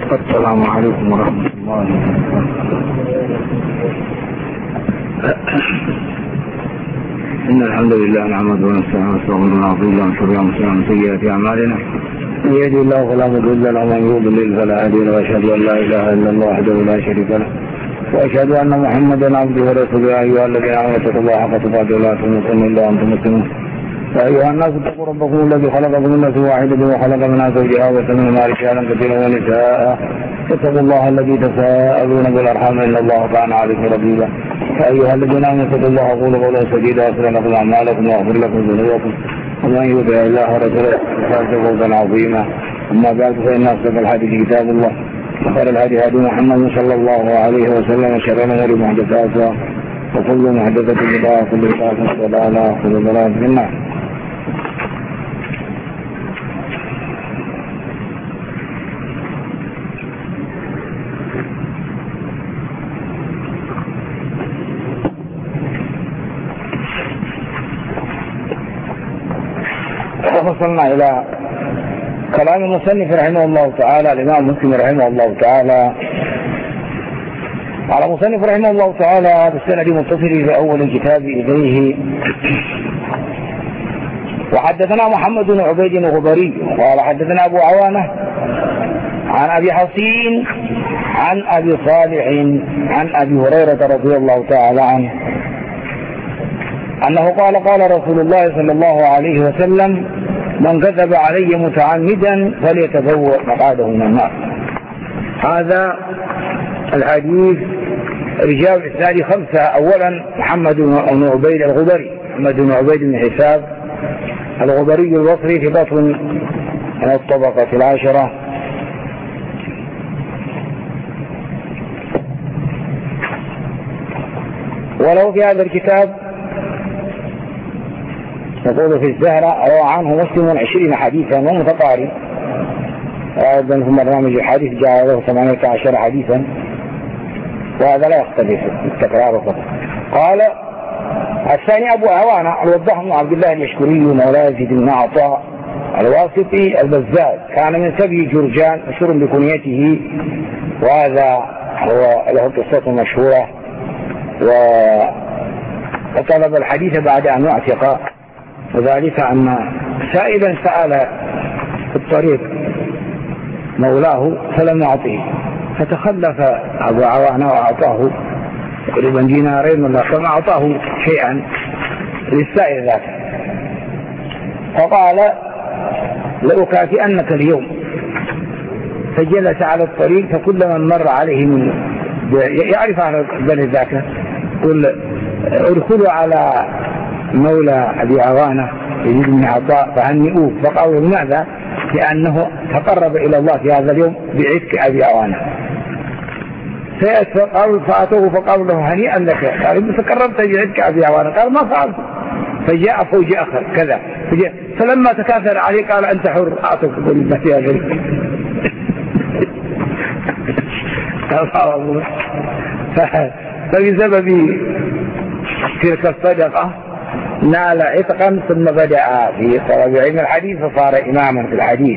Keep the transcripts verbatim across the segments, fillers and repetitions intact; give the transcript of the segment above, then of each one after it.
السلام عليكم ورحمة الله وبركاته. إن الحمد لله نحمده ونستعينه ونستغفره ونعوذ بالله من شرور أنفسنا ومن سيئات أعمالنا. من يهده الله فلا مضل له ومن يضلل فلا هادي له، وأشهد أن لا إله إلا الله وحده لا شريك له، وأشهد أن محمدا عبده ورسوله. يا أيها الذين آمنوا اتقوا الله حق تقاته ولا تموتن إلا وأنتم مسلمون. يا أيها الناس اتقوا ربكم الذي خلقكم من نفس واحدة وخلق منها زوجها وبث منهما رجالا كثيرا ونساء. اتقوا الله الذي تساءلون بالأرحام إن الله كان عليكم رقيبا. يا أيها الذين آمنوا اتقوا الله وقولوا قولا سديدا يغفر لكم أعمالكم ويغفر لكم ذنوبكم، ومن يطع الله ورسوله فقد فوزا عظيما. أما بعد فإن أصدق الحديث كتاب الله، وخير الهدي هدي محمد صلى الله عليه وسلم، وشر الأمور محدثاتها، وكل محدثة بدعة وكل بدعة ضلالة وكل ضلالة في النار. وصلنا إلى كلام المصنف رحمه الله تعالى، الإمام مسلم رحمه الله تعالى. على المصنف رحمه الله تعالى بالسند متصل في أول الكتاب إليه. وحدثنا محمد بن عبيد الغبري قال حدثنا أبو عوانة عن أبي حصين عن أبي صالح عن أبي هريرة رضي الله تعالى عنه أنه قال قال رسول الله صلى الله عليه وسلم: من كذب علي متعمدا فليتبوأ مقعده من النار. هذا الحديث رجال الإسناد خمسة. أولا محمد بن عبيد الغبري، محمد بن عبيد بن حساب الغبري البصري، ثقة من الطبقة العاشرة. ولو في هذا الكتاب يقول في الزهرة روى عنه مسلم عشرين حديثا ومتقارب. أيضا في برنامج الحديث جاء له ثمانية عشر حديثا، وهذا لا يختلف التكرار فقط. قال الثاني أبو عوانة الوضاح بن عبد الله اليشكري مولى يزيد بن عطاء الواسطي البزاز، كان من سبي جرجان مشهور بكنيته، وهذا هو له قصة مشهورة. وطلب الحديث بعد أن اعتق، وذلك أن سائلا سأل في الطريق مولاه فلم يعطيه، فتخلف أبو عوانة وأعطاه تقريبا دينارين ولا فما أعطاه شيئا للسائل ذاك، فقال: لأكافئنك اليوم. فجلس على الطريق، فكل من مر عليه من يعرف أهل البلد ذاك قل ادخلوا على مولى أبي عوانة يزيد بن عطاء فهنئوه. فقالوا: لماذا؟ لأنه تقرب إلى الله في هذا اليوم بعتق أبي عوانة. فأتوه فقالوا له: هنيئا لك. قال: أنت تقربت بعتق أبي عوانة. قال: ما فعلت. فجاء فوج آخر كذا، فجاء فلما تكاثر عليه قال: أنت حر، أعطوك كل ما فيها ذلك. فبسبب تلك الصدقة نال عتقا، ثم بدأ في طلب علم الحديث فصار إماما في الحديث.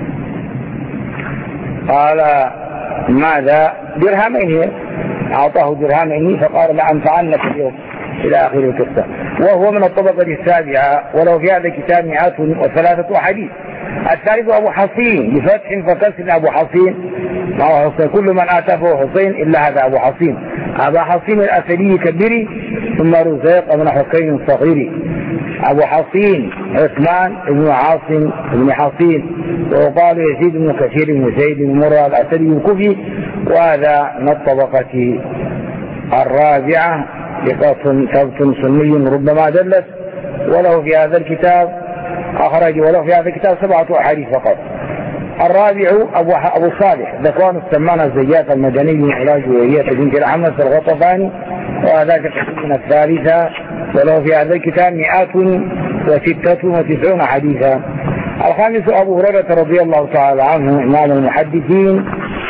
قال: ماذا؟ درهمين. أعطاه درهمين فقال: لأنفعنك اليوم، إلى آخر القصة. وهو من الطبقة السابعة، ولو في هذا الكتاب مئات وثلاثة حديث. الثالث أبو حصين بفتح فكسر أبو حصين، كل من آتى فهو حصين إلا هذا أبو حصين. أبا حصين الأسدي كبيري، ثم رزيق بن حكيم الصغيري. أبو حصين عثمان بن عاصم بن حصين، وقال يزيد بن كثير بن زيد بن مرة الأسدي الكوفي، وهذا من الطبقة الرابعة، ثقة ثبت سني ربما دلس. وله في هذا الكتاب أخرج وله في هذا الكتاب سبعة أحاديث فقط. الرابع أبو, أبو صالح ذكوان السمان الزيات المدني من علاج وهي بنت العمس الغطفاني، وهذا من الثالثة. وله في هذا الكتاب مئات وستة وتسعون حديثا. الخامس أبو هريرة رضي الله تعالى عنه إمام المحدثين،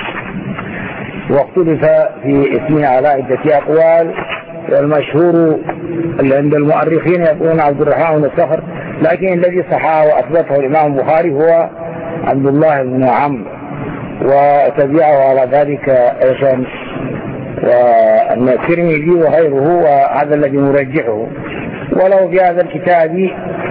واختلف في اسمه على عدة أقوال، والمشهور اللي عند المؤرخين يقولون عبد الرحمن بن الصخر، لكن الذي صححه وأثبته الإمام البخاري هو عبد الله بن عمرو وتبعه على ذلك أيضا والترمذي وغيره، وهذا الذي نرجحه. ولو في هذا الكتاب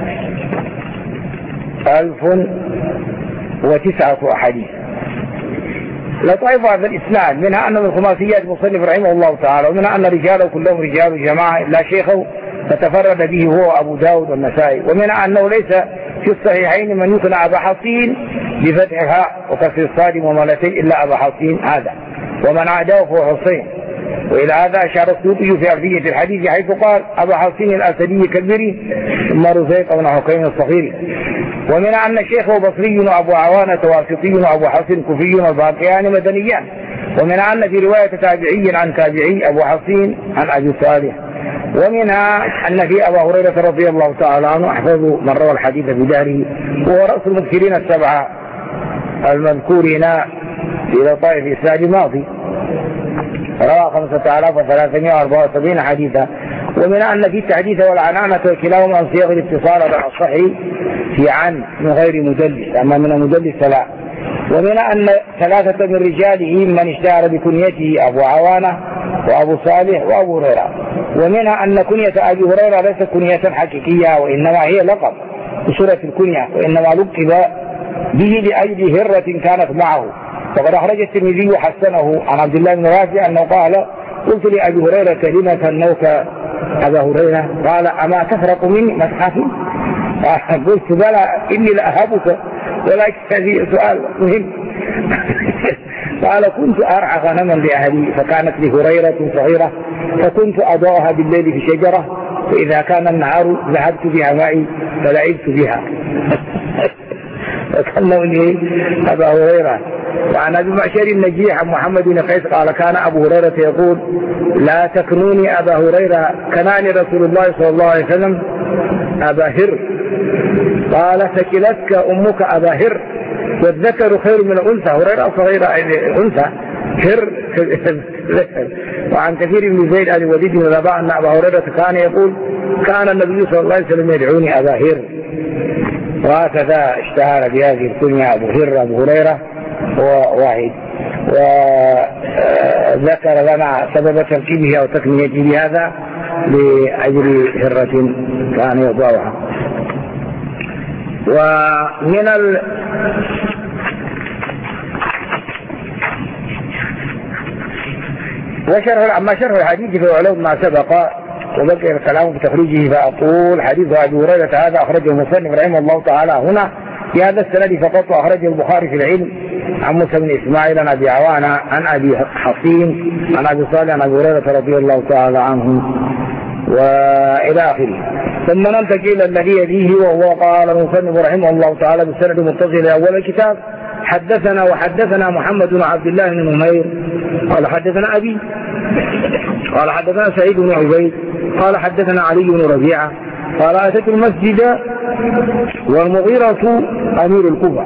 ألف وتسعة أحاديث. لطائف هذا الإسناد منها أن من خماسيات المصنف رحمه الله تعالى، ومنها أن رجاله كلهم رجال جماعة إلا شيخه فتفرد به هو أبو داود والنسائي، ومنها أنه ليس في الصحيحين من يقنع أبا حصين بفتحها وكسر الصاد وملتين إلا أبا حصين هذا، ومن عاداه فهو حصين. وإلى هذا أشار السيوطي في أرضية الحديث حيث قال أبا حصين الأسدي كالبري ثم رزيق بن حكيم الصغير. ومن أن شيخه بصري وأبو عوانة واسطي وأبو حصين كوفي والباقيان مدنيان. ومن أن في رواية تابعي عن تابعي أبو حصين عن أبي صالح. ومنها أن في أبا هريرة رضي الله تعالى عنه أحفظ من روى الحديث بداره، وهو رأس المكثرين السبعة المذكورين في لطائف إسناد الماضي، روى خمسة آلاف وثلاثمائة وأربعة وسبعين حديثا. ومن أن في التحديث والعنعنة وكلاهما عن صيغ الاتصال على الصحيح في عن من غير مدلس، أما من المدلس فلا. ومن أن ثلاثة من رجاله من اشتهر بكنيته أبو عوانة وأبو صالح وأبو هريرة. ومنها أن كنية أبي هريرة ليست كنية حقيقية، وإنما هي لقب بصورة الكنية، وإنما لقب به لأجل هرة كانت معه. وقد أخرج الترمذي حسنه عن عبد الله بن رافع أنه قال قلت لأبي هريرة لما تنوك أبا هريرة؟ قال أما تفرق مني مصحفي؟ قلت بلى إني لأهبك، ولكن هذه سؤال مهم. قال كنت أرعى غنما لأهلي فكانت لهريرة صغيرة فكنت أضعها بالليل في شجرة، فإذا كان النهار ذهبت بها معي فلعبت بها. وكلمني أبا هريرة. وعن أبي معشر النجيح عن محمد بن قيس قال كان أبو هريرة يقول لا تكنوني أبا هريرة كناني رسول الله صلى الله عليه وسلم أبا هر. قال ثكلتك أمك أبا هر، والذكر خير من الأنثى. هريرة صغيرة أنثى هر. وعن كثير من زيد أبي وليد بن رباح أن أبا هريرة كان يقول كان النبي صلى الله عليه وسلم يدعوني أبا هر. وهكذا اشتهر بهذه الكنية أبو هر أبو هريرة هو واحد. وذكر لنا سبب تركيبه أو تكنيته بهذا لأجل هرة كان يضعها. ومن ال وشرح أما شرح الحديث في علوم ما سبق وبقي الكلام في تخريجه، فأقول حديث أبي هريرة هذا أخرجه المصنف رحمه الله تعالى هنا في هذا السند فقط، وأخرجه البخاري في العلم عن موسى بن إسماعيل عن أبي عوانة عن أبي حصين عن أبي صالح عن أبي هريرة رضي الله تعالى عنه وإلى آخره. ثم ننتقل إلى الذي يليه، وهو قال المصنف رحمه الله تعالى بالسند متصل أول الكتاب حدثنا وحدثنا محمد بن عبد الله بن نمير قال حدثنا أبي قال حدثنا سعيد بن عبيد قال حدثنا علي بن ربيعة قال أتيت المسجد والمغيرة أمير الكوفة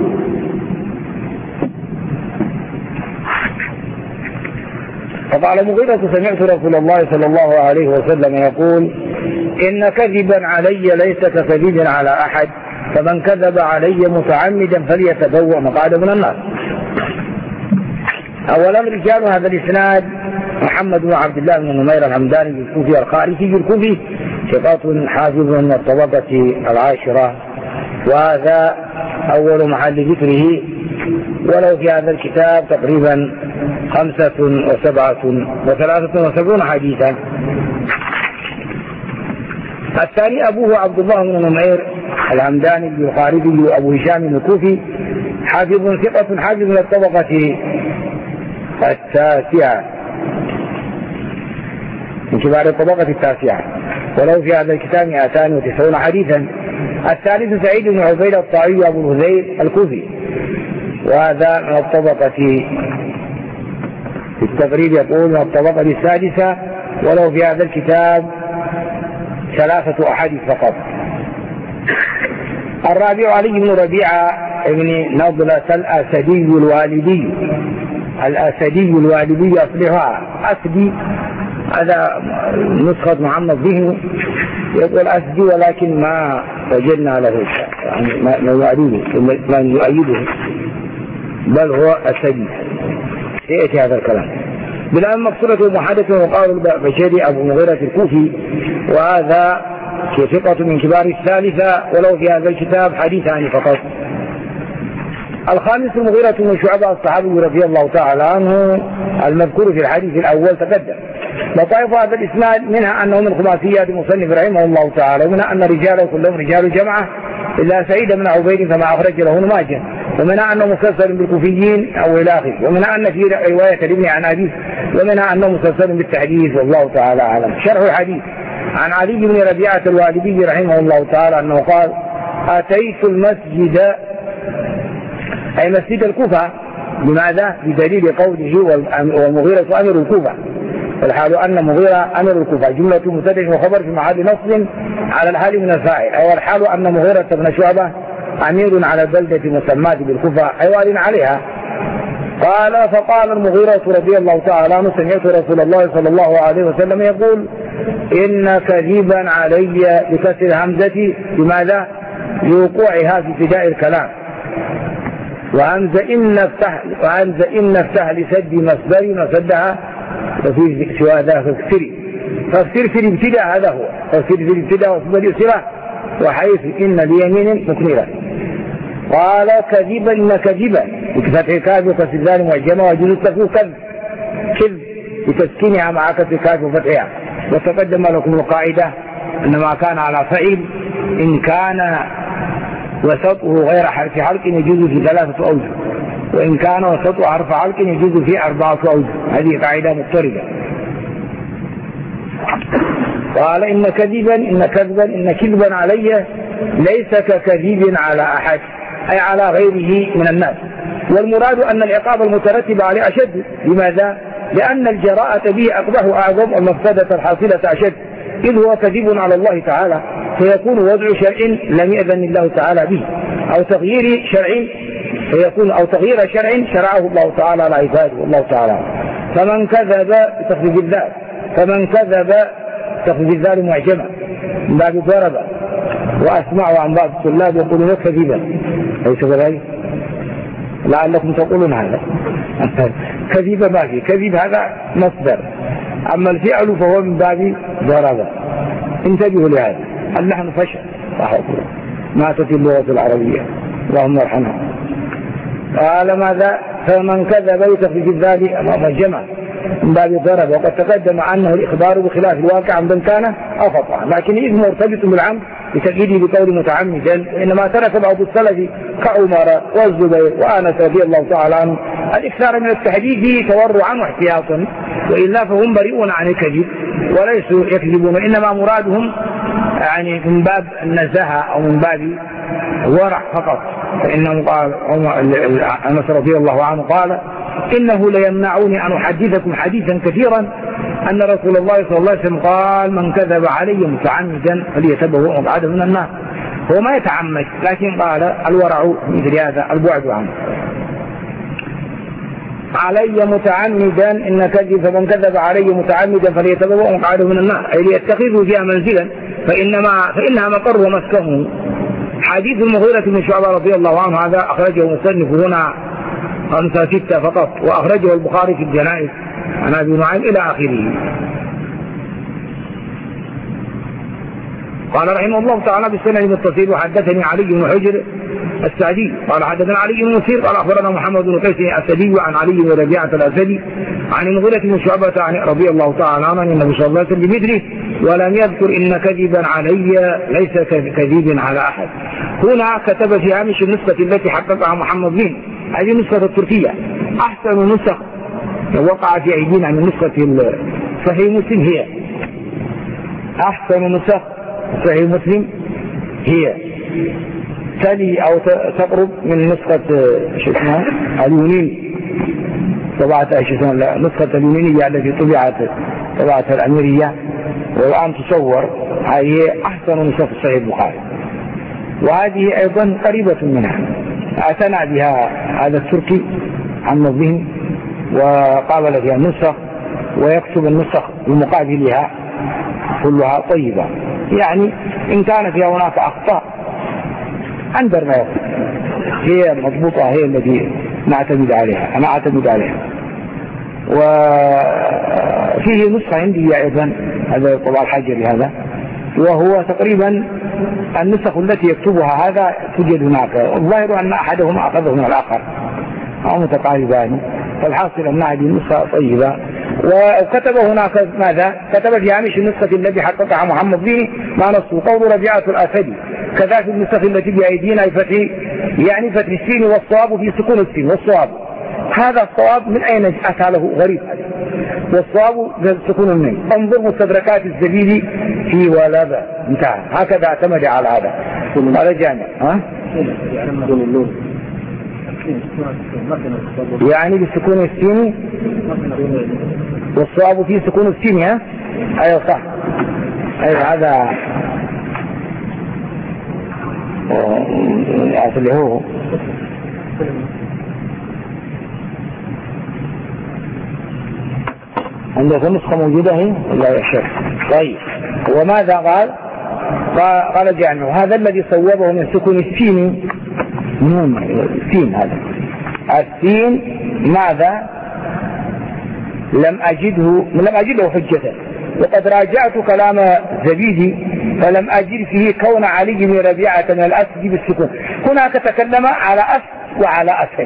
فقال مغيرة سمعت رسول الله صلى الله عليه وسلم يقول إن كذبا علي ليس ككذب على أحد، فمن كذب علي متعمدا فليتبوأ مقعده من النار. أولا رجال هذا الإسناد محمد بن عبد الله بن نمير الحمداني الكوفي الخارجي الكوفي ثقة حافظ من الطبقة العاشرة، وهذا أول محل ذكره، ولو في هذا الكتاب تقريبا خمسة وسبعة وثلاثة وسبعون حديثا. الثاني أبوه عبد الله بن نمير الحمداني الخارجي أبو هشام الكوفي حافظ ثقة حافظ من الطبقة التاسعة من كبار الطبقة التاسعة، ولو في هذا الكتاب مئتان وتسعون حديثا. الثالث سعيد بن عبيد الطائي أبو الهذيل الكوفي، وهذا من الطبقة في التقريب يقول من الطبقة السادسة، ولو في هذا الكتاب ثلاثة أحاديث فقط. الرابع علي بن ربيعة ابن نضلة الأسدي الوالدي الأسدي الوالدي أصلها أسدي، هذا نسخة محمد به يقول أسدي ولكن ما وجدنا له يعني ما يؤيده ما يؤيده بل هو السديد. يأتي هذا الكلام. بالآن مقصورة محدث وقال البشري أبو مغيرة الكوفي، وهذا ثقة من كبار الثالثة، ولو في هذا الكتاب حديثان فقط. الخامس المغيرة بن شعبة الصحابي رضي الله تعالى عنه المذكور في الحديث الأول تقدم. لطائف هذا الإسناد منها أنه من خماسيات المصنف رحمه الله تعالى، ومنها أن رجاله كلهم رجال جمعة إلا سعيد بن عبيد فما أخرج له ابن ماجه، ومنها أنه مسلسل بالكوفيين أو إلى آخره، ومنها أن في رواية لابن عن أبيه، ومنها أنه مسلسل بالتحديث والله تعالى أعلم. شرح الحديث عن علي بن ربيعة الوالدي رحمه الله تعالى أنه قال: أتيت المسجد، أي مسجد الكوفة. لماذا؟ بدليل قوله والمغيرة أمير الكوفة، والحال أن مغيرة أمير الكوفة جملة مبتدأ وخبر في محل نصب على الحال من الفاعل، أي الحال أن مغيرة بن شعبة أمير على البلدة مسماة بالكوفة أي وال عليها. قال: فقال المغيرة رضي الله تعالى عنه: سمعت رسول الله صلى الله عليه وسلم يقول: إن كذبا علي بكسر الهمزة. لماذا؟ لوقوعها في ابتداء الكلام. وهمزة إن افتح وهمزة إن افتح لسد مصدر وسدها، وفي سوى ذا فاكسري، فاكسر في الابتداء، هذا هو فاكسر في الابتداء وفي اليسرى، وحيث إن ليمين مكملة. قال: كذبا إن كذبا بفتح كاف وكسر ذال معجمة، ويجوز التفسير كذب كذب بتسكينها مع كسر كاف وفتحها. وتقدم لكم القاعدة أن ما كان على فعل إن كان وسطه غير حرف حلق يجوز في ثلاثة أوجه، وإن كان وسطه حرف حلق يجوز في أربعة أوجه. هذه قاعدة مضطردة. قال: إن كذبا إن كذبا إن كذبا علي ليس ككذب على أحد، أي على غيره من الناس. والمراد أن العقاب المترتب عليه أشد. لماذا؟ لأن الجراءة به أقبح أعظم، والمفسدة الحاصلة أشد، إذ هو كذب على الله تعالى، فيكون وضع شرع لم يأذن الله تعالى به، أو تغيير شرع فيكون أو تغيير شرع شرعه الله تعالى على عباده والله تعالى. فمن كذب بتخفيف الذال فمن كذب تخفيف الذال معجمة من باب ضرب. وأسمع عن بعض الطلاب يقولون كذبا، ليس كذلك؟ لعلكم تقولون هذا. كذب ما في كذب، هذا مصدر، أما الفعل فهو من باب ضرب. انتبهوا لهذا، اللحن فشل وحفظ ماتت اللغة العربية اللهم ارحمها. قال: ماذا؟ فمن كذب يتخذ الذال معجمة من باب ضرب. وقد تقدم عنه الإخبار بخلاف الواقع عمدا كان أو خطأ، لكن إذ مرتبط بالعمد بتقييده بقول متعمدا. إنما ترك بعض السلف كعمر والزبير وأنس رضي الله تعالى عنه الإكثار من التحديد تورعا واحتياطا، وإلا فهم بريئون عن الكذب وليسوا يكذبون، إنما مرادهم يعني من باب النزاهة أو من باب ورع فقط. فإنه قال أنس رضي الله عنه قال: إنه ليمنعوني أن أحدثكم حديثا كثيرا أن رسول الله صلى الله عليه وسلم قال: من كذب علي متعمدا فليتبوأ مقعده من النار. هو ما يتعمد، لكن قال الورع مثل هذا البعد عنه. علي متعمدا إن كذب فمن كذب علي متعمدا فليتبوأ مقعده من النار، أي ليتخذوا فيها منزلا فإنما فإنها مقر ومسكنه. حديث المغيرة بن شعبة رضي الله عنه هذا أخرجه مصنف هنا خمسة ستة فقط، وأخرجه البخاري في الجنائز عن أبي نعيم إلى آخره. قال رحمه الله تعالى بالسنة المتصل: وحدثني علي بن حجر السعدي قال حدثنا علي بن مسير قال أخبرنا محمد بن قيس السدي عن علي بن ربيعة الأسدي عن المغيرة بن شعبة رضي الله تعالى عنه عن النبي صلى الله عليه وسلم بمثله، ولم يذكر إن كذبا علي ليس كذب على أحد. هنا كتب في هامش النسخة التي حققها محمد بن، هذه النسخة التركية أحسن نسخ وقع في أيدينا من نسخة صحيح مسلم، هي أحسن نسخ صحيح مسلم، هي تلي أو تقرب من نسخة شو اسمها اليونين طبعة لا نسخة اليونينية التي طبعت طبعة الأميرية، والآن تصور هذه أحسن نسخة صحيح البخاري، وهذه أيضا قريبة منها. أعتنى بها هذا التركي عن الذهن وقابل فيها النسخ، ويكتب النسخ بمقابلها كلها طيبة، يعني إن كان فيها هناك أخطاء أندر ما يكتب، هي مضبوطة، هي التي نعتمد عليها أنا أعتمد عليها. وفيه نسخة عندي أيضا، هذا طبعا الحجري هذا، وهو تقريبا النسخ التي يكتبها هذا توجد هناك، الظاهر أن أحدهما أخذه من الآخر أو متقاربان، فالحاصل أن هذه النسخة طيبة. وكتب هناك ماذا؟ كتب في هامش النسخة التي حققها محمد به ما نصه قول ربيعة الأسدي، كذا في النسخ التي بأيدينا فتح يعني فتح السين والصواب في سكون السين والصواب. هذا الصواب من أين أتى له؟ غريب. والصواب سكون الميم. انظر مستدركات الزبيدي في ولبا، انتهى. هكذا اعتمد على هذا على جامع. ها؟ يعني بسكون السين والصواب في سكون السين. ها ايوه صح. ايوه هذا اللي هو عندك نسخة موجودة هي؟ لا يا شيخ. طيب وماذا قال؟ قال جامع هذا الذي صوبه من سكون السين، نون السين، هذا السين ماذا؟ لم أجده لم أجده حجة، وقد راجعت كلام زبيدي فلم أجد فيه كون علي بن ربيعة من الأسد بالسكون. هناك تكلم على أسد وعلى أسد،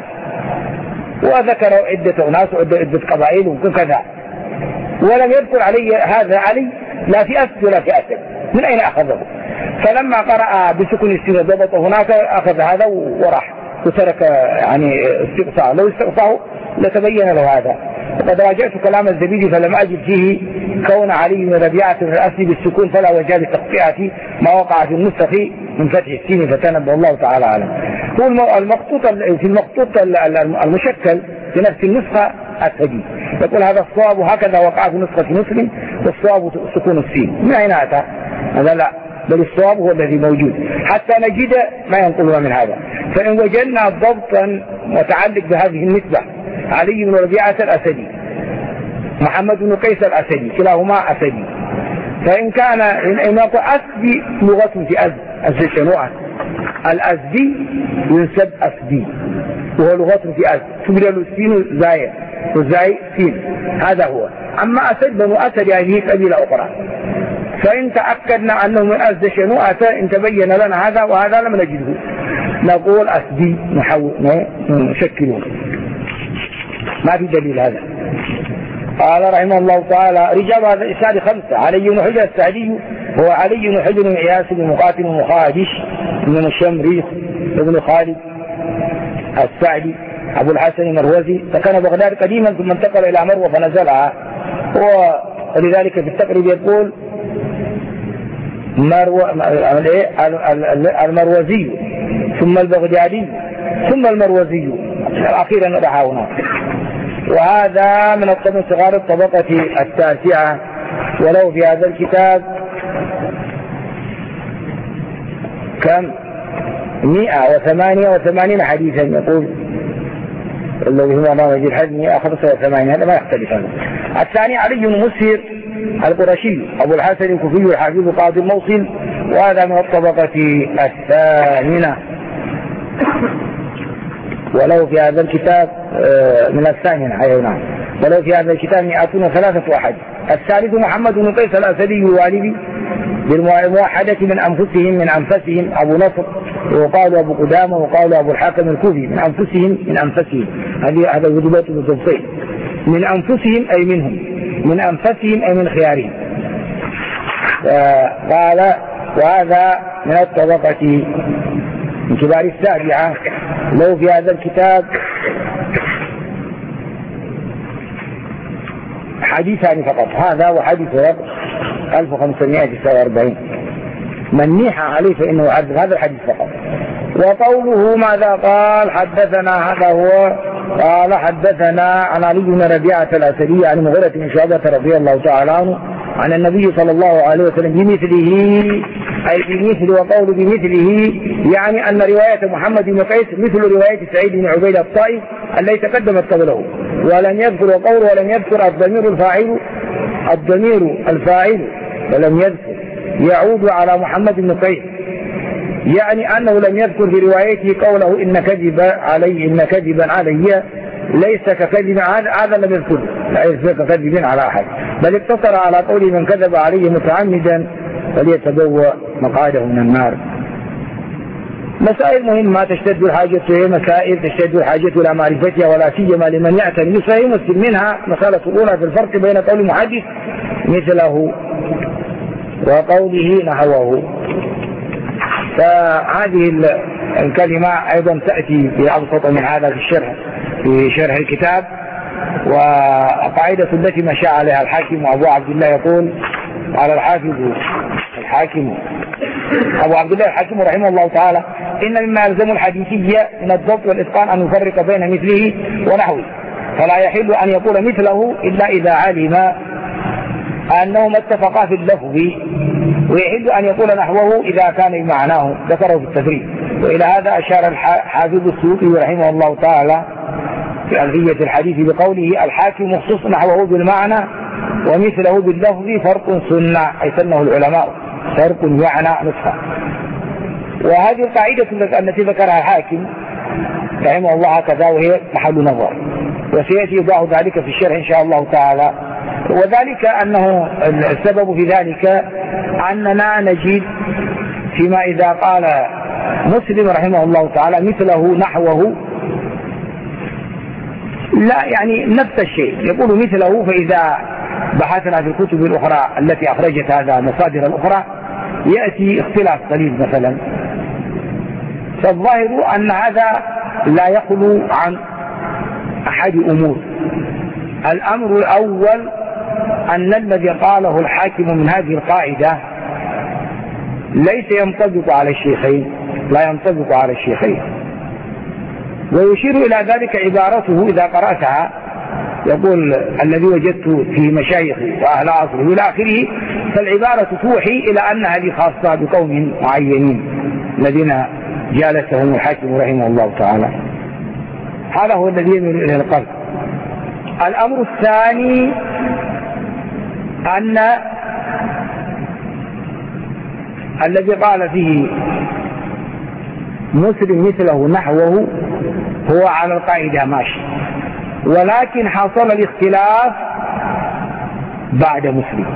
وذكر عدة أناس وعدة قبائل وكذا، ولم يذكر علي هذا علي لا في أسد ولا في أسد. من أين أخذه؟ فلما قرأ بسكون السين ضبط هناك أخذ هذا وراح وترك يعني استقصاء. لو استقصاه لتبين له هذا. وقد راجعت كلام الزبيدي فلم أجد فيه كون علي بن ربيعة من الأسد بالسكون، فلا وجه لتقطيعة ما وقع في النسخ من فتح السين فتنبه الله تعالى أعلم. هو المخطوط في المخطوط المشكل في نفس النسخة السديد يقول هذا الصواب هكذا وقع في نسخة مسلم والصواب سكون السين. من أين أتى؟ هذا لا، بل الصواب هو الذي موجود حتى نجد ما ينقلنا من هذا. فإن وجدنا ضبطا متعلق بهذه النسبة علي بن ربيعة الأسدي محمد بن قيس الأسدي كلاهما أسدي، فإن كان إن يقول أسدي لغة في أسد أسد شنوعة، الأسدي ينسب أسدي وهو لغة في أسد تبدل السين زاية والزاي سين، هذا هو. أما أسد بنو أسد يعني هي قبيلة أخرى، فإن تأكدنا أنه من أسد شنوعة إن تبين لنا هذا وهذا لم نجده نقول أسدي نشكله، ما في دليل هذا. قال رحمه الله تعالى رجال هذا الإسناد خمسة: علي بن حجر السعدي هو علي بن حجر بن عياس بن مقاتل بن مخادش بن الشمريخ بن خالد السعدي أبو الحسن المروزي، فكان بغداد قديما ثم انتقل إلى مروة فنزلها، ولذلك في التقريب يقول مروة المروزي ثم البغدادي ثم المروزي، أخيرا نضعها هناك. وهذا من الطبع صغار الطبقة التاسعة. ولو في هذا الكتاب كم مئة وثمانية وثمانين حديثا، يقول الذي هو ناوج الحج مئة وخمسة وثمانين، هذا ما يختلف هذا. الثاني علي بن مسهر القرشي أبو الحسن الكوفي الحافظ قاضي الموصل، وهذا من الطبقة الثامنة. ولو في هذا الكتاب من الثامنة حيوان ولو في هذا الكتاب مئة وثلاثة أحد. الثالث محمد بن قيس الأسدي الوالدي بالموحدة من أنفسهم من أنفسهم أبو نصر، وقال أبو قدامة وقال أبو الحاكم الكوفي من أنفسهم من أنفسهم، هذه هذا الوجبات بالضبطين، من أنفسهم أي منهم، من أنفسهم أي من خيارهم. قال وهذا من الطبقة من كبار السابعة. لو في هذا الكتاب حديثان فقط، هذا وحديث رقم ألف وخمسمائة وتسعة وأربعين، من نيح عليه فإنه عذب، هذا الحديث فقط. وقوله ماذا قال حدثنا، هذا هو قال حدثنا عن علي بن ربيعة الأسدي عن مغيرة بن شعبة رضي الله تعالى عنه عن النبي صلى الله عليه وسلم بمثله، أي بمثل، وقول بمثله يعني أن رواية محمد بن قيس مثل رواية سعيد بن عبيد الطائي التي تقدمت قبله، ولم يذكر وقول ولم يذكر الضمير الفاعل الضمير الفاعل ولم يذكر يعود على محمد بن قيس، يعني أنه لم يذكر في روايته قوله إن كذب علي إن كذبا علي ليس ككذب، هذا لم يذكر ليس ككذب على أحد، بل اقتصر على قول من كذب عليه متعمدا فليتبوأ مقعده من النار. مسائل مهمة تشتد الحاجة مسائل تشتد الحاجة إلى معرفتها، ولا سيما لمن يعتني بصحيح مسلم. منها مسألة الأولى في الفرق بين قول المحدث مثله وقوله نحوه. فهذه الكلمة أيضا تأتي بأبسط من هذا في الشرح في شرح الكتاب. وقاعدة التي مشى عليها الحاكم أبو عبد الله يقول على الحافظ الحاكم أبو عبد الله الحاكم رحمه الله تعالى: إن مما يلزم الحديثية من الضبط والإتقان أن يفرق بين مثله ونحوه، فلا يحل أن يقول مثله إلا إذا علم أنهما اتفقا في اللفظ، ويحل أن يقول نحوه إذا كان بمعناه، ذكره في التدريب. وإلى هذا أشار الحافظ السيوطي رحمه الله تعالى في ألفية الحديث بقوله: الحاكم مخصوص نحوه بالمعنى ومثله باللفظ فرق سنة، أي سنه العلماء فرق يعني نصفا. وهذه القاعدة التي ذكرها الحاكم رحمه الله هكذا، وهي محل نظر، وسيأتي يوضح ذلك في الشرح إن شاء الله تعالى. وذلك أنه السبب في ذلك أننا نجد فيما إذا قال مسلم رحمه الله تعالى مثله نحوه، لا يعني نفس الشيء يقول مثله. فإذا بحثنا في الكتب الأخرى التي أخرجت هذا المصادر الأخرى يأتي اختلاف قليل مثلا. فالظاهر أن هذا لا يخلو عن أحد أمور. الأمر الأول أن الذي قاله الحاكم من هذه القاعدة ليس ينطبق على الشيخين، لا ينطبق على الشيخين. ويشير إلى ذلك عبارته إذا قرأتها، يقول: الذي وجدت في مشايخي وأهل عصره إلى آخره. فالعبارة توحي إلى أن هذه خاصة بقوم معينين الذين جالسهم الحاكم رحمه الله تعالى. هذا هو الذي يميل إليه القلب. الأمر الثاني أن الذي قال فيه مسلم مثله نحوه هو على القاعدة ماشي، ولكن حصل الاختلاف بعد مسلم.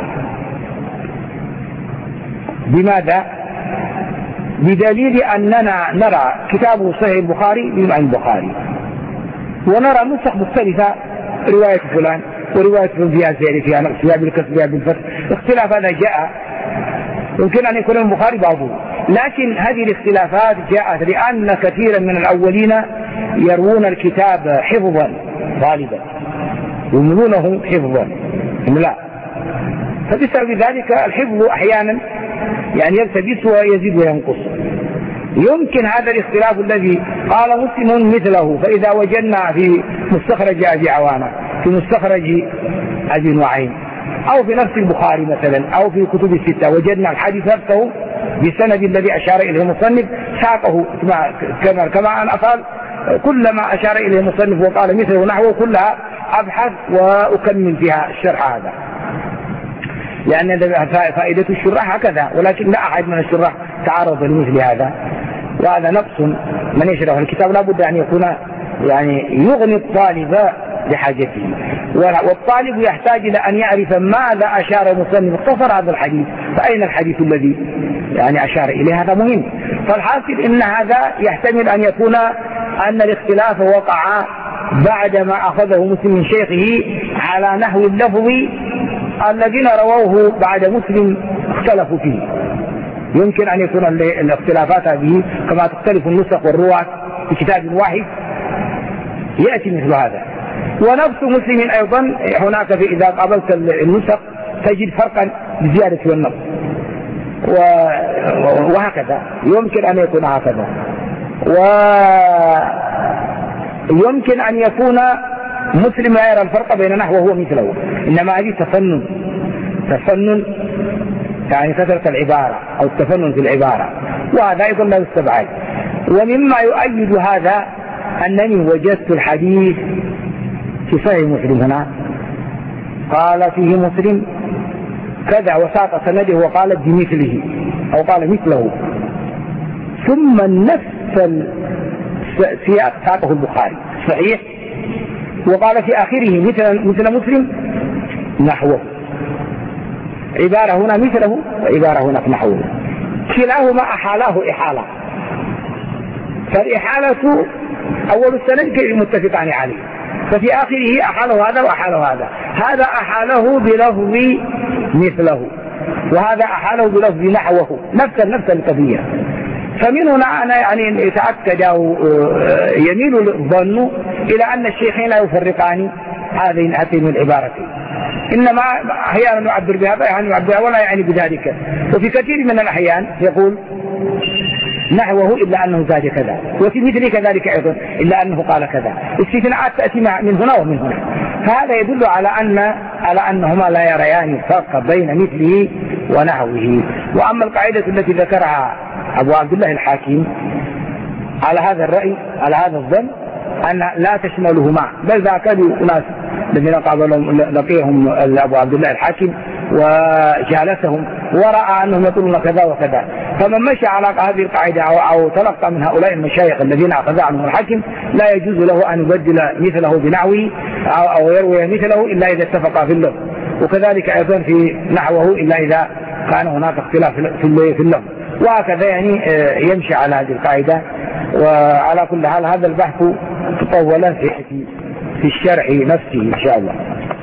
بماذا؟ بدليل أننا نرى كتابه صحيح البخاري بما عند البخاري، ونرى نسخ مختلفة، رواية فلان ورواية فلان فيها زيادة فيها نقص فيها بالكسر فيها بالفتح. اختلاف هذا جاء، يمكن أن يكون البخاري بعضه، لكن هذه الاختلافات جاءت لأن كثيرا من الأولين يروون الكتاب حفظا غالبا، يملونه حفظا لا، فبسبب ذلك الحفظ أحيانا يعني يلتبس ويزيد وينقص. يمكن هذا الاختلاف الذي قال مسلم مثله، فإذا وجدنا في مستخرج أبي عوانة، في مستخرج أبي نعيم، أو في نفس البخاري مثلا، أو في كتب الستة، وجدنا الحديث نفسه بسند الذي أشار إليه المصنف ساقه كما كما أن أفعل كلما أشار إليه المصنف وقال مثله نحوه كلها أبحث وأكمل فيها الشرح هذا، لأن فائدة الشراح هكذا. ولكن لا أحد من الشراح تعرض لمثل هذا، وهذا نقص. من يشرح الكتاب لابد أن يكون يعني يغني الطالب بحاجته، والطالب يحتاج إلى أن يعرف ماذا أشار المصنف، اختصر هذا الحديث، فأين الحديث الذي يعني أشار إليه، هذا مهم. فالحاصل إن هذا يحتمل أن يكون أن الاختلاف وقع بعدما أخذه مسلم من شيخه على نحو اللفظ الذين رووه بعد مسلم اختلفوا فيه. يمكن أن يكون الاختلافات هذه كما تختلف النسخ والرواة في كتاب واحد، يأتي مثل هذا. ونفس مسلم أيضا هناك في إذا قابلت النسخ تجد فرقا بزيادة والنقص، وهكذا يمكن أن يكون هكذا. ويمكن أن يكون مسلم لا يرى الفرق بين نحوه ومثله، إنما هذه تفنن تفنن يعني كثرة العبارة أو التفنن في العبارة، وهذا أيضا لا يستبعد. ومما يؤيد هذا أنني وجدت الحديث في صحيح مسلم هنا قال فيه مسلم كذا وساق سنده وقال بمثله أو قال مثله، ثم نفس السياق ساقه البخاري صحيح، وقال في آخره مثل مثل مسلم نحوه، عبارة هنا مثله وعبارة هنا نحوه، كلاهما أحالاه إحالة، فالإحالة أول السند متفقان عليه، ففي آخره أحاله هذا وأحاله هذا، هذا أحاله بلفظ مثله وهذا أحاله بلفظ نحوه، نفس نفس القضية. فمن هنا أنا يعني يتأكد أو يميل الظن إلى أن الشيخين لا يفرقان هذين هاتين العبارتين، إنما أحيانا نعبر بهذا يعني نعبر ولا يعني بذلك، وفي كثير من الأحيان يقول نحوه إلا أنه زاد كذا، وفي مثل كذلك أيضا إلا أنه قال كذا، استثناءات تأتي من هنا ومن هنا، فهذا يدل على أن على أنهما لا يريان الفرق بين مثله ونحوه. وأما القاعدة التي ذكرها أبو عبد الله الحاكم على هذا الرأي على هذا الظن أن لا تشملهما، بل ذاك الناس الذين قابلهم لقيهم أبو عبد الله الحاكم وجالسهم ورأى أنهم يقولون كذا وكذا، فمن مشى على هذه القاعدة أو, أو تلقى من هؤلاء المشايخ الذين أخذ عنهم الحاكم لا يجوز له أن يبدل مثله بنحوه أو, أو يروي مثله إلا إذا اتفق في اللفظ، وكذلك أيضا في نحوه إلا إذا كان هناك اختلاف في اللفظ، وهكذا يعني يمشي على هذه القاعدة. وعلى كل حال هذا البحث تطولا في في الشرح نفسه إن شاء الله،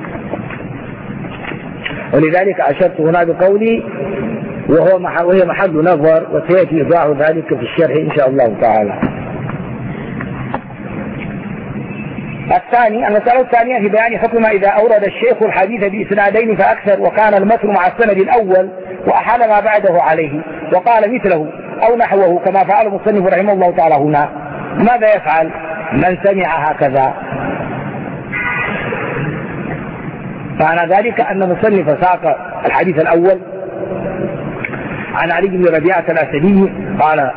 ولذلك أشرت هنا بقولي وهو وهي محل نظر، وسيأتي إيضاح ذلك في الشرح إن شاء الله تعالى. الثاني المسألة الثانية في بيان حكم إذا أورد الشيخ الحديث بإسنادين فأكثر وكان المتن مع السند الأول وأحال ما بعده عليه وقال مثله أو نحوه كما فعل المصنف رحمه الله تعالى هنا، ماذا يفعل من سمع هكذا؟ فعلى ذلك أن المصنف ساق الحديث الأول عن علي بن ربيعة الأسدي قال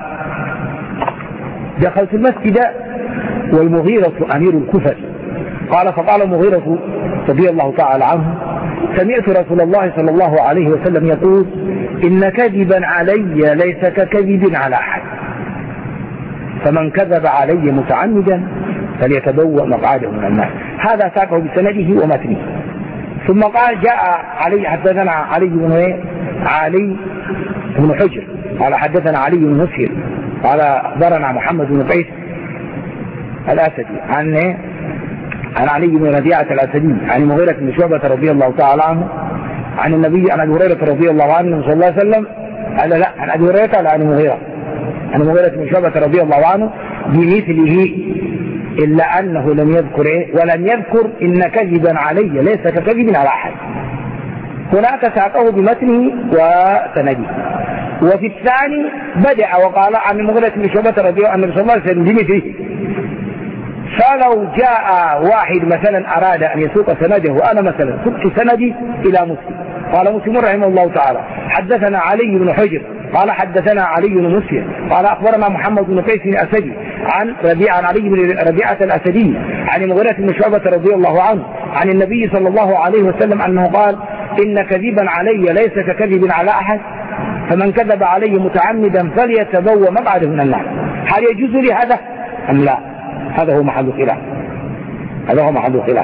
دخلت المسجد والمغيرة أمير الكوفة، قال فقال المغيرة رضي الله تعالى عنه سمعت رسول الله صلى الله عليه وسلم يقول إن كذبا علي ليس ككذب على أحد، فمن كذب علي متعمدا فليتبوأ مقعده من النار. هذا ساقه بسنده ومتنه. ثم قال جاء علي حدثنا علي بن علي بن حجر قال حدثنا علي بن مسهر قال أخبرنا محمد بن قيس الأسدي عن عن علي بن ربيعة الأسدي عن مغيرة بن شعبة رضي الله تعالى عنه عن النبي عن أبي هريرة رضي الله عنه صلى الله عليه وسلم قال لا عن أبي هريرة على عن مغيرة عن مغيرة بن شعبة رضي الله عنه بمثله إلا أنه لم يذكر إيه ولم يذكر إن كذبا علي ليس ككذب على أحد. هناك ساقه بمتنه وسنده. وفي الثاني بدأ وقال عن مغيرة بن شعبة رضي الله عنه صلى الله عليه وسلم بمثله. فلو جاء واحد مثلا أراد أن يسوق سنده وأنا مثلا سقت سندي إلى مسلم قال مسلم رحمه الله تعالى حدثنا علي بن حجر قال حدثنا علي بن مسلم قال أخبرنا محمد بن قيس الأسدي عن ربيعة عن علي بن ربيعة الأسدي عن مغيرة بن شعبة رضي الله عنه عن النبي صلى الله عليه وسلم أنه قال إن كذبا علي ليس ككذب على أحد، فمن كذب علي متعمدا فليتبوأ مقعده من النار. هل يجوز لي هذا أم لا؟ هذا هو محل خلاف. هذا هو محل خلاف.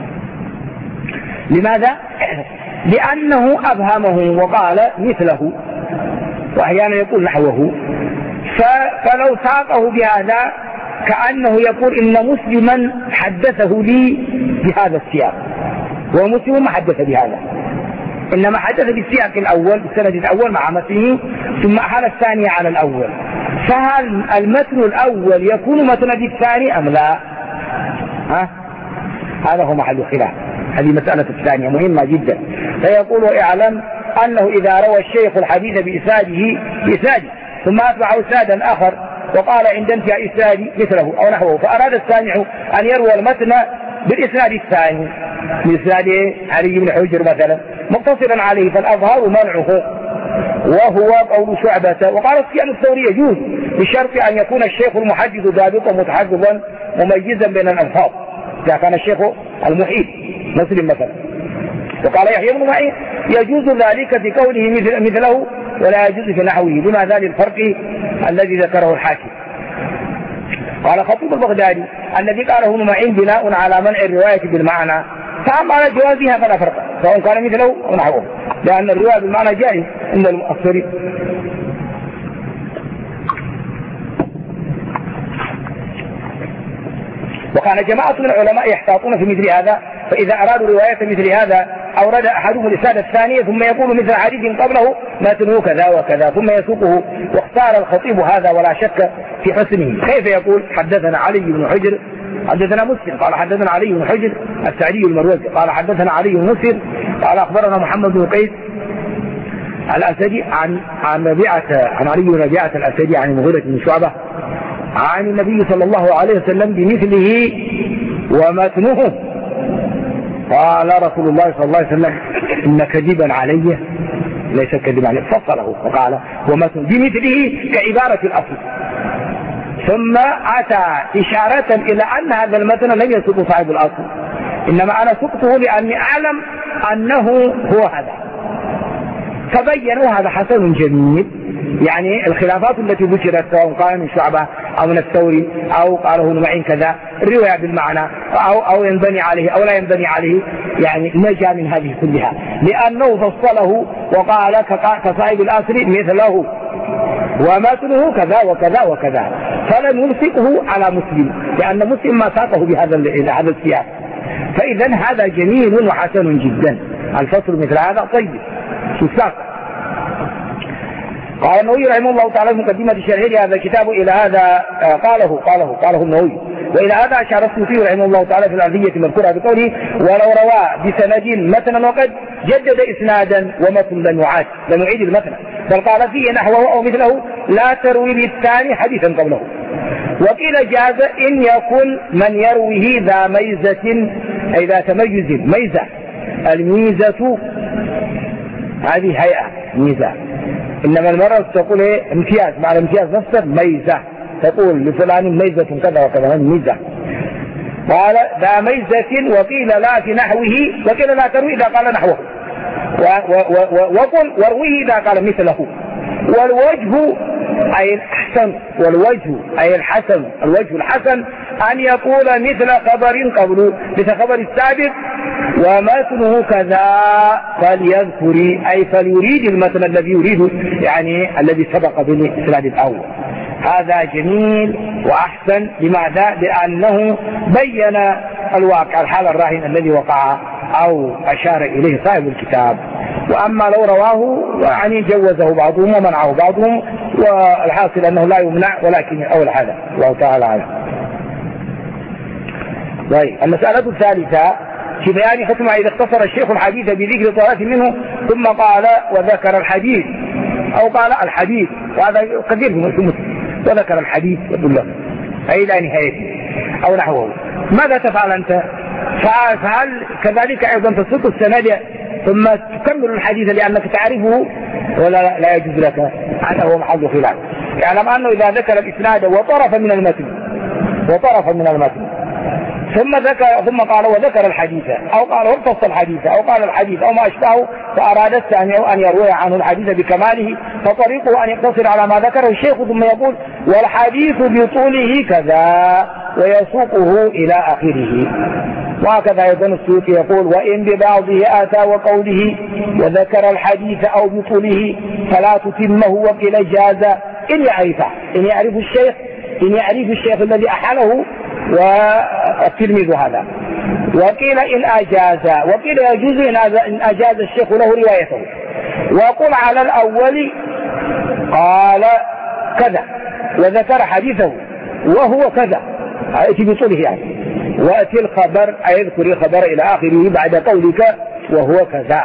لماذا؟ لأنه أبهمه وقال مثله وأحيانا يقول نحوه، فلو ساقه بهذا كأنه يقول إن مسلما حدثه لي بهذا السياق، ومسلم ما حدث بهذا، إنما حدث بالسياق الأول بالسند الأول مع متنه ثم أحال الثاني على الأول. فهل المتن الأول يكون متن الثاني أم لا؟ ها؟ هذا هو محل خلاف. هذه مسألة الثانية مهمة جدا. فيقول اعلم أنه إذا روى الشيخ الحديث بإسناده بإسناده ثم أتبعه إسنادا آخر وقال عند انتهاء إسنادي مثله أو نحوه، فأراد السامع أن يروى المتن بالإسناد الثاني بإسناد علي بن حجر مثلا مقتصرا عليه، فالأظهر منعه وهو قول شعبة. وقال سفيان الثوري يجوز بشرط أن يكون الشيخ المحدث ضابطا متحفظا مميزا بين الألفاظ، إذا كان الشيخ المحيط مسلم مثلا. وقال يحيى بن معين يجوز ذلك في قوله مثل مثله ولا يجوز في نحوه، لما ذا للفرق الذي ذكره الحاكم. قال خطيب البغدادي الذي قاله ابن معين بناء على منع الرواية بالمعنى، فأما على جوازها فلا فرق سواء كان مثله أو نحوه، لأن الرواية بالمعنى جائز عند المؤثرين. وكان جماعة من العلماء يحتاطون في مثل هذا، فإذا أرادوا رواية مثل هذا أورد أحدهم الإسناد الثانية ثم يقول مثل حديث قبله متنه كذا وكذا ثم يسوقه، واختار الخطيب هذا ولا شك في حسنه. كيف يقول حدثنا علي بن حجر حدثنا مسلم قال حدثنا علي بن حجر السعدي المروزي قال حدثنا علي بن مسلم قال أخبرنا محمد بن قيس الأسدي عن عن ربيعة عن علي بن ربيعة الأسدي عن المغيرة بن شعبة عن النبي صلى الله عليه وسلم بمثله ومتنه. قال رسول الله صلى الله عليه وسلم إن كذبا علي ليس كذبا علي، فصله وقال ومتن بمثله كعبارة الأصل، ثم أتى إشارة إلى أن هذا المتن لم يسقط صاحب الأصل، إنما أنا سقطه لأني أعلم أنه هو هذا، فبينوا هذا حسن جميل. يعني الخلافات التي ذكرت سواء قال من شعبة أو من الثوري أو قاله ابن معين كذا الرواية بالمعنى أو, أو ينبني عليه أو لا ينبني عليه، يعني نجا من هذه كلها لأنه فصله وقال كصاحب الأصل مثله ومتنه كذا وكذا وكذا، فلم يمسكه على مسلم لأن مسلم ما ساقه بهذا هذا السياق. فإذا هذا جميل وحسن جدا، الفصل مثل هذا طيب في الساق. قال النووي رحمه الله تعالى في مقدمة شرحه هذا الكتاب إلى هذا قاله قاله قاله النووي، وإلى هذا أشار السيوطي رحمه الله تعالى في الأرضية المذكورة بقوله ولو روى بسند متنا وقد جدد إسنادا ومتن لم يعاد لم يعيد المتن، بل قال فيه نحوه أو مثله لا تروي بالثاني حديثا قبله. وقيل جاز إن يكن من يرويه ذا ميزة أي ذا تميز ميزة، الميزة هذه هيئة ميزة، إنما المرة تقول إيه امتياز، مع الامتياز نفسه ميزة، تقول لفلان ميزة كذا وكذا ميزة. قال ذا ميزة وقيل لا في نحوه، وقيل لا تروي إذا قال نحوه، وقل ورويه إذا قال مثله. والوجه أي الحسن، والوجه أي الحسن، الوجه الحسن أن يقول مثل خبر قبله مثل خبر السابق ومتنه كذا فليذكر أي فليريد المتن الذي يريده، يعني الذي سبق بالإسناد الأول. هذا جميل وأحسن. لماذا؟ لأنه بين الواقع الحال الراهن الذي وقع أو أشار إليه صاحب الكتاب. وأما لو رواه يعني جوزه بعضهم ومنعه بعضهم، والحاصل أنه لا يمنع ولكن أول هذا الله تعالى أعلم. طيب المسألة الثالثة في بيان حكم إذا اختصر الشيخ الحديث بذكر طرف منه ثم قال وذكر الحديث أو قال الحديث، وهذا كثير من المسلمين وذكر الحديث يقول له أي لا نهاية أو نحوه. ماذا تفعل أنت؟ فهل كذلك أيضا تسوق السند ثم تكمل الحديث لأنك تعرفه ولا لا يجوز لك؟ هذا هو محل خلاف. يعلم أنه إذا ذكر الإسناد وطرف من المتن وطرف من المتن ثم ذكر ثم قال وذكر الحديث أو قال وامتص الحديث أو قال الحديث أو ما أشبهه، فأراد الثاني أن يروي عنه الحديث بكماله، فطريقه أن يقتصر على ما ذكره الشيخ ثم يقول والحديث بطوله كذا ويسوقه إلى آخره. وهكذا أيضا السيوطي يقول وإن ببعضه آتى وقوله وذكر الحديث أو بطوله فلا تتمه وقيل جاز إن يعرفه، إن يعرف الشيخ إن يعرف الشيخ الذي أحاله والتلميذ هذا. وقيل إن أجاز، وقيل يجوز إن أجاز الشيخ له روايته. وقل على الأول قال كذا وذكر حديثه وهو كذا أتي بطوله يعني، وأتي الخبر أي يذكر الخبر إلى آخره بعد قولك وهو كذا.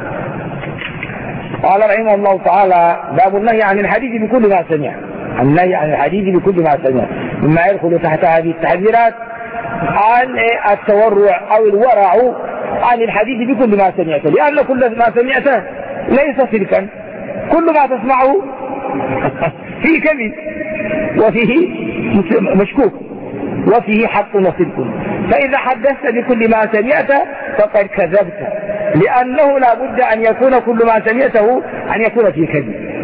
قال رحمه الله تعالى باب النهي عن الحديث بكل ما سمع، النهي عن الحديث بكل ما سمع مما يدخل تحت هذه التحذيرات عن التورع أو الورع عن الحديث بكل ما سمعت، لأن كل ما سمعته ليس شركا، كل ما تسمعه فيه كذب وفيه مشكوك وفيه حق وصدق، فإذا حدثت بكل ما سمعت فقد كذبت، لأنه لا بد أن يكون كل ما سمعته أن يكون فيه كذب،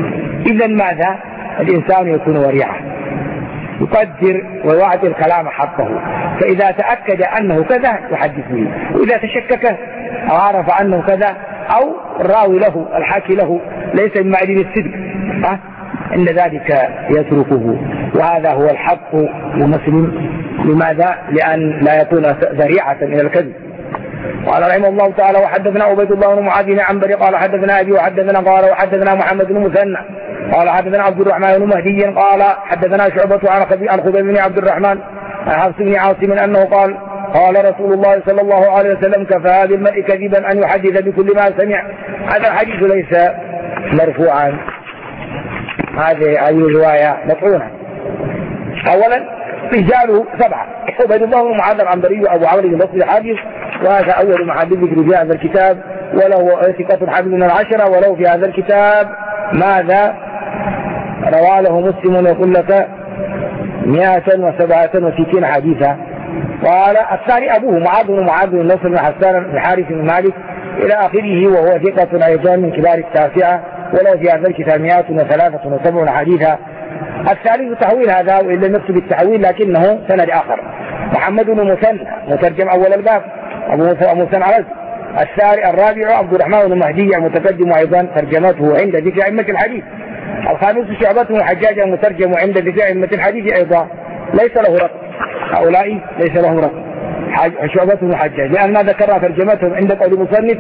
إذا ماذا؟ الإنسان يكون ورعا، يقدر ويعطي الكلام حقه، فإذا تأكد أنه كذا يحدث به، وإذا تشكك أو عرف أنه كذا أو الراوي له الحاكي له ليس من معدن الصدق أه؟ إن ذلك يتركه، وهذا هو الحق للمسلم. لماذا؟ لأن لا يكون ذريعة من الكذب. قال رحمه الله تعالى: وحدثنا عبيد الله بن معاذ بن عنبر قال حدثنا أبي وحدثنا قال وحدثنا محمد بن مثنى قال حدثنا عبد الرحمن بن مهدي قال حدثنا شعبة عن خبيب بن عبد الرحمن عن حفص بن عاصم أنه قال: قال رسول الله صلى الله عليه وسلم: كفى بالمرء كذبا أن يحدث بكل ما سمع. هذا الحديث ليس مرفوعا، هذه الرواية مطعونة. أولا رجاله سبعة: عبيد الله بن معاذ العنبري أبو عمرو بن بصري حافظ، وهذا أول محل ذكر في هذا الكتاب، وله ثقة حافظ من العشرة، ولو في هذا الكتاب ماذا روى له مسلم يقول لك مئة وسبعة وستين حديثا. قال الثاني أبوه معاذ بن معاذ بن نصر بن حسان بن حارث بن مالك إلى آخره، وهو ثقة أيضا من كبار التاسعة، ولو في هذا الكتاب مئة وثلاثة وسبعون حديثا. الثالث تحويل هذا، وإلا نكتب التحويل لكنه سند آخر: محمد بن مثنى مترجم أول الباب أبو مثنى عرز. الثالث الرابع عبد الرحمن بن مهدي المتقدم أيضا ترجمته عند ذكر أئمة الحديث. الخامس شعبة بن الحجاج المترجم عند ذكر أئمة الحديث أيضا، ليس له رقم، هؤلاء ليس لهم رقم شعبة بن الحجاج، لأن ما ذكرنا ترجمتهم عند قول المصنف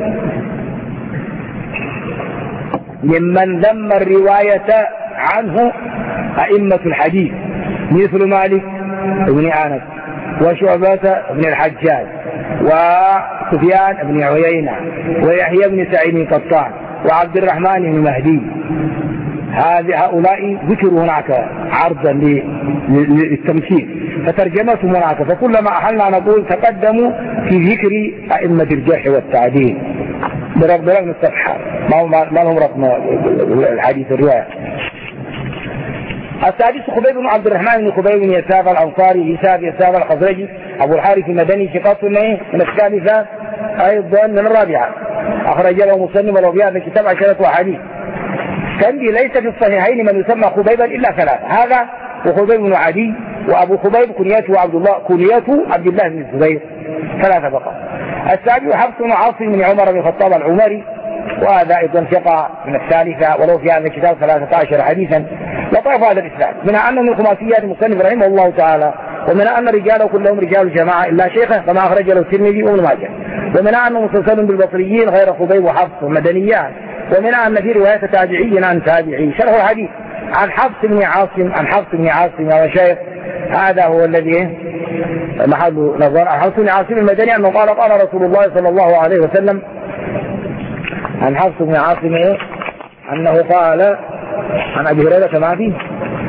ممن ذم الرواية عنه أئمة الحديث مثل مالك بن أنس وشعبة بن الحجاج وسفيان بن عيينة ويحيى بن سعيد القطان وعبد الرحمن بن مهدي. هؤلاء ذكروا هناك عرضا للتمثيل، فترجمتهم هناك، فكلما أحلنا نقول تقدموا في ذكر أئمة الجرح والتعديل برغم الصفحة، ما لهم رقم الحديث الرواية. السادس خبيب بن عبد الرحمن بن خبيب بن يساف الأنصاري يساف يساف الخزرجي أبو الحارث المدني ثقة من الثالثة أيضا من الرابعة، أخرج له مسلم ولو في هذا الكتاب عشرة أحاديث. كان ليس في الصحيحين من يسمى خبيبا إلا ثلاثة: هذا وخبيب بن عدي، وأبو خبيب كنيته عبد الله كنيته عبد الله بن الزبير، ثلاثة فقط. السابع حفص بن عاصم بن عمر بن الخطاب العمري، وهذا أيضا ثقة من الثالثة، ولو في هذا الكتاب ثلاثة عشر حديثا. لطيف هذا الإسلام منها أنه من خماسيات المصنف رحمه الله تعالى، ومنها أن رجاله كلهم رجال جماعة إلا شيخه كما أخرج له الترمذي وابن ماجه، ومنها أنه مسلسل بالبصريين غير خبيب وحفص ومدنيان، ومنها أن في رواية تابعي عن تابعي شرح الحديث عن حفص بن عاصم عن حفص بن عاصم يا مشايخ. هذا هو الذي محل نظر عن حفص بن عاصم المدني أنه قال: قال رسول الله صلى الله عليه وسلم عن حفص بن عاصم إيه؟ أنه قال عن أبي هريرة ما فيه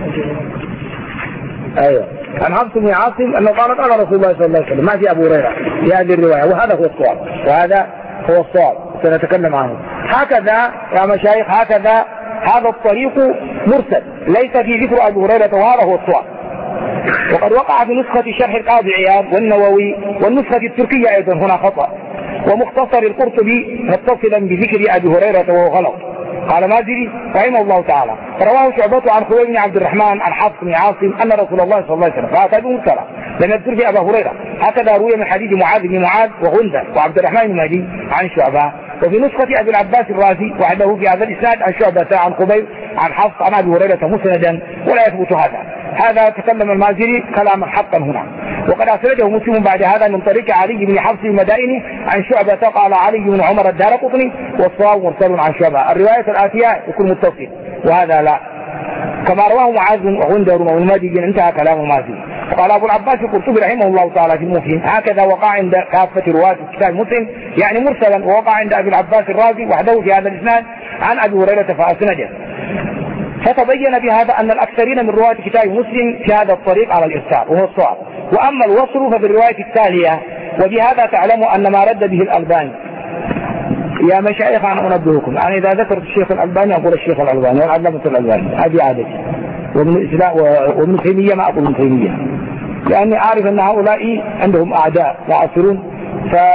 أيوة عن حفص بن عاصم أنه قال: قال رسول الله صلى الله عليه وسلم، ما في أبو هريرة في هذه الرواية، وهذا هو الصواب، وهذا هو الصواب سنتكلم عنه. هكذا يا مشايخ، هكذا هذا الطريق مرسل ليس في ذكر أبي هريرة، وهذا هو الصواب. وقد وقع في نسخة شرح القاضي عياض والنووي والنسخة التركية أيضا هنا خطأ، ومختصر القرطبي متصلا بذكر أبي هريرة وهو غلط. قال مازري رحمه الله تعالى: رواه شعبة عن خبيب بن عبد الرحمن عن حفص بن عاصم أن رسول الله صلى الله عليه وسلم، فهذا مرسل لم يذكر في أبا هريرة. هكذا روي من حديث معاذ بن معاذ وغندر وعبد الرحمن بن مهدي عن شعبة. وفي نسخة أبي العباس الرازي وحده في هذا الإسناد عن شعبة عن خبيب عن حفص عن أبي هريرة مسندا، ولا يثبت هذا. هذا تكلم المازري كلاما حقا هنا. وقد أسنده مسلم بعد هذا من طريق علي بن حفص المدائني عن شعبة قال علي بن عمر الدارقطني: والصواب مرسل عن شعبة. الرواية الآتية يكون متصل، وهذا لا، كما رواه معاذ وغندر والمدي. انتهى كلام المازري. قال أبو العباس القرطبي رحمه الله تعالى في المفهم: هكذا وقع عند كافة رواة كتاب مسلم، يعني مرسلا، ووقع عند أبي العباس الرازي وحده في هذا الإسناد عن أبي هريرة فأسنده. فتبين بهذا أن الأكثرين من رواة كتاب مسلم في هذا الطريق على الإرسال وهو الصواب. وأما الوصل ففي الرواية التالية، وبهذا تعلموا أن ما رد به الألباني. يا مشايخ أنا أنبهكم، أنا إذا ذكرت الشيخ الألباني أقول الشيخ الألباني والعلامة الألباني، هذه عادتي. وابن الإسلام وابن تيمية ما أقول ابن تيمية، لأني أعرف أن هؤلاء عندهم أعداء معاصرون،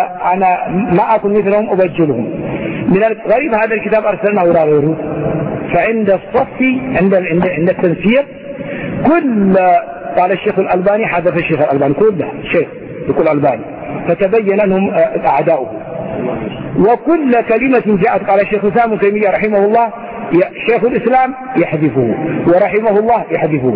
فأنا ما أكون مثلهم أبجلهم. من الغريب هذا الكتاب أرسلناه إلى غيره، فعند الصف عند عند التنسيق كل قال الشيخ الألباني حذف الشيخ الألباني كله شيخ يقول الألباني فتبين أنهم أعداؤه. وكل كلمة جاءت قال الشيخ الإسلام ابن تيمية رحمه الله شيخ الإسلام يحذفه ورحمه الله يحذفه.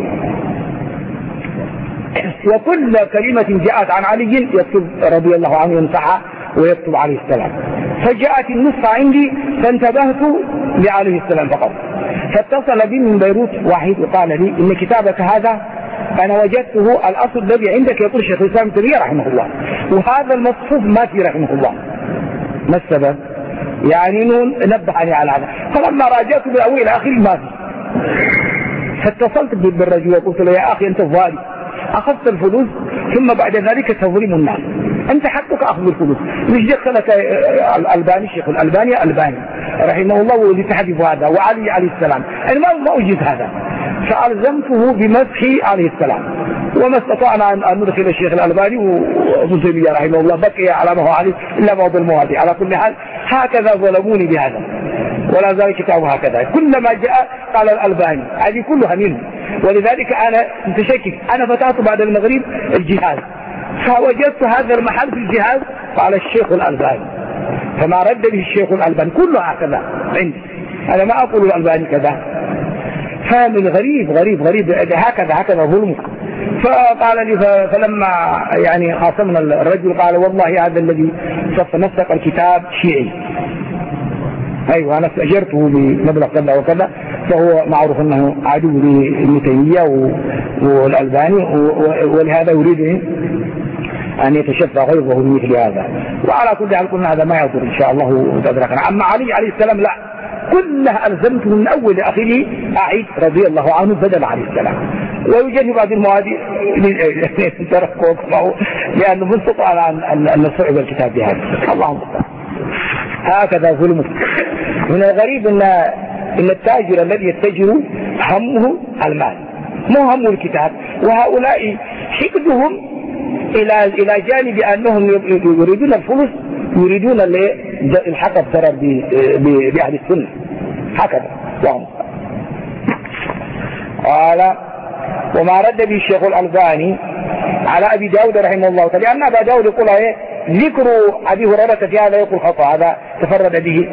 وكل كلمة جاءت عن علي يكتب رضي الله عنه يمسحها ويكتب عليه السلام. فجاءت النسخة عندي فانتبهت لعليه السلام فقط. فاتصل بي من بيروت واحد وقال لي إن كتابك هذا أنا وجدته الأصل الذي عندك يقول الشيخ الإسلام ابن تيمية رحمه الله وهذا المصحوف ما في رحمه الله. ما السبب؟ يعني نبهني على هذا. فلما راجعت بالأول إلى آخر ما في. فاتصلت بالرجل وقلت له يا أخي أنت ظالم أخذت الفلوس ثم بعد ذلك تظلم الناس. أنت حقك أخذ الفلوس مش دخلك الألباني الشيخ الألباني الألباني رحمه الله ولتحدث هذا وعلي عليه السلام. أنا ما أوجد هذا فألزمته بمسح عليه السلام وما استطعنا أن ندخل الشيخ الألباني وابن تيمية رحمه الله بقي على ما هو عليه إلا بعض المواضيع. على كل حال هكذا ظلموني بهذا ولا زال كتابه هكذا كلما جاء قال الألباني هذه كلها منه. ولذلك أنا متشكك أنا فتحت بعد المغرب الجهاز فوجدت هذا المحل في الجهاز قال الشيخ الألباني فما رد به الشيخ الألباني كله هكذا عندي. أنا ما أقول الألباني كذا. فمن غريب غريب غريب هكذا هكذا ظلمك. فقال لي فلما يعني خاصمنا الرجل قال والله هذا الذي صف نسق الكتاب شيعي. أيوة أنا استأجرته بمبلغ كذا وكذا فهو معروف أنه عدو لابن تيمية والألباني ولهذا يريد أن يتشفى غيظه بمثل هذا. وعلى كل حال قلنا هذا ما يضر إن شاء الله وتدركنا. أما علي عليه السلام لا كلها ألزمته من أول لآخره أعيد رضي الله عنه بدل عليه السلام. ويوجد بعض المواضيع تركوا معه لأنه من استطاع أن نصعب الكتاب بهذا. اللهم هكذا ظلمه. من الغريب أن إن التاجر الذي يتجر همه المال مو همه الكتاب. وهؤلاء حقدهم إلى إلى جانب أنهم يريدون الفلوس يريدون الحق الضرر بأهل السنة هكذا. قال وما رد به الشيخ الألباني على أبي داود رحمه الله تعالى لأن أبا داود يقول ايه ذكر أبي هريرة في هذا يقول خطأ هذا تفرد به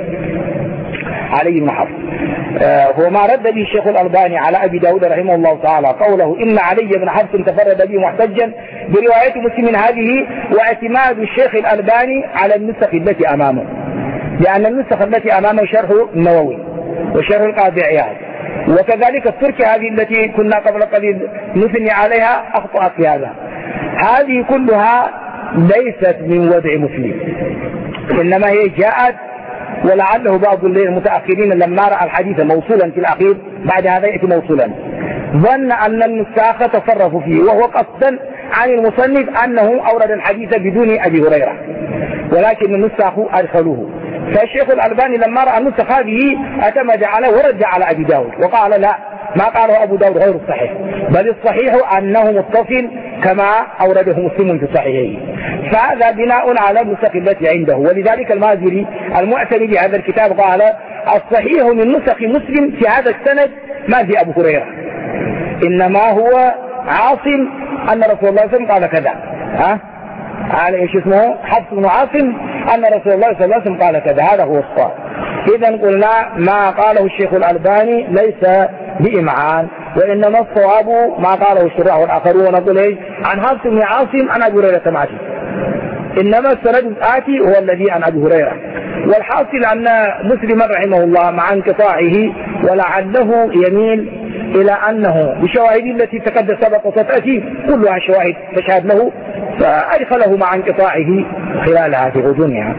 علي بن حفص. هو ما رد به الشيخ الألباني على أبي داود رحمه الله تعالى قوله إن علي بن حفص تفرد به محتجا برواية مسلم هذه واعتماد الشيخ الألباني على النسخ التي أمامه لأن النسخ التي أمامه شرح النووي وشرح القاضي عياض وكذلك التركة هذه التي كنا قبل قليل نثني عليها أخطأت في هذا. هذه كلها ليست من وضع مسلم إنما هي جاءت ولعله بعض المتأخرين لما رأى الحديث موصولا في الأخير بعد هذا يأتي موصولا ظن أن النساخ تصرفوا فيه وهو قصدا عن المصنف أنه أورد الحديث بدون أبي هريرة ولكن النساخ أدخلوه. فالشيخ الألباني لما رأى النسخ هذه اعتمد عليه ورد على أبي داود وقال لا ما قاله أبو داود غير الصحيح بل الصحيح أنه متصل كما أورده مسلم في صحيحه. فهذا بناء على النسخ التي عنده. ولذلك المازري المعتني بهذا الكتاب قال الصحيح من نسخ مسلم في هذا السند ما في أبو هريرة إنما هو عاصم أن رسول الله صلى الله عليه وسلم قال كذا ها على ايش اسمه حفص بن عاصم أن رسول الله صلى الله عليه وسلم قال كذا هذا هو الصواب. إذن قلنا ما قاله الشيخ الألباني ليس بإمعان وإنما الصواب ما قاله الشراح والآخرون ونقول ايش عن حفص بن عاصم عن أبي هريرة معتي إنما السند الآتي هو الذي عن أبي هريرة. والحاصل أن مسلم رحمه الله مع انقطاعه ولعله يميل إلى أنه بشواهد التي تقدس سبق وتأتي كلها شواهد تشهد له فأدخله مع انقطاعه خلالها في غضونها.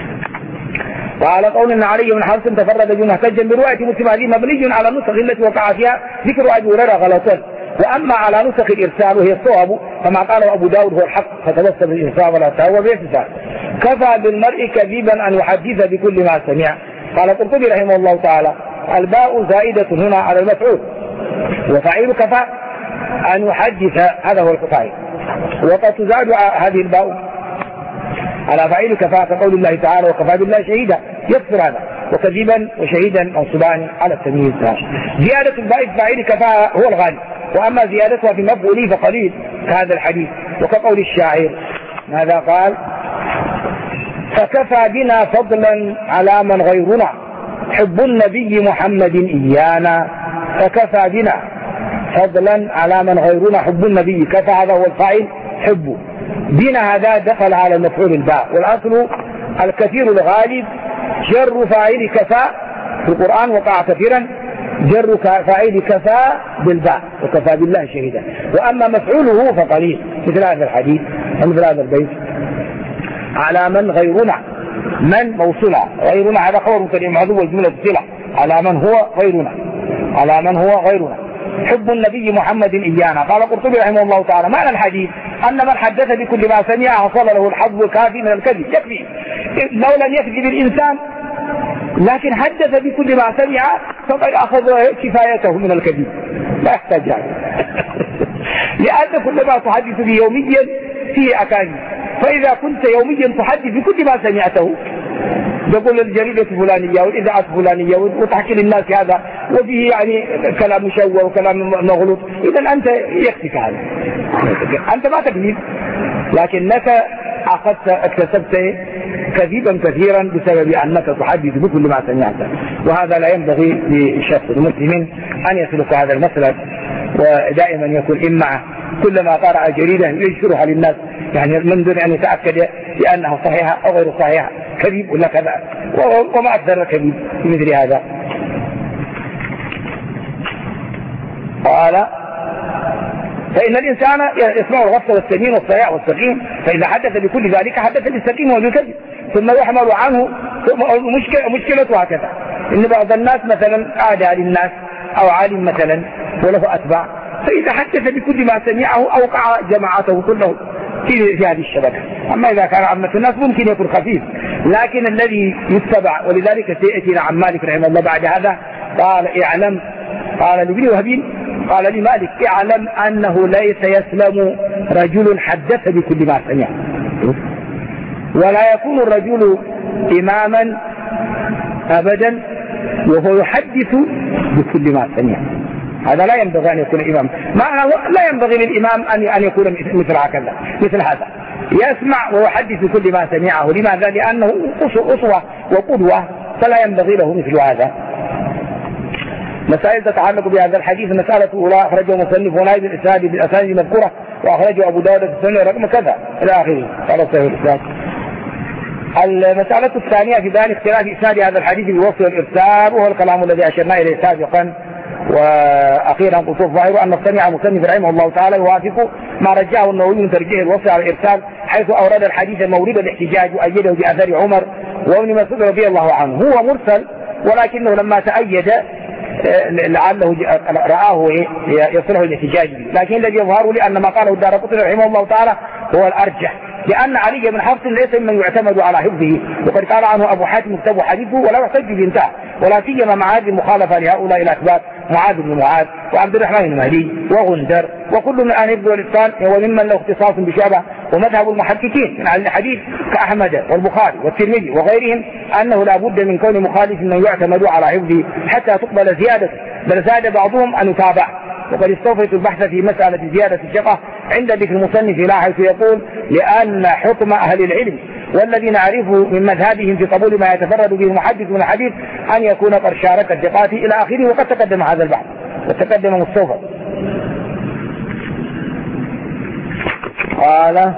وعلى قول أن علي بن حفص تفرد بمحتجا برواية مسلم هذه مبني على النسخ التي وقع فيها ذكر أبي هريرة غلطا وأما على نسخ الإرسال وهي الصواب فما قاله أبو داود هو الحق فتوسل بالإرسال ولا تهوى بالاعتزال. كفى بالمرء كذبا أن يحدث بكل ما سمع. قال القرطبي رحمه الله تعالى الباء زائدة هنا على المفعول وفعيل كفى أن يحدث هذا هو الفاعل وقد تزاد هذه الباء على فعيل كفى كقول الله تعالى وكفى بالله شهيدا يكفر هذا. وكذبا وشهيدا منصوبان على التمييز. زيادة الباء الفاعل كفاء هو الغالب، وأما زيادتها في مفعوله فقليل كهذا الحديث. وكقول الشاعر ماذا قال؟ فكفى بنا فضلا على من غيرنا حب النبي محمد إيانا. فكفى بنا فضلا على من غيرنا حب النبي، كفى هذا هو الفاعل، حب بنا هذا دخل على المفعول الباء، والأصل الكثير الغالب جر فاعل كفى في القرآن وقع كثيرا جر فاعل كفى بالباء وكفى بالله شهيدا، وأما مفعوله فقليل مثل هذا الحديث ومثل هذا البيت على من غيرنا. من موصولة، غيرنا هذا خبر مبتدأ محذوف والجملة صلة على من هو غيرنا، على من هو غيرنا حب النبي محمد إيانا. قال قرطبي رحمه الله تعالى معنى الحديث أن من حدث بكل ما سمع حصل له الحظ الكافي من الكذب، يكفي لو لم يكذب الإنسان لكن حدث بكل ما سمع فقد أخذ كفايته من الكذب، لا يحتاج هذا لأن كل ما تحدث به يوميا فيه أكاذيب، فإذا كنت يوميا تحدث بكل ما سمعته يقول الجريدة الفلانية والإذاعة الفلانية وتحكي للناس هذا وفيه يعني كلام مشوه وكلام مغلوط، إذا أنت يكفيك هذا، أنت ما تكذب لكنك أخذت اكتسبت كذبا كثيرا بسبب أنك تحدث بكل ما سمعته. وهذا لا ينبغي للشخص المسلم أن يسلك هذا المسلك، ودائما يكون إمعه كلما قرأ جريدة ينشرها للناس يعني من دون أن يتأكد بأنها صحيحة أو غير صحيحة، كذب ولا كذا، وما أكثر الكذب في مثل هذا. قال فإن الإنسان يسمع الغفل والسمين والصياع والسقيم، فإذا حدث بكل ذلك حدث بالسقيم وبالكذب، ثم يحمل عنه مشكلة مشكلته هكذا إن بعض الناس مثلا أعدى للناس أو عالم مثلا وله أتباع، فإذا حدث بكل ما سمعه أوقع جماعته كله في هذه الشبكة. أما إذا كان عامة الناس ممكن يكون خفيف، لكن الذي يتبع، ولذلك سيأتينا عن مالك رحمه الله بعد هذا قال اعلم، قال لابن وهب قال لي مالك اعلم أنه ليس يسلم رجل حدث بكل ما سمع، ولا يكون الرجل إماما أبدا وهو يحدث بكل ما سمع. هذا لا ينبغي أن يكون إمام، معنى لا ينبغي للإمام أن أن يكون مثل هكذا مثل هذا يسمع ويحدث بكل ما سمعه. لماذا؟ لأنه أسوة وقدوة، فلا ينبغي له مثل هذا. مسائل تتعلق بهذا الحديث: المسألة الأولى أخرجه مصنف هنا بالإسناد بالأسانيد المذكورة، وأخرجه أبو داود في السنة رقم كذا إلى آخره، قال صحيح الإسناد. المسألة الثانية في بيان اختلاف إسناد هذا الحديث بالوصف والإرسال، وهو الكلام الذي أشرنا إليه سابقا. وأخيرا قلت الظاهر أن الصنيع مصنف رحمه الله تعالى يوافق ما رجعه النووي من ترجيح الوصف على الإرسال، حيث أورد الحديث مورد الاحتجاج وأيده بأثر عمر وابن مسعود رضي الله عنه. هو مرسل ولكنه لما تأيد لعله رآه يصلح الاحتجاج به، لكن الذي يظهر لي أن ما قاله الدارقطني رحمه الله تعالى هو الأرجح، لأن علي بن حفص ليس ممن يعتمد على حفظه، وقد قال عنه أبو حاتم مكتب حديثه ولا يحتج بانتهى، ولا سيما مع هذه المخالفة لهؤلاء الأثبات معاذ بن معاذ وعبد الرحمن بن مهدي وغندر، وكل من أهل الحفظ والإتقان هو ممن له اختصاص بشعبة. ومذهب المحققين من أهل الحديث كأحمد والبخاري والترمذي وغيرهم أنه لا بد من كون مخالف من يعتمد على حفظه حتى تقبل زيادته، بل زاد بعضهم أن يتابع. وقد استوفيت البحث في مسألة زيادة الثقة عند ذكر المصنف لا، حيث يقول: لأن حكم أهل العلم والذي نعرفه من مذهبهم في قبول ما يتفرد به المحدث من الحديث أن يكون قد شارك الثقات إلى آخره. وقد تقدم هذا البحث وتقدم مستوفى. قال: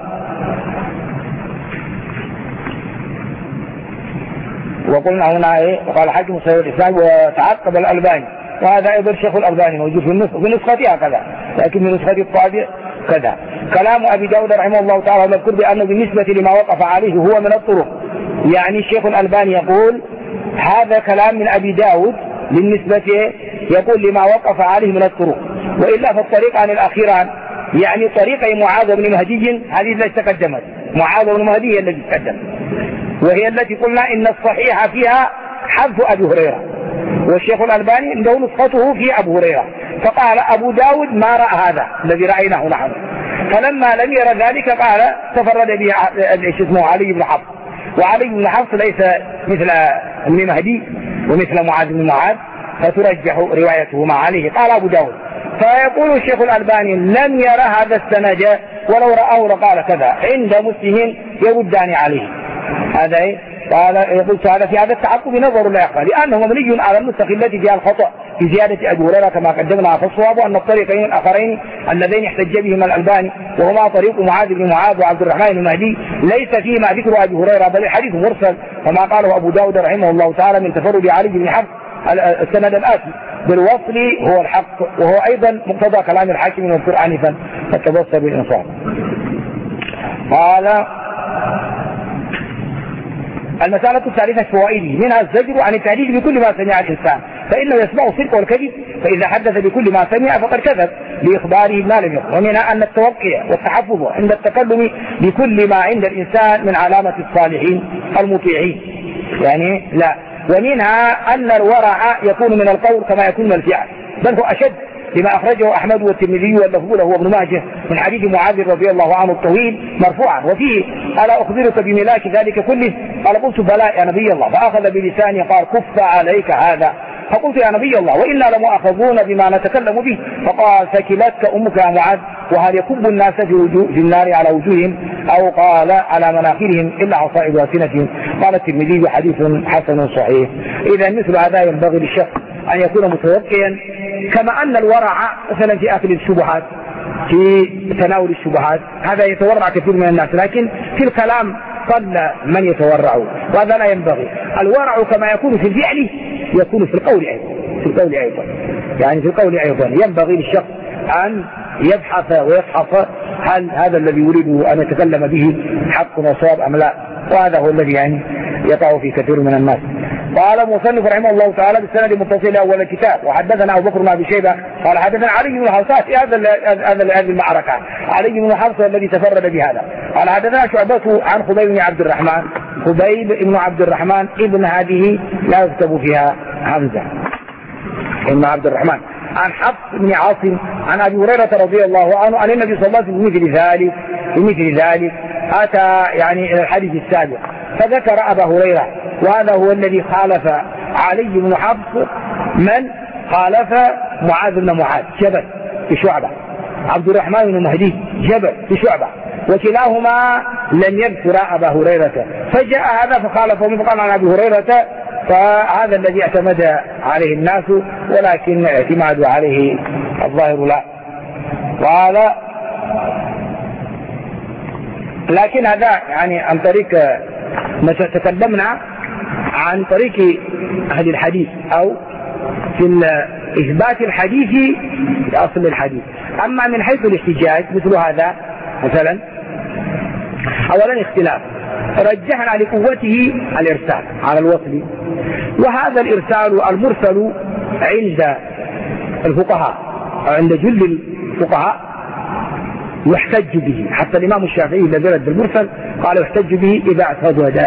وقلنا هنا ايه؟ وقال حاكم صحيح الإسلام وتعقب الألباني، وهذا أيضا الشيخ الألباني موجود في النسخة، في نسختها كذا، لكن في نسخة الطابع كذا. كلام أبي داود رحمه الله تعالى مذكور بأنه بالنسبة لما وقف عليه هو من الطرق، يعني الشيخ الألباني يقول هذا كلام من أبي داود بالنسبة يقول لما وقف عليه من الطرق، وإلا فالطريق عن الأخيران يعني طريقة معاذ بن مهدي هذه التي تقدمت، معاذ بن مهدي هي التي تقدم، وهي التي قلنا إن الصحيح فيها حذف أبي هريرة، والشيخ الألباني عنده نسخته في أبو هريرة، فقال أبو داود ما رأى هذا الذي رأيناه نحن، فلما لم يرى ذلك قال تفرد به اسمه علي بن حفص، وعلي بن حفص ليس مثل ابن مهدي ومثل معاذ بن معاذ فترجح روايته مع عليه. قال أبو داود فيقول الشيخ الألباني لم يرى هذا السند ولو رآه لقال كذا، عند مسلم يردان عليه. هذا إيه؟ قال يقول هذا في هذا التعقب نظر لا يخفى، لأنه مبني على النسخ التي فيها الخطأ في زيادة أبي هريرة كما قدمنا. فالصواب أن الطريقين الآخرين اللذين احتج بهما الألباني وهما طريق معاذ بن معاذ وعبد الرحمن المهدي ليس فيما ذكر أبي هريرة بل الحديث مرسل كما قاله أبو داود رحمه الله تعالى من تفرد علي بن حفص. السند الآتي بالوصل هو الحق، وهو أيضا مقتضى كلام الحاكم والمذكور آنفا فالتبصر بالإنصاف. قال المسألة الثالثة فوائده، منها الزجر عن التهديد بكل ما سمع الإنسان، فإنه يسمع الصدق والكذب، فإذا حدث بكل ما سمع فقد كذب لإخباره ما لم يقل. ومنها أن التوقع والتحفظ عند التكلم بكل ما عند الإنسان من علامة الصالحين المطيعين، يعني لا. ومنها أن الورع يكون من القول كما يكون من الفعل، بل هو أشد لما أخرجه أحمد والترمذي واللفظ له وابن ماجه من حديث معاذ رضي الله عنه الطويل مرفوعا وفيه: ألا أخبرك بملاك ذلك كله؟ قال: قلت: بلى يا نبي الله. فأخذ بلساني قال: كف عليك هذا. فقلت: يا نبي الله، وإنا لمؤاخذون بما نتكلم به. فقال: ثكلتك أمك يا معاذ، وهل يكب الناس في, وجوه في النار على وجوههم أو قال على مناخرهم إلا عصائب ألسنتهم. قال الترمذي: حديث حسن صحيح. إذا مثل هذا ينبغي للشخص أن يكون متوقيا، كما أن الورع مثلا في أكل الشبهات، في تناول الشبهات، هذا يتورع كثير من الناس، لكن في الكلام قل من يتورع، وهذا لا ينبغي. الورع كما يكون في الفعل يكون في القول أيضا، في القول أيضا يعني في القول أيضا ينبغي للشخص أن يبحث ويفحص هل هذا الذي يريد أن يتكلم به حق وصواب أم لا، وهذا هو الذي يعني يقع في كثير من الناس. قال المصنف رحمه الله تعالى بالسند المتصل أول الكتاب: وحدثنا أبو بكر بن أبي شيبة قال حدثنا علي بن حفص. هذا هذا هذه المعركة علي بن حفص الذي تفرد بهذا. قال حدثنا شعبة عن خبيب بن عبد الرحمن. خبيب بن عبد الرحمن ابن هذه لا يكتب فيها همزة، ابن عبد الرحمن. عن حفص بن عاصم عن أبي هريرة رضي الله عنه عن النبي صلى الله عليه وسلم بمثل ذلك بمثل ذلك أتى يعني الحديث السابق، فذكر أبا هريرة، وهذا هو الذي خالف علي بن حفص من خالف معاذ بن معاذ جبل في شعبة، عبد الرحمن بن مهدي جبل في شعبة، وكلاهما لم يذكر أبا هريرة، فجاء هذا فخالفه فقال عن أبي هريرة، فهذا الذي اعتمد عليه الناس، ولكن اعتماد عليه الظاهر لا. قال لكن هذا يعني عن طريق ما تكلمنا عن طريق أهل الحديث أو في إثبات الحديث في أصل الحديث. أما من حيث الاحتجاج مثل هذا مثلا، أولا اختلاف، رجحنا لقوته الإرسال على الوصل، وهذا الإرسال المرسل عند الفقهاء أو عند جل الفقهاء يحتج به، حتى الإمام الشافعي الذي رد المرسل قال يحتج به إذا اعتضد،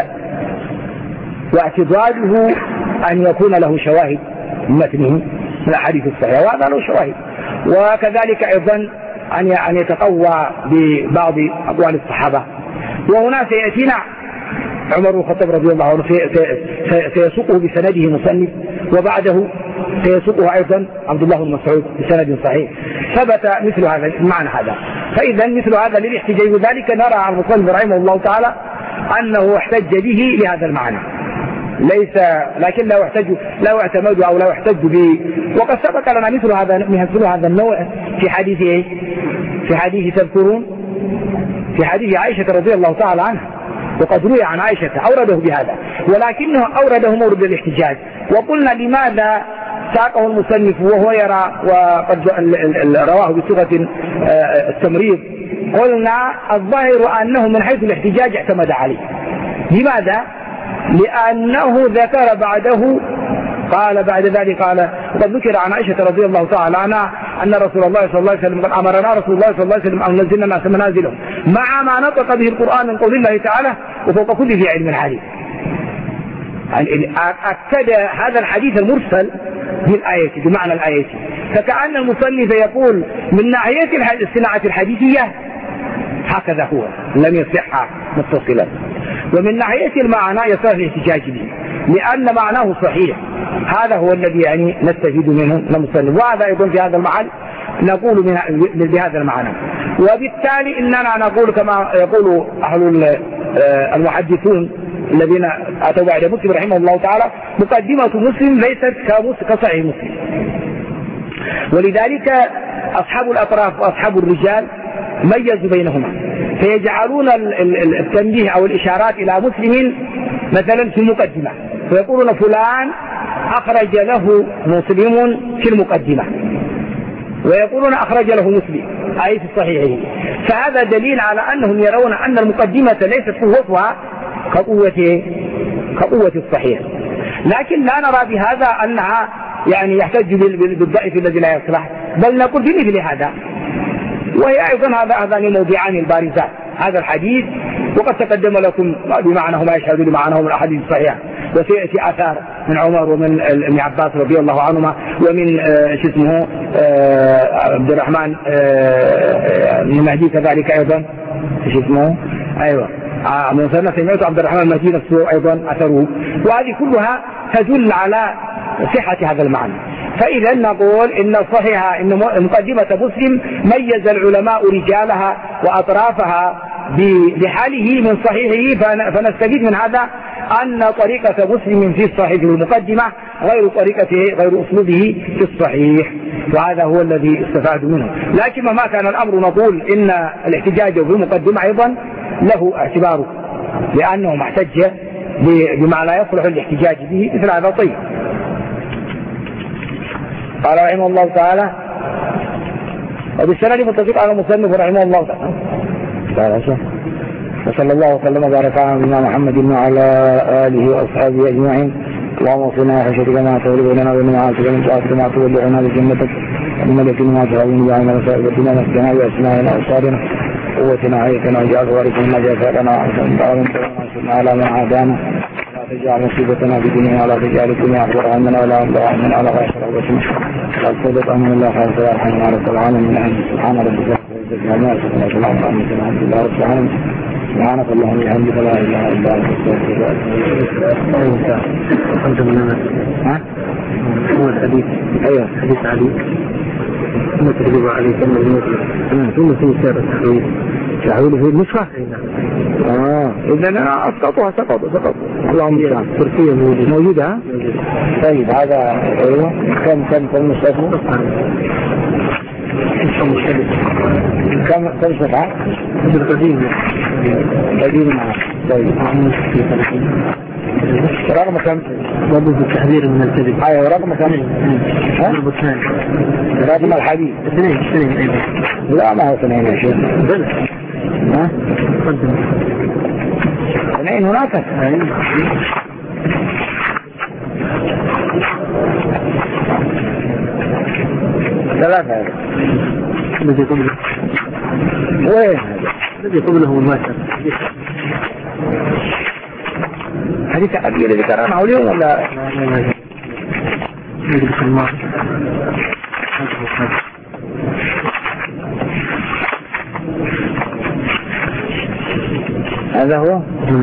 واعتضاده أن يكون له شواهد من متنه من الأحاديث الصحيحة، وهذا له شواهد. وكذلك أيضا أن يتقوى ببعض أقوال الصحابة. وهنا سيأتينا عمر بن الخطاب رضي الله عنه سيسوقه بسنده مصنف، وبعده سيسوقه أيضا عبد الله بن مسعود بسند صحيح. ثبت مثل هذا المعنى هذا، فإذا مثل هذا للاحتجاج، وذلك نرى عن المصنف رحمه الله تعالى أنه احتج به لهذا المعنى، ليس لكن لا يحتج لا يعتمد أو لا يحتج به. وقد سبق لنا مثل هذا مثل هذا النوع في حديث ايه؟ في حديث تذكرون في حديث عائشة رضي الله تعالى عنها، وقد روي عن عائشة أورده بهذا، ولكنه أورده مورد الاحتجاج. وقلنا لماذا ساقه المصنف وهو يرى وقد رواه بصيغة التمريض؟ قلنا الظاهر أنه من حيث الاحتجاج اعتمد عليه. لماذا؟ لأنه ذكر بعده قال بعد ذلك قال قد ذكر عن عائشة رضي الله تعالى عنها أن رسول الله صلى الله عليه وسلم قد أمرنا رسول الله صلى الله عليه وسلم أن ننزلنا الناس منازلهم مع ما نطق به القرآن من قول الله تعالى وفوق كل ذي علم عليم. أكد هذا الحديث المرسل بالآية بمعنى الآية، فكأن المصنف يقول من ناحية الصناعة الحديثية هكذا هو لم يصح متصلا، ومن ناحية المعنى يصح الاحتجاج به لأن معناه صحيح هذا هو الذي يعني نستفيد منه المسلم. وهذا أيضا في هذا المحل نقول بهذا المعنى. وبالتالي إننا نقول كما يقول أهل المحدثون الذين أتوا بعد مسلم رحمه الله تعالى: مقدمة مسلم ليست كصحيح مسلم. ولذلك أصحاب الأطراف وأصحاب الرجال ميزوا بينهما، فيجعلون التنبيه أو الإشارات إلى مسلم مثلا في المقدمة، فيقولون فلان أخرج له مسلم في المقدمة، ويقولون أخرج له مسلم أي في الصحيح. فهذا دليل على أنهم يرون أن المقدمة ليست قوتها كقوة كقوة الصحيح. لكن لا نرى بهذا أنها يعني يحتج بالضعيف الذي لا يصلح، بل نقول بمثل هذا. وهي أيضا هذا هذان موضوعان البارزان، هذا الحديث وقد تقدم لكم بمعناه ما يشهد لمعناه من الأحاديث الصحيحة، وسيأتي آثار من عمر ومن ابن عباس رضي الله عنهما ومن شو اسمه عبد الرحمن بن مهدي كذلك أيضا شو اسمه أيوه من سنة سمعت عبد الرحمن المهدي نفسه أيضا أثره. وهذه كلها تدل على صحة هذا المعنى. فإذا نقول إن الصحيحة إن مقدمة مسلم ميز العلماء رجالها وأطرافها بحاله من صحيحه، فنستفيد من هذا أن طريقة مسلم في الصحيح المقدمة غير طريقته غير أسلوبه في الصحيح، وهذا هو الذي استفاد منه. لكن ما كان الأمر نقول إن الاحتجاج بالمقدمة أيضا له اعتباره، لأنه محتج بما لا يصلح الاحتجاج به مثل هذا. طيب، قال رحمه الله تعالى: وبالسند متفق على المصنف رحمه الله تعالى. وصلى الله وسلم وبارك على نبينا محمد وعلى آله وأصحابه أجمعين. اللهم وصلنا وحشتك ما تولي بيننا وبين معاصيك من طاعتك ما تولعنا بجنتك ومن اليقين ما تهون بعنا وسائر الدنيا نفسنا بأسمائنا وأبصارنا قوتنا عيتنا وجعل وارثنا جزاءنا وأحسن دارنا وانصرنا على من عادانا لا تجعل مصيبتنا في ديننا ولا تجعل الدنيا أكبر همنا ولا مبلغ علمنا ولا غير رغبتنا ولا صدق أمن الله خير ويرحمنا على العالمين. سبحان ربك سبحانك اللهم وبحمدك لا اله الا انت استغفرك. ها هو الحديث ايوه حديث علي ثم تكذب عليه ثم المسلم ثم في سير التحويل تحويل في النسخه. اه اذا انا اسقطها سقط سقط. اللهم صل كرسيه موجوده. طيب هذا ايوه كم كم كم نسخه؟ كم كم صفحة؟ القديم القديم. طيب رقم كم؟ باب التحذير من الكذب. ايوه رقم كم؟ ها؟ رقم الحديث اثنين اثنين ايضا. لا ما هو اثنين يا شيخ. ها؟ قدم اثنين هناك. ثلاثة. الذي قبله وين؟ الذي قبله الماشر حديث أبي الذي ذكرناه اليوم ولا؟ لا لا لا يجب في الماضي. هذا هو؟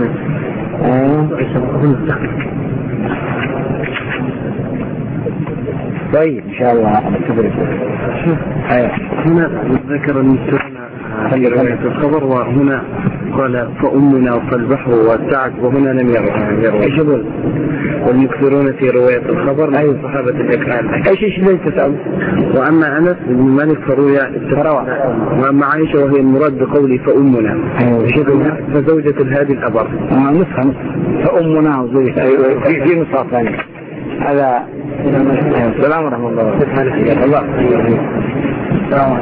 طيب إن شاء الله أتبرك. هنا ذكر المسلمين في الخبر، وهنا قال فأمنا فالبحر والسعد، وهنا لم يروي. ايش يقول؟ والمكثرون في رواية الخبر أي صحابة الأكرام. ايش ايش ليس تسأل؟ وأما أنس بن مالك فروي استفراء، وأما عائشة وهي المراد بقولي فأمنا فزوجة الهادي الأبر. آه نسخة نسخة فأمنا وزوجة في في نسخة ثانية. هذا السلام ورحمة الله وبركاته. الله السلام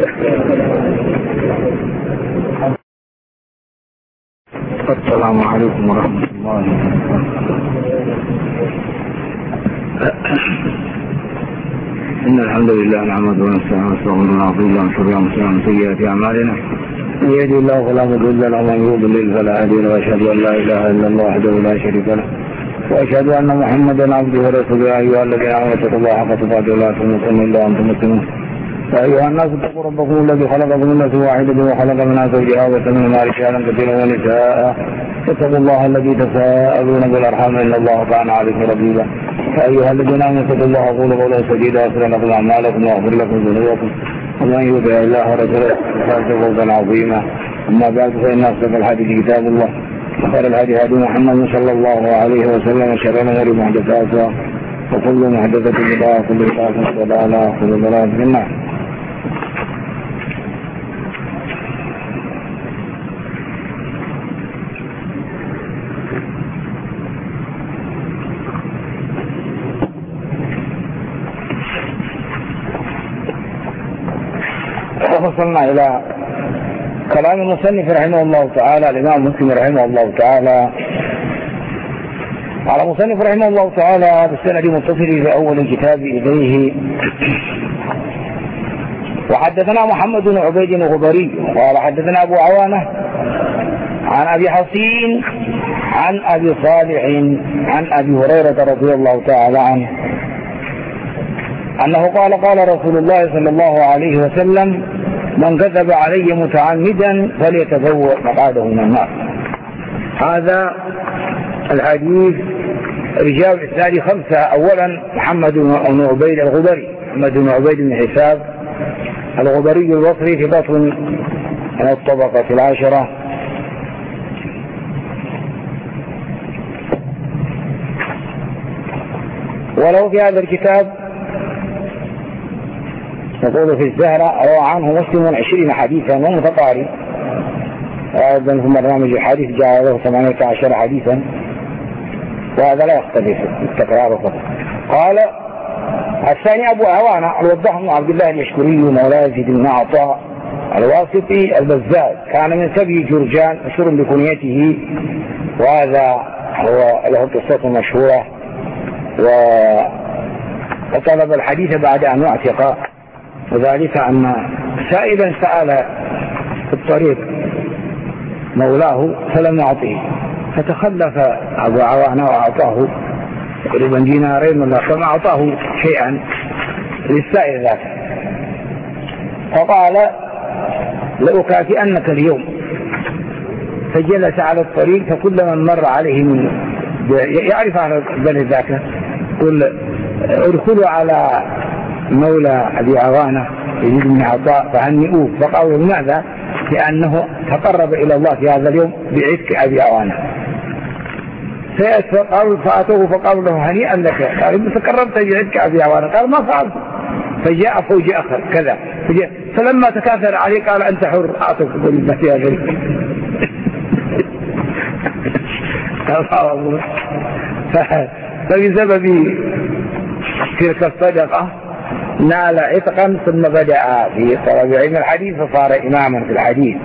السلام عليكم ورحمة الله وبركاته. إن الحمد لله نحمده ونستعينه ونستغفره ونعوذ بالله من شرور أنفسنا ومن سيئات أعمالنا. من يهده الله فلا مضل له ومن يضلل فلا هادي له، وأشهد أن لا إله إلا الله وحده لا شريك له، وأشهد أن محمدا عبده ورسوله. يا أيها الذين آمنوا اتقوا الله حق تقاته ولا تموتن إلا وأنتم مسلمون. يا أيها الناس اتقوا ربكم الذي خلقكم من نفس واحدة وخلق منها زوجها وبث منهما رجالا كثيرا ونساء اتقوا الله الذي تساءلون بالأرحام إن الله كان عليكم رقيبا. يا أيها الذين آمنوا اتقوا الله وقولوا قولا سديدا يغفر لكم أعمالكم ويغفر لكم ذنوبكم ومن يطع الله ورسوله فقد فوزا عظيما. أما بعد فإن أصدق الحديث كتاب الله وخير الهدي هدي محمد صلى الله عليه وسلم وشر الأمور محدثاتها وكل محدثة بدعة وكل بدعة ضلالة وكل ضلالة في النار. وصلنا إلى كلام المصنف رحمه الله تعالى الإمام مسلم رحمه الله تعالى على مصنف رحمه الله تعالى بالسند متصل في أول الكتاب إليه. وحدثنا محمد بن عبيد الغبري قال حدثنا أبو عوانة عن أبي حصين عن أبي صالح عن أبي هريرة رضي الله تعالى عنه أنه قال قال رسول الله صلى الله عليه وسلم من كذب علي متعمدا فليتبوأ مقعده من النار. هذا الحديث رجال الإسناد خمسة. أولا محمد بن عبيد الغبري محمد بن عبيد بن حساب الغبري البصري ثقة من الطبقة العاشرة. ولو في هذا الكتاب نقول في الزهرة روى عنه مسلم عشرين حديثا ومتقارب. أيضا في برنامج الحديث جاء له ثمانية عشر حديثا وهذا لا يختلف التكرار فقط. قال الثاني أبو عوانة الوضاح بن عبد الله اليشكري مولى يزيد بن عطاء الواسطي البزاز كان من سبي جرجان مشهور بكنيته وهذا هو له قصة مشهورة وطلب الحديث بعد أن اعتق وذلك أن سائلا سأل في الطريق مولاه فلم يعطيه فتخلف أبو عوانة وأعطاه تقريبا دينارين ولا فما أعطاه شيئا للسائل ذاك فقال لأكافئنك اليوم. فجلس على الطريق فكل من مر عليه من يعرف على البلد ذاك قل ادخلوا على مولى أبي عوانة يزيد بن عطاء فهنئوه. فقالوا لماذا؟ لأنه تقرب إلى الله في هذا اليوم بعتق أبي عوانة. فقالوا فأتوه فقالوا له هنيئا لك. قال إنت تقربت بعتق أبي عوانة. قال ما فعلت. فجاء فوج آخر كذا فجاء فلما تكاثر عليه قال أنت حر أعطوك بالمسيح ذلك. فبسبب تلك الصدقة نال عتقا ثم بدأ في طلب علم الحديث فصار إماما في الحديث.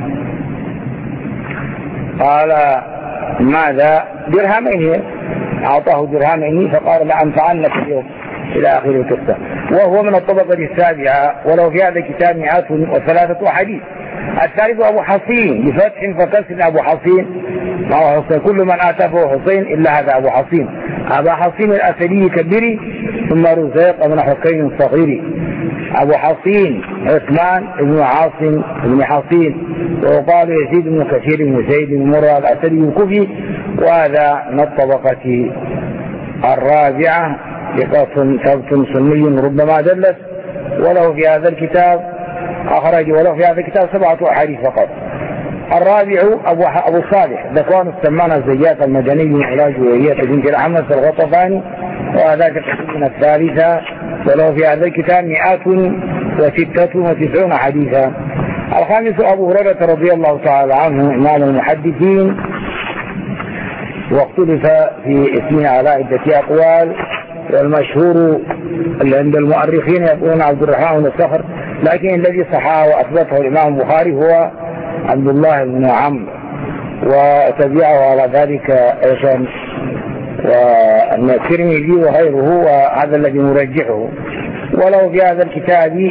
قال ماذا؟ درهمين أعطاه درهمين فقال لأنفعنك اليوم إلى آخر القصة. وهو من الطبقة السابعة وله في هذا الكتاب مئات وثلاثة حديث. الثالث أبو حصين بفتح فكسر أبو حصين كل من آتى فهو حصين إلا هذا أبو حصين. أبا حصين الأسدي كبيري ثم رزيق بن حكيم الصغيري. أبو حصين عثمان بن عاصم بن حصين وقال يزيد بن كثير بن زيد بن مرة الأسدي الكوفي وهذا من الطبقة الرابعة ثقة ثبت سني ربما دلس. وله في هذا الكتاب أخرج وله في هذا الكتاب سبعة أحاديث فقط. الرابع أبو, أبو صالح ذكوان السمان الزيات المدني من علاج وهي بنت العمس الغطفاني وهذاك من الثالثة. وله في هذا الكتاب مئات وستة وتسعون حديثا. الخامس أبو هريرة رضي الله تعالى عنه إمام المحدثين واختلف في اسمه على عدة أقوال والمشهور اللي عند المؤرخين يقولون عبد الرحمن بن الصخر لكن الذي صححه وأثبته الإمام البخاري هو عبد الله بن عمرو وتبعه على ذلك أيضا والترمذي وغيره وهذا الذي نرجحه. ولو في هذا الكتاب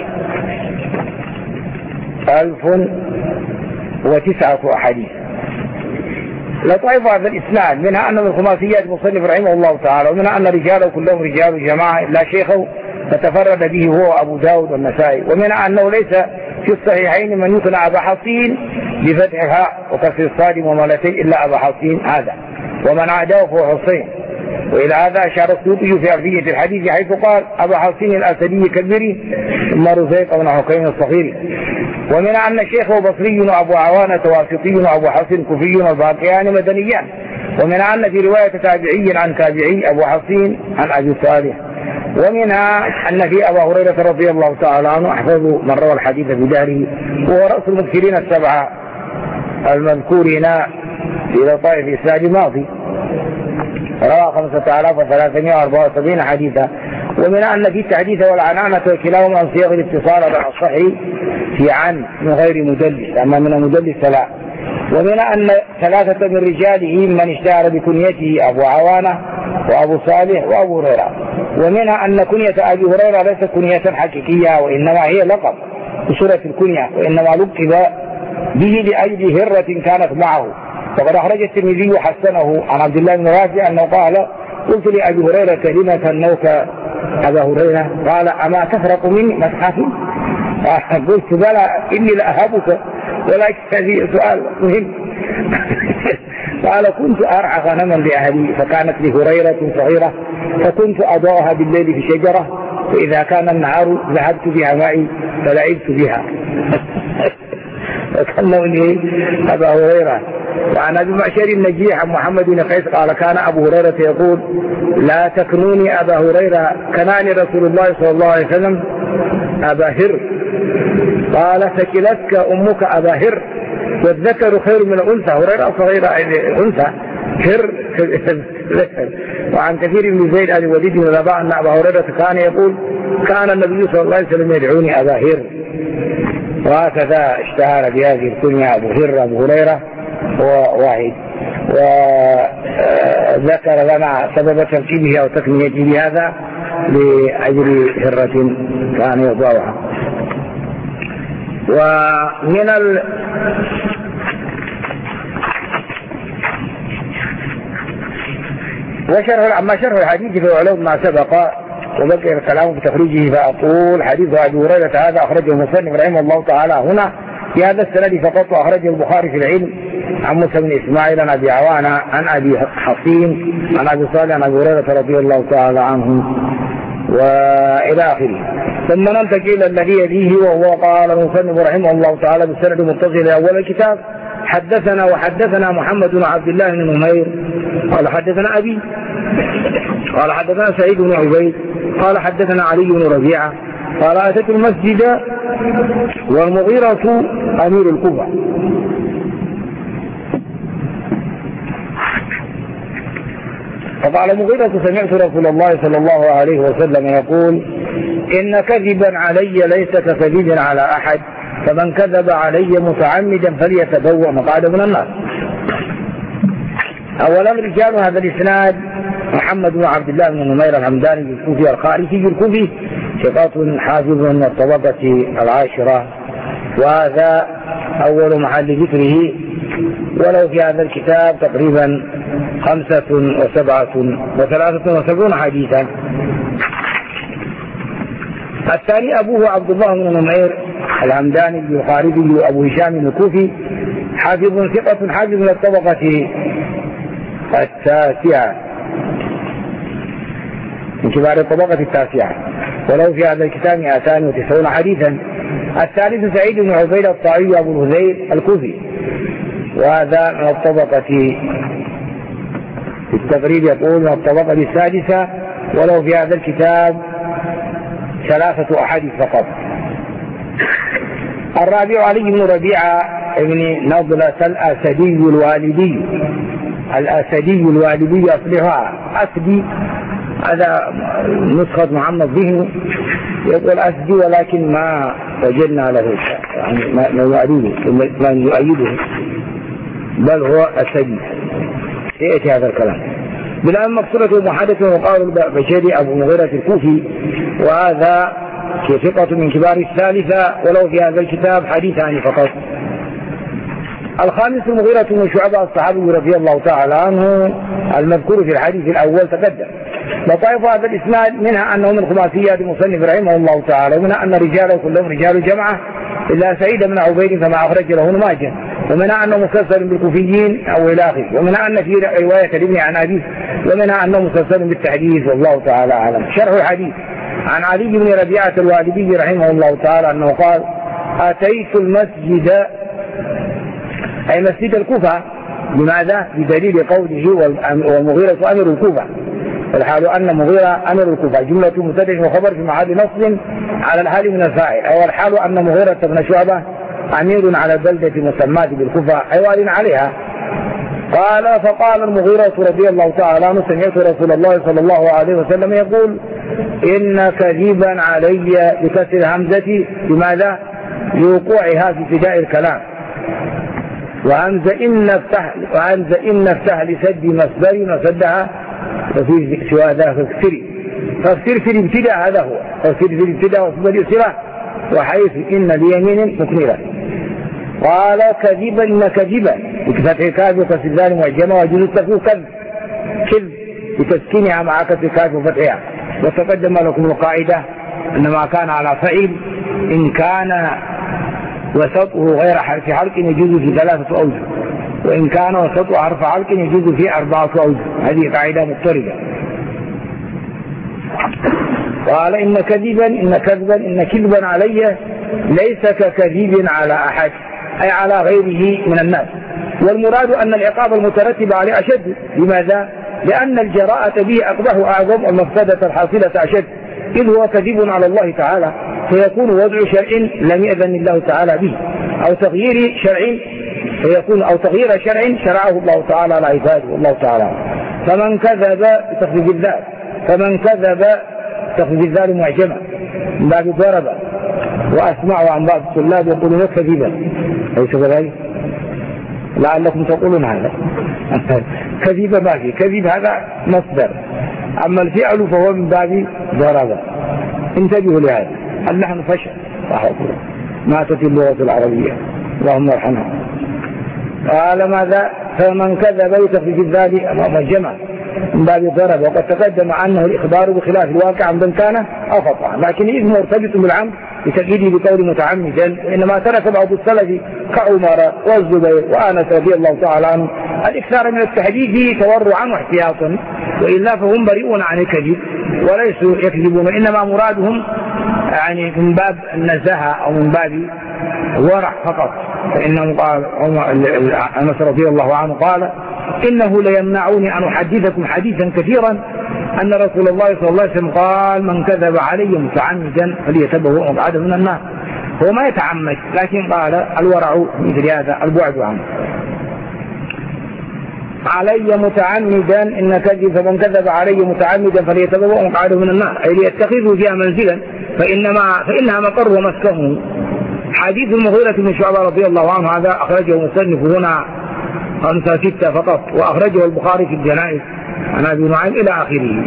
ألف وتسعة أحاديث. لطائف هذا الإسناد منها أن من خماسيات المصنف رحمه الله تعالى ومنها أن رجاله كلهم رجال جماعة إلا شيخه فتفرد به هو أبو داود والنسائي. ومن أنه ليس في الصحيحين من يكن أبا حصين بفتحها وكسر الصاد وملتين إلا أبا حصين هذا، ومن عاداه فهو حصين. وإلى هذا أشار السيوطي في أرضية الحديث حيث قال أبا حصين الأسدي كالبري ثم رزيق بن حكيم الصغير. ومن أن شيخه بصري وأبو عوانة واسطي وأبو حصين كوفي والباقيان مدنيان. ومن أن في رواية تابعي عن تابعي أبو حصين عن أبي صالح. ومنها أن في أبا هريرة رضي الله تعالى عنه أحفظ من روى الحديث بداره وهو رأس المكثرين السبعة المذكورين في لطائف إسناد الماضي، روى خمسة آلاف وثلاثمائة وأربعة وسبعين حديثا. ومن أن في التحديث والعنعنة وكلاهما عن صيغ الاتصال على الصحيح في عن من غير مدلس، أما من المدلس فلا. ومن أن ثلاثة من رجاله من اشتهر بكنيته أبو عوانة وأبو صالح وأبو هريرة. ومنها أن كنية أبي هريرة ليست كنية حقيقية وإنما هي لقب بصورة الكنية، وإنما لقب به لأجل هرة كانت معه. وقد أخرج الترمذي حسنه عن عبد الله بن رافع أنه قال قلت لأبي هريرة لما سنوك أبا هريرة؟ قال أما تفرق مني مصحفي؟ قلت بلى إني لأهبك، ولكن هذه سؤال مهم. قال كنت أرعى غنما لأهلي فكانت لهريرة صغيرة فكنت أضعها بالليل في شجرة، وإذا كان النهار ذهبت بها معي فلعبت بها. وكلمني أبا هريرة. وعن أبي معشر النجيح محمد بن قيس قال كان أبو هريرة يقول لا تكنوني أبا هريرة كناني رسول الله صلى الله عليه وسلم أبا هر. قال ثكلتك أمك أبا هر والذكر خير من الأنثى. هريرة صغيرة أنثى هر. وعن كثير من زيد أبي وليد بن رباح أن أبا هريرة كان يقول كان النبي صلى الله عليه وسلم يدعوني أبا هر. وهكذا اشتهر بهذه الكنية أبو هر أبو هريرة هو واحد. وذكر لنا سبب تركيبه أو تكنيته بهذا لأجل هرة كان يضعها. ومن ال وشرح أما شرح الحديث في علوم ما سبق وبقي الكلام في تخريجه، فأقول حديث أبي هريرة هذا أخرجه المصنف رحمه الله تعالى هنا في هذا السند فقط، وأخرجه البخاري في العلم عن موسى بن إسماعيل عن أبي عوانة عن أبي حصين عن أبي صالح عن أبي هريرة رضي الله تعالى عنه وإلى آخره. ثم ننتقل إلى الذي يليه وهو قال المصنف رحمه الله تعالى بالسند متصل أول الكتاب حدثنا وحدثنا محمد بن عبد الله بن نمير قال حدثنا أبي قال حدثنا سعيد بن عبيد قال حدثنا علي بن ربيعة قال أتيت المسجد والمغيرة أمير الكوفة فقال مغيرة سمعت رسول الله صلى الله عليه وسلم يقول إن كذبا علي ليس ككذب على أحد فمن كذب علي متعمدا فليتبوأ مقعده من النار. أولا رجال هذا الإسناد محمد بن عبد الله بن نمير الحمداني الكوفي الخارجي الكوفي ثقة حافظ من الطبقة العاشرة، وهذا أول محل ذكره، ولو في هذا الكتاب تقريبا خمسة وسبعة وثلاثة وسبعون حديثا. الثاني أبوه عبد الله بن نمير الحمداني الخارجي أبو هشام الكوفي حافظ ثقة حافظ من الطبقة التاسعة من كبار الطبقة التاسعة، ولو في هذا الكتاب مئتان وتسعون حديثا. الثالث سعيد بن عبيد الطائي أبو الهذيل الكوفي، وهذا من الطبقة في التقريب يقول من الطبقة السادسة، ولو في هذا الكتاب ثلاثة أحاديث فقط. الرابع علي بن ربيعة ابن نضلة الأسدي الوالدي الأسدي الوالدي أصلها أسدي، هذا نسخة محمد به يقول أسدي ولكن ما وجدنا له يعني ما يؤيده ما يؤيده بل هو أسدي. يأتي هذا الكلام بالآن مقصورة محادثة وقال البشري أبو مغيرة الكوفي، وهذا ثقة من كبار الثالثة، ولو في هذا الكتاب حديثان فقط. الخامس المغيرة بن شعبة الصحابي رضي الله تعالى عنه المذكور في الحديث الأول تقدم. لطائف هذا الإسناد منها أنه من خماسيات المصنف رحمه الله تعالى، ومنها أن رجاله كلهم رجال جمعة إلا سعيد بن عبيد فما أخرج له ابن ماجه، ومنها أنه مسلسل بالكوفيين أو إلى آخره، ومنها أن في رواية لابن عن أبيه، ومنها أنه مسلسل بالتحديث والله تعالى أعلم. شرح الحديث عن علي بن ربيعة الوالدي رحمه الله تعالى أنه قال: أتيت المسجد، أي مسجد الكوفة. لماذا؟ بدليل قوله والمغيرة أمر الكوفة، والحال أن مغيرة أمر الكوفة جملة مبتدأ وخبر في محل نصب على الحال من الفاعل، أي والحال أن مغيرة بن شعبة أمير على البلدة مسماة بالكوفة أي وال عليها. قال: فقال المغيرة رضي الله تعالى عنه: سمعت رسول الله صلى الله عليه وسلم يقول: إن كذبا علي بكسر الهمزة. لماذا؟ لوقوعها في ابتداء الكلام. وهمز إن افتح وهمز إن افتح لسد مصدر وسدها وفي سوى ذا فاكسري، فاكسر في الابتداء، هذا هو فاكسر في الابتداء وفي الإسراء، وحيث إن ليمين مكملة. قال: كذبا إن كذبا بفتح كاف وكسر ذال معجمة وجوز التفويض كذب كذب بتسكينها مع كسر كاف وفتحها. وتقدم لكم القاعدة أن ما كان على فعل إن كان وسطه غير حرف حلق يجوز في ثلاثة أوجه، وإن كان وسطه حرف حلق يجوز في أربعة أوجه. هذه قاعدة مضطردة. قال: إن كذبا إن كذبا إن كذبا علي ليس ككذب على أحد، أي على غيره من الناس. والمراد أن العقاب المترتب عليه أشد. لماذا؟ لأن الجراءة به أقبح أعظم، والمفسدة الحاصلة أشد، إذ هو كذب على الله تعالى، فيكون وضع شرع لم يأذن الله تعالى به، أو تغيير شرع فيكون أو تغيير شرع شرعه الله تعالى على عباده والله تعالى. فمن كذب بتخفيف الذال فمن كذب تخفيف الذال معجمة من باب ضرب. وأسمع عن بعض الطلاب يقولون كذبا، أليس كذلك؟ لعلكم تقولون هذا. كذب ما في كذب، هذا مصدر، أما الفعل فهو من باب ضرب. انتبهوا لهذا، اللحن فشل وحفظ ماتت اللغة العربية اللهم ارحمها. قال: ماذا؟ فمن كذب يتخذ الذال معجمة من باب ضرب. وقد تقدم عنه الإخبار بخلاف الواقع عمدا كان أو خطأ، لكن إذ مرتبط بالعمد بتقييده بقول متعمدا. إنما ترك بعض السلف كعمر والزبير وأنس رضي الله تعالى عنه الإكثار من التحديد تورعا واحتياطا، وإلا فهم بريئون عن الكذب وليسوا يكذبون، إنما مرادهم يعني من باب النزاهة أو من باب ورع فقط. فإنه قال أنس رضي الله عنه قال: إنه ليمنعوني أن أحدثكم حديثا كثيرا أن رسول الله صلى الله عليه وسلم قال: من كذب علي متعمدا فليتبوأ مقعده من النار. هو ما يتعمد، لكن قال الورع مثل هذا البعد عنه. علي متعمدا إن كذب فمن كذب علي متعمدا فليتبوأ مقعده من النار، أي ليتخذوا فيها منزلا فإنما فإنها مقر ومسكنه. حديث المغيرة بن شعبة رضي الله عنه هذا أخرجه مصنف هنا خمسة ستة فقط، وأخرجه البخاري في الجنائز عن أبي نعيم إلى آخره.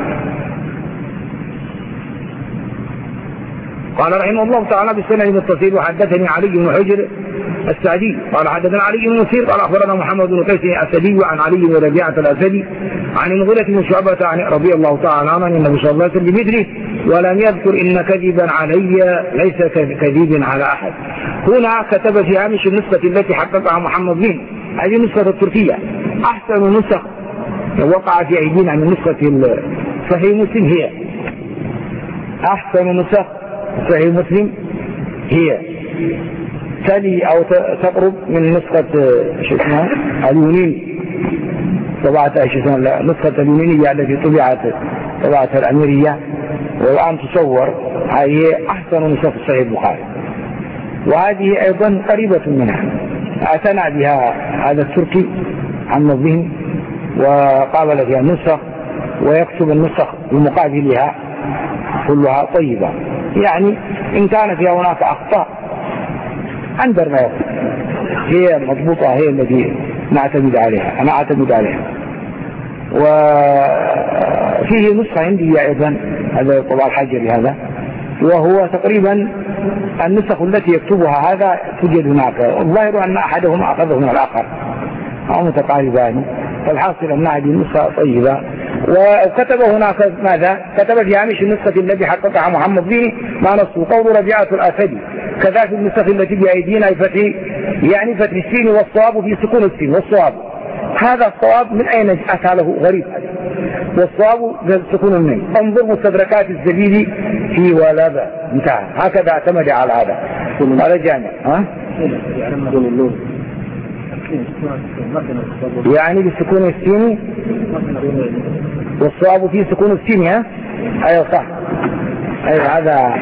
قال رحمه الله تعالى بالسند المتصل: وحدثني علي بن حجر السعدي قال حدثنا علي بن مسير قال أخبرنا محمد بن قيس الأسدي عن علي بن ربيعة الأسدي عن المغيرة بن شعبة رضي الله تعالى عنه عن النبي صلى الله عليه وسلم بمثله، ولم يذكر إن كذبا علي ليس كذب على أحد. هنا كتب في هامش النسخة التي حققها محمد بن، هذه النسخة التركية أحسن نسخ وقع في أيدينا من نسخة صحيح مسلم، هي أحسن نسخ صحيح مسلم، هي تلي أو تقرب من نسخة شو اسمها اليونين طبعة لا نسخة اليونينية التي طبعت طبعة الأميرية، والآن تصور هذه أحسن نسخ صحيح البخاري، وهذه أيضا قريبة منها. أعتنى بها هذا التركي عن الذهن وقابل فيها النسخ، ويكتب النسخ بمقابلها كلها طيبة، يعني إن كان فيها هناك أخطاء أندر ما يكتب، هي المضبوطة هي التي نعتمد عليها، أنا أعتمد عليها. وفيه نسخة عندي أيضا، هذا طبع الحجري هذا، وهو تقريبا النسخ التي يكتبها هذا توجد هناك، الظاهر أن أحدهما أخذه من الآخر أو متقاربان، فالحاصل أن هذه النسخة طيبة وكتب هناك ماذا؟ كتب في هامش النسخة التي حققها محمد به ما نصه قول ربيعة الأسدي، كذا في النسخ التي بأيدينا الفتح يعني فتح السين والصواب في سكون السين والصواب. هذا الصواب من أين أتى له؟ غريب. والصواب في سكون الميم. انظر مستدركات الزبيدي في ولبا انتهى. هكذا اعتمد على هذا. هذا جامع. ها؟ يعني بسكون السين والصواب في سكون السين. ها ايوه صح. ايوه هذا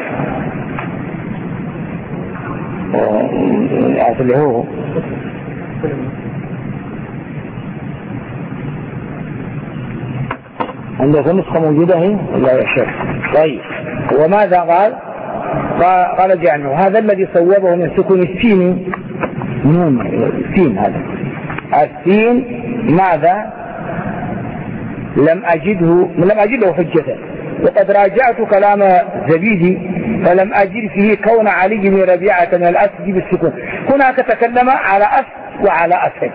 اللي هو عندك نسخة موجودة هي لا يا شيخ. طيب وماذا قال؟ قال جعله هذا الذي صوبه من سكون السين نون السين. هذا السين ماذا؟ لم أجده لم أجده حجة، وقد راجعت كلام زبيدي فلم أجد فيه كون علي بن ربيعة من الأسد بالسكون. هناك تكلم على أسد وعلى أسد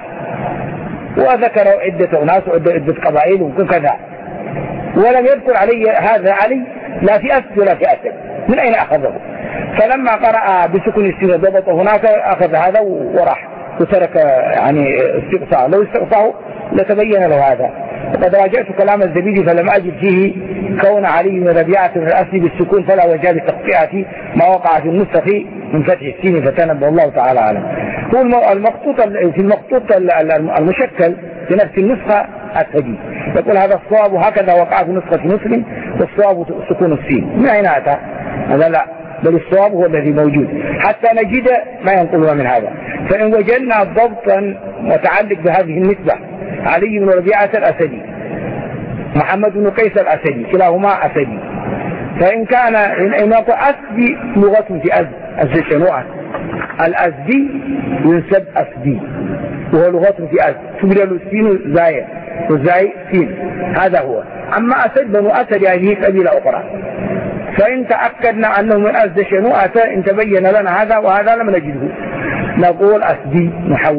وذكر عدة أناس وعدة عدة قبائل وكذا، ولم يذكر علي هذا علي لا في أسد ولا في أسد. من أين أخذه؟ فلما قرأ بسكون السين ضبط هناك أخذ هذا وراح وترك يعني استقصاء. لو استقصاه لتبين له هذا. وقد راجعت كلام الزبيدي فلم أجد فيه كون علي بن ربيعة من الأسد بالسكون فلا وجه لتقطيعة ما وقع في النسخ من فتح السين فتنبه الله تعالى أعلم. هو المخطوط في المخطوط المشكل في نفس النسخة السجي يقول هذا الصواب هكذا وقع في نسخة مسلم والصواب سكون السين. من أين أتى؟ هذا لا، بل الصواب هو الذي موجود حتى نجد ما ينقلنا من هذا. فإن وجدنا ضبطا متعلق بهذه النسبة علي بن ربيعة الأسدي محمد بن قيس الأسدي كلاهما أسدي، فإن كان إن يقول أسدي لغة في أسد أسد شنوعا الأسدي ينسب أسدي وهو لغة في أسد تبدل السين زايا والزاي سين. هذا هو. أما أسد بنو أسد يعني قبيلة أخرى، فإن تأكدنا أنه من أسد شنوعة إن تبين لنا هذا وهذا لم نجده نقول أسدي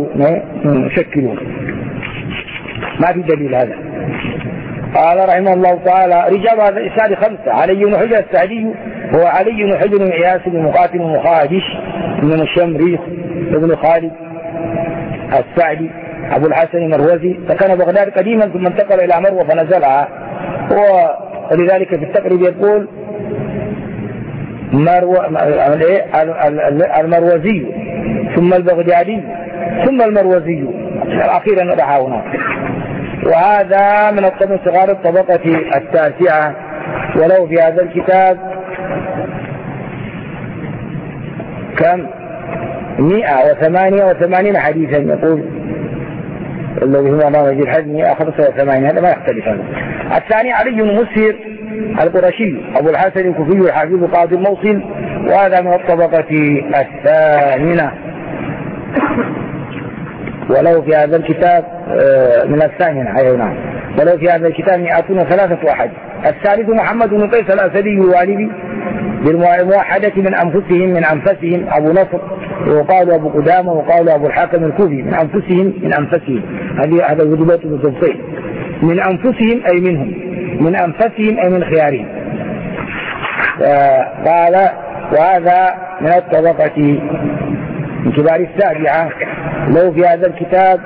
نشكله. ما في دليل هذا. قال رحمه الله تعالى رجال هذا الإسناد خمسة: علي بن حجر السعدي هو علي بن حجر بن عياس بن مقاتل بن مخادش بن الشمريخ بن خالد السعدي أبو الحسن المروزي، فكان بغداد قديما ثم انتقل إلى مروة فنزلها، ولذلك في التقريب يقول مروة المروزي ثم البغدادي ثم المروزي أخيرا رعاه هناك. وهذا من الطبع صغار الطبقة التاسعة. ولو في هذا الكتاب كم مئة وثمانية وثمانين حديثا يقول الذي هو ناظر الحج مئة وخمسة وثمانين. هذا ما يختلف. هذا الثاني علي بن مسهر القرشي أبو الحسن الكوفي الحافظ قاضي الموصل، وهذا من الطبقة الثامنة. ولو في هذا الكتاب من الثامنة أيضا نعم. ولو في هذا الكتاب مئة وثلاثة أحد. الثالث محمد بن قيس الأسدي الوالدي بالموحدة من أنفسهم من أنفسهم أبو نصر، وقال أبو قدامة وقال أبو الحاكم الكوفي من أنفسهم من أنفسهم. هذه هذا الوجبات بالضبطين. من أنفسهم أي منهم، من أنفسهم أي من خيارهم. قال وهذا من الطبقة من كبار السابعة. لو في هذا الكتاب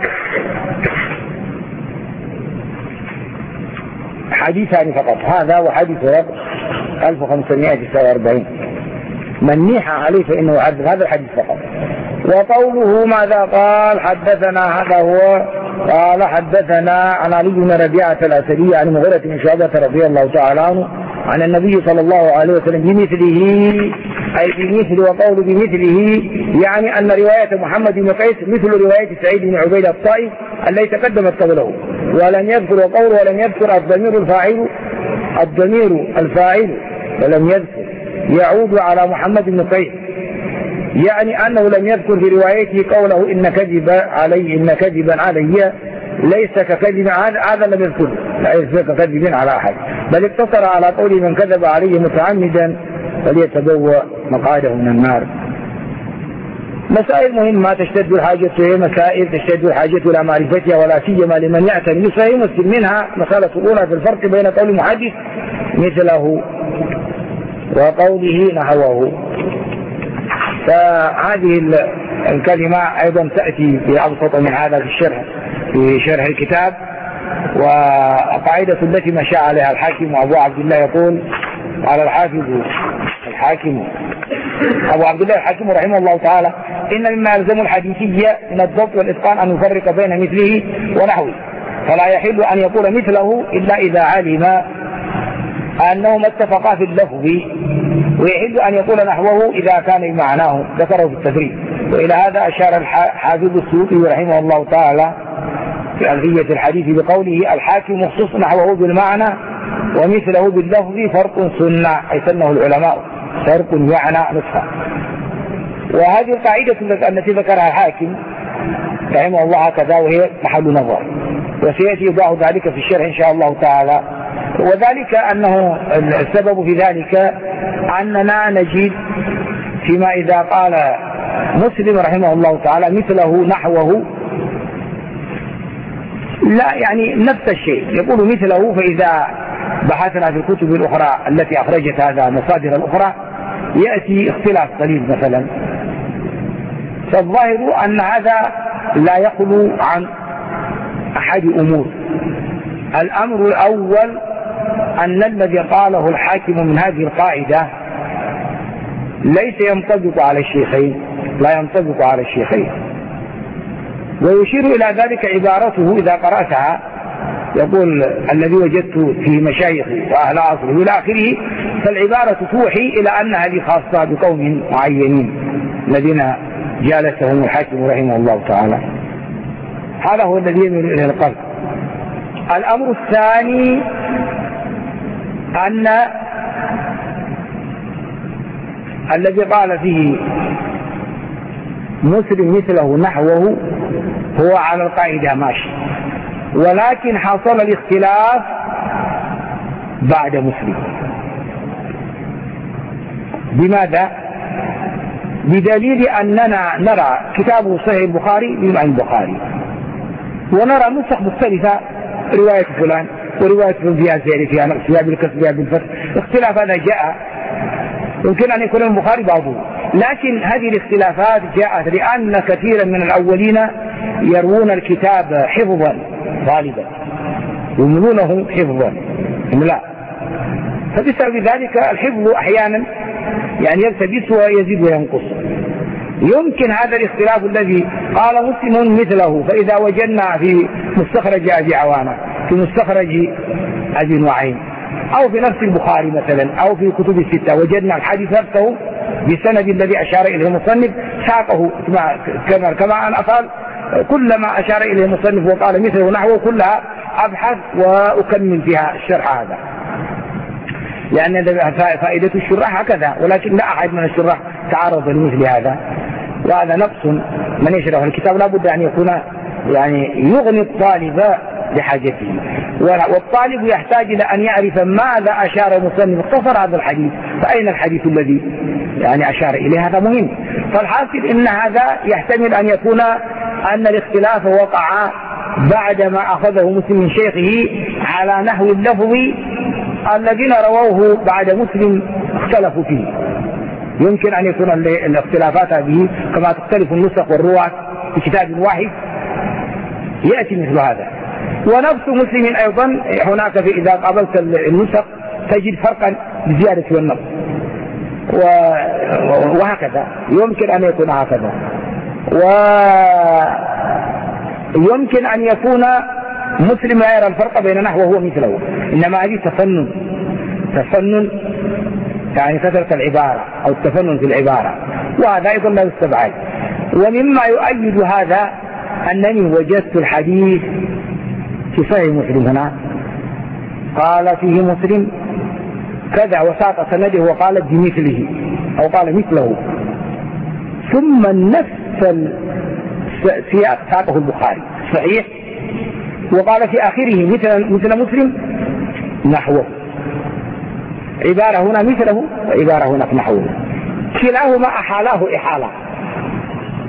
حديثان فقط، هذا وحديث رقم ألف وخمسمائة وتسعة وأربعين من نيح عليه فإنه عذب. هذا الحديث فقط. وقوله ماذا قال حدثنا هذا هو قال حدثنا عن علي بن ربيعة الأسدي عن مغيرة بن شعبة رضي الله تعالى عنه عن النبي صلى الله عليه وسلم بمثله أي بمثل. وقول بمثله يعني أن رواية محمد بن قيس مثل رواية سعيد بن عبيد الطائي التي تقدمت قبله، ولم يذكر وقول ولم يذكر الضمير الفاعل الضمير الفاعل ولم يذكر يعود على محمد بن قيس، يعني أنه لم يذكر في روايته قوله إن كذب علي إن كذبا علي ليس ككذب هذا لم يذكره ليس ككذب على أحد، بل اقتصر على قول من كذب عليه متعمدا فليتبوأ مقعده من النار. مسائل مهمة تشتد الحاجة إلى مسائل تشتد الحاجة إلى معرفتها، ولا سيما لمن يعتني بصحيح مسلم. منها مسألة الأولى في الفرق بين قول المحدث مثله وقوله نحوه. فهذه الكلمة أيضا تأتي بأبسط من هذا في الشرح في شرح الكتاب. وقاعدة التي مشى عليها الحاكم أبو عبد الله يقول على الحافظ الحاكم أبو عبد الله الحاكم رحمه الله تعالى: إن مما يلزم الحديثية من الضبط والإتقان أن يفرق بين مثله ونحوه، فلا يحل أن يقول مثله إلا إذا علم أنهما اتفقا في اللفظ، ويحل أن يقول نحوه إذا كان بمعناه، ذكره في التدريب. وإلى هذا أشار الحافظ السيوطي رحمه الله تعالى في ألفية الحديث بقوله: الحاكم مخصوص نحوه بالمعنى ومثله باللفظ فرق سنة، أي سنه العلماء فرق يعني نصفا. وهذه القاعدة التي ذكرها الحاكم رحمه الله هكذا، وهي محل نظر، وسيأتي يوضح ذلك في الشرح إن شاء الله تعالى. وذلك أنه السبب في ذلك أننا نجد فيما إذا قال مسلم رحمه الله تعالى مثله نحوه، لا يعني نفس الشيء يقول مثله. فإذا بحثنا في الكتب الأخرى التي أخرجت هذا المصادر الأخرى يأتي اختلاف قليل مثلا. فالظاهر أن هذا لا يخلو عن أحد أمور. الأمر الأول أن الذي قاله الحاكم من هذه القاعدة ليس ينطبق على الشيخين، لا ينطبق على الشيخين. ويشير إلى ذلك عبارته إذا قرأتها، يقول: الذي وجدت في مشايخي وأهل عصره إلى آخره. فالعبارة توحي إلى أن هذه خاصة بقوم معينين الذين جالسهم الحاكم رحمه الله تعالى. هذا هو الذي يميل إليه القلب. الأمر الثاني أن الذي قال فيه مسلم مثله نحوه هو على القاعدة ماشي، ولكن حصل الاختلاف بعد مسلم. بماذا؟ بدليل أننا نرى كتابه صحيح البخاري بما عند البخاري، ونرى نسخ مختلفة، رواية فلان ورواية فلان فيها نقص فيها بالكسر فيها بالفتح. اختلاف هذا جاء، يمكن أن يكون البخاري بعضه، لكن هذه الاختلافات جاءت لأن كثيرا من الأولين يروون الكتاب حفظا غالبا، يملونه حفظا لا، فبسبب ذلك الحفظ أحيانا يعني يلتبس ويزيد وينقص. يمكن هذا الاختلاف الذي قال مسلم مثله، فإذا وجدنا في مستخرج أبي عوانة، في مستخرج أبي نعيم، أو في نفس البخاري مثلا، أو في كتب الستة، وجدنا الحديث نفسه بسند الذي أشار إليه المصنف ساقه كما كما أن أفعل كلما أشار إليه المصنف وقال مثله نحوه كلها أبحث وأكمل فيها الشرح هذا، لأن فائدة الشراح هكذا. ولكن لا أحد من الشراح تعرض لمثل هذا، وهذا نقص. من يشرح الكتاب لابد أن يكون يعني يغني الطالب بحاجته، والطالب يحتاج إلى أن يعرف ماذا أشار المصنف، اختصر هذا الحديث، فأين الحديث الذي يعني أشار إليه، هذا مهم. فالحاصل إن هذا يحتمل أن يكون أن الاختلاف وقع بعدما أخذه مسلم من شيخه على نحو اللفظ الذين رووه بعد مسلم اختلفوا فيه. يمكن أن يكون الاختلافات هذه كما تختلف النسخ والرواة في كتاب واحد، يأتي مثل هذا. ونفس مسلم أيضا هناك في إذا قابلت النسخ تجد فرقا بزيادة والنقص، وهكذا يمكن أن يكون هكذا. ويمكن أن يكون مسلم لا يرى الفرق بين نحوه ومثله، إنما هذه تفنن تفنن يعني كثرة العبارة أو التفنن في العبارة، وهذا أيضا لا يستبعد. ومما يؤيد هذا أنني وجدت الحديث في صحيح مسلم هنا قال فيه مسلم كذا وساق سنده وقال بمثله أو قال مثله، ثم نفس السياق ساقه البخاري صحيح وقال في آخره مثل مثل مسلم نحوه، عبارة هنا مثله وعبارة هناك نحوه، كلاهما أحالاه إحالة،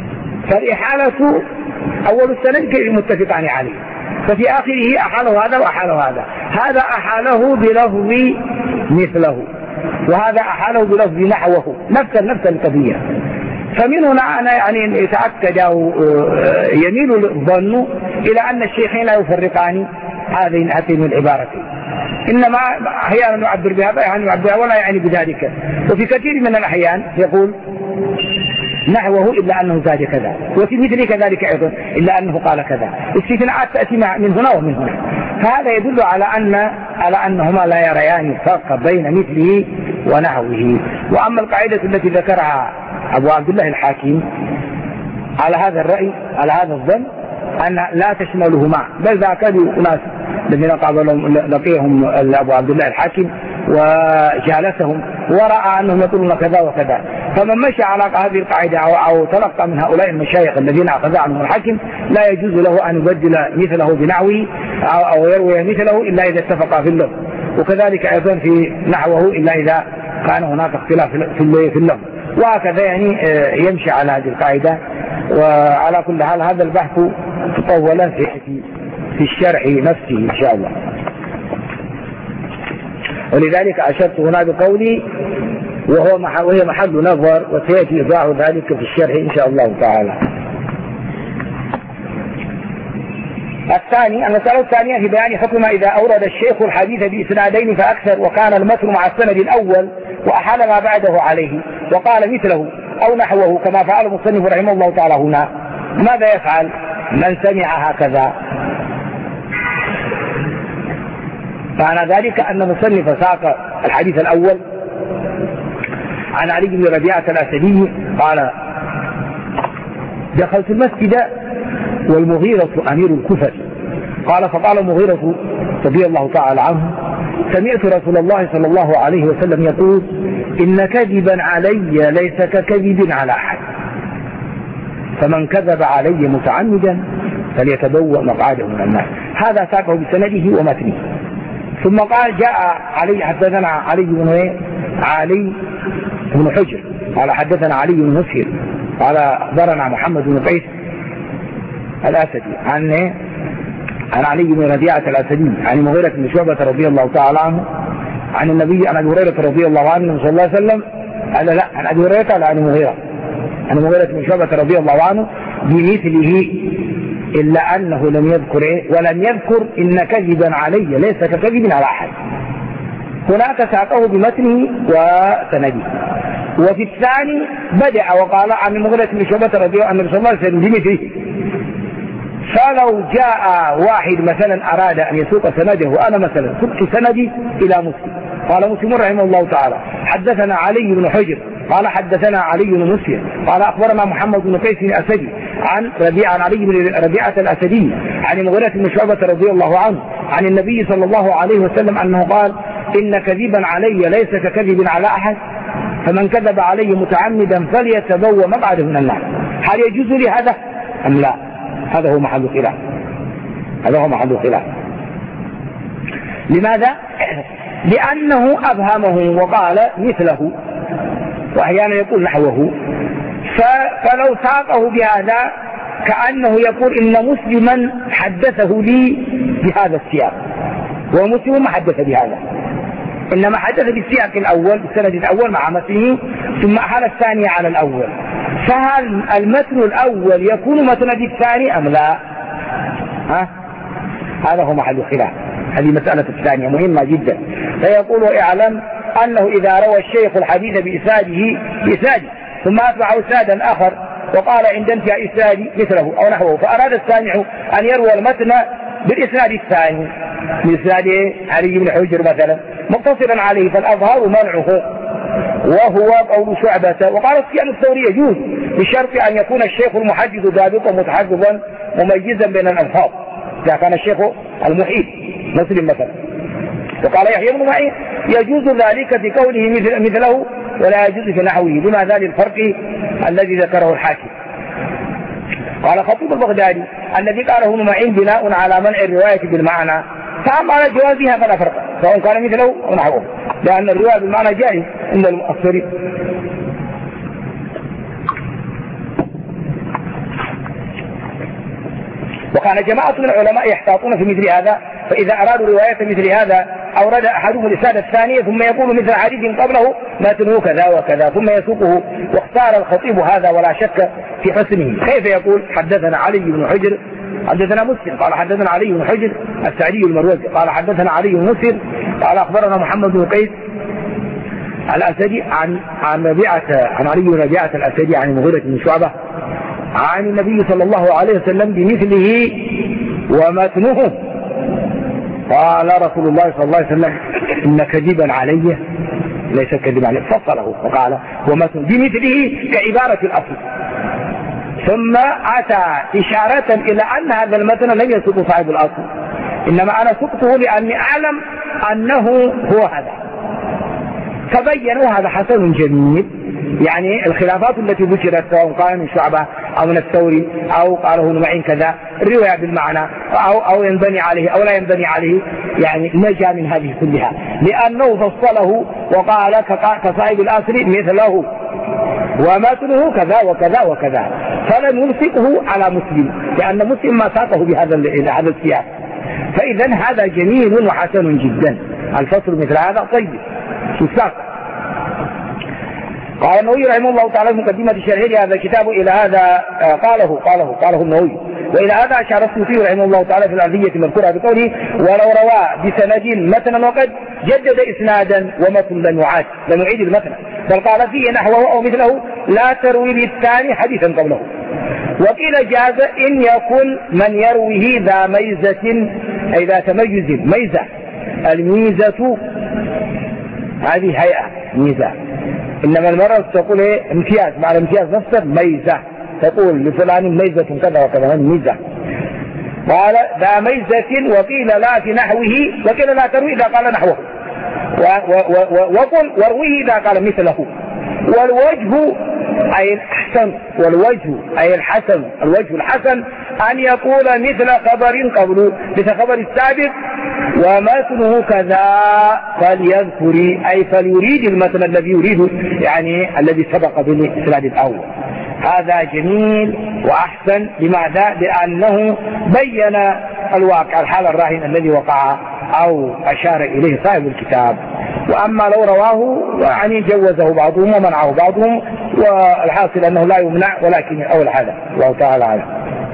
فالإحالة أول السند متفقان عليه، ففي آخره أحاله هذا وأحاله هذا، هذا أحاله بلفظ مثله وهذا أحاله بلفظ نحوه، نفس نفس القضية. فمن هنا أنا يعني يتأكد أو يميل الظن إلى أن الشيخين لا يفرقان هذين هاتين العبارتين، إنما أحيانا نعبر بهذا يعني نعبر بها ولا يعني بذلك. وفي كثير من الأحيان يقول نحوه إلا أنه زاد كذا، وفي مثله كذلك أيضا إلا أنه قال كذا، استثناءات تأتي من هنا ومن هنا. فهذا يدل على أن على أنهما لا يريان الفرق بين مثله ونحوه. وأما القاعدة التي ذكرها أبو عبد الله الحاكم على هذا الرأي على هذا الظن أن لا تشملهما، بل ذاك أناس الذين قابلهم لقيهم أبو عبد الله الحاكم وجالسهم ورأى أنهم يقولون كذا وكذا، فمن مشى على هذه القاعدة أو, أو تلقى من هؤلاء المشايخ الذين أخذ عنهم الحاكم لا يجوز له أن يبدل مثله بنحوه أو, أو يروي مثله إلا إذا اتفق في اللفظ، وكذلك أيضا في نحوه إلا إذا كان هناك اختلاف في اللفظ، وهكذا يعني يمشي على هذه القاعدة. وعلى كل حال هذا البحث تطول في في الشرح نفسه إن شاء الله، ولذلك أشرت هنا بقولي وهو وهي محل نظر، وسيأتي إيضاح ذلك في الشرح إن شاء الله تعالى. الثاني المسألة الثانية في بيان حكم إذا أورد الشيخ الحديث بإسنادين فأكثر وكان المتن مع السند الأول وأحال ما بعده عليه وقال مثله أو نحوه كما فعل المصنف رحمه الله تعالى هنا. ماذا يفعل من سمع هكذا؟ معنى ذلك أن المصنف ساق الحديث الأول عن علي بن ربيعة الأسدي قال دخلت المسجد والمغيرة أمير الكوفة، قال فقال المغيرة رضي الله تعالى عنه سمعت رسول الله صلى الله عليه وسلم يقول إن كذبا علي ليس ككذب على أحد، فمن كذب علي متعمدا فليتبوأ مقعده من النار. هذا ساقه بسنده ومتنه. ثم قال جاء علي حدثنا علي بن علي بن حجر قال حدثنا علي بن مسهر قال أخبرنا محمد بن قيس الأسدي عن عن علي بن ربيعة الأسدي عن المغيرة بن شعبة رضي الله تعالى عنه عن النبي عن أبي هريرة رضي الله عنه صلى الله عليه وسلم قال لا عن أبي هريرة على عن المغيرة عن المغيرة بن شعبة رضي الله عنه بمثله إلا أنه لم يذكر إيه ولم يذكر إن كذبا علي ليس ككذب على أحد. هناك ساقه بمتنه وسنده. وفي الثاني بدأ وقال عن المغيرة بن شعبة رضي الله عنه صلى الله عليه وسلم بمثله. فلو جاء واحد مثلا أراد أن يسوق سنده وأنا مثلا سقت سندي إلى مسلم قال مسلم رحمه الله تعالى حدثنا علي بن حجر قال حدثنا علي بن مسلم قال أخبرنا محمد بن قيس الأسدي عن ربيعة عن علي بن ربيعة الأسدي عن المغيرة بن شعبة رضي الله عنه عن النبي صلى الله عليه وسلم أنه قال إن كذبا علي ليس ككذب على أحد، فمن كذب علي متعمدا فليتبوأ مقعده من النار. هل يجوز لي هذا أم لا؟ هذا هو محل خلاف. هذا هو محل خلاف. لماذا؟ لأنه أبهمه وقال مثله وأحيانا يقول نحوه، فلو ساقه بهذا كأنه يقول إن مسلما حدثه لي بهذا السياق، ومسلم ما حدث بهذا، إنما حدث بالسياق الأول بالسند الأول مع متنه ثم أحال الثاني على الأول. فهل المتن الأول يكون متن الثاني أم لا؟ ها؟ هذا هو محل خلاف. هذه مسألة الثانية مهمة جدا. فيقول اعلم أنه إذا روى الشيخ الحديث بإسناده بإسناده ثم أتبعه إسنادا آخر وقال عند انتهاء إسنادي مثله أو نحوه، فأراد السامع أن يروى المتن بالإسناد الثاني بإسناد علي بن حجر مثلا مقتصرا عليه، فالأظهر منعه وهو قول شعبة. وقال سفيان الثوري يجوز بشرط أن يكون الشيخ المحدث ضابطا متحفظا مميزا بين الألفاظ، إذا كان الشيخ المحيط مسلم مثلا. وقال يحيى بن معين يجوز ذلك في قوله مثل مثله ولا يجوز في نحوه، لما ذا للفرق الذي ذكره الحاكم. قال خطيب البغدادي الذي قاله ابن معين بناء على منع الرواية بالمعنى، فأما على جوازها فلا فرق سواء كان مثله أو نحوه، لأن الرواية بالمعنى جائز عند المؤثرين. وكان جماعة من العلماء يحتاطون في مثل هذا، فإذا أرادوا رواية مثل هذا أورد أحدهم الإسناد الثانية ثم يقول مثل حديث قبله متنه كذا وكذا ثم يسوقه، واختار الخطيب هذا ولا شك في حسنه. كيف يقول حدثنا علي بن حجر حدثنا مسلم قال حدثنا علي بن حجر السعدي المروزي قال حدثنا علي بن مسلم قال أخبرنا محمد بن قيس الأسدي عن عن ربيعة عن علي بن ربيعة الأسدي عن المغيرة بن شعبة عن النبي صلى الله عليه وسلم بمثله ومتنه. قال رسول الله صلى الله عليه وسلم إن كذبا علي ليس كذبا علي، فصله وقال ومتن بمثله كعبارة الأصل، ثم أتى إشارة إلى أن هذا المتن لم يسقط صاحب الأصل، إنما أنا سقطه لأني أعلم أنه هو هذا. فبينوا هذا حسن جميل، يعني الخلافات التي ذكرت سواء قال من شعبة أو من الثوري أو قاله نمعين كذا الرواية بالمعنى أو, أو ينبني عليه أو لا ينبني عليه، يعني نجا من هذه كلها لأنه فصله وقال كصاحب الأصل مثله ومتنه كذا وكذا وكذا، فلم يلصقه على مسلم لأن مسلم ما ساقه بهذا هذا السياق. فإذا هذا جميل وحسن جدا، الفصل مثل هذا طيب في الساق. قال النووي رحمه الله تعالى في مقدمة شرحه هذا الكتاب إلى هذا قاله قاله قاله النووي، وإلى هذا أشار السيوطي رحمه الله تعالى في الأرضية المذكورة بقوله ولو روى بسند متنا وقد جدد إسنادا ومتن لم يعاد لم يعيد المتن، بل قال فيه نحوه أو مثله لا تروي بالثاني حديثا قبله. وقيل جاز إن يكن من يرويه ذا ميزة أي ذا تميز ميزة. الميزة هذه هيئة ميزة، إنما المرة تقول إيه امتياز، مع الامتياز نفسه ميزة، تقول لفلان ميزة كذا وكذا ميزة. قال ذا ميزة وقيل لا في نحوه، وقيل لا تروي إذا قال نحوه، وقل ورويه إذا قال مثله. والوجه أي الحسن، والوجه أي الحسن، الوجه الحسن أن يقول مثل خبر قبله مثل خبر السابق ومتنه كذا فليذكر أي فليريد المتن الذي يريد، يعني الذي سبق بالإسناد الأول. هذا جميل وأحسن. لماذا؟ لأنه بين الواقع الحال الراهن الذي وقع أو أشار إليه صاحب الكتاب. وأما لو رواه يعني جوزه بعضهم ومنعه بعضهم، والحاصل أنه لا يمنع ولكن أول هذا الله تعالى أعلم.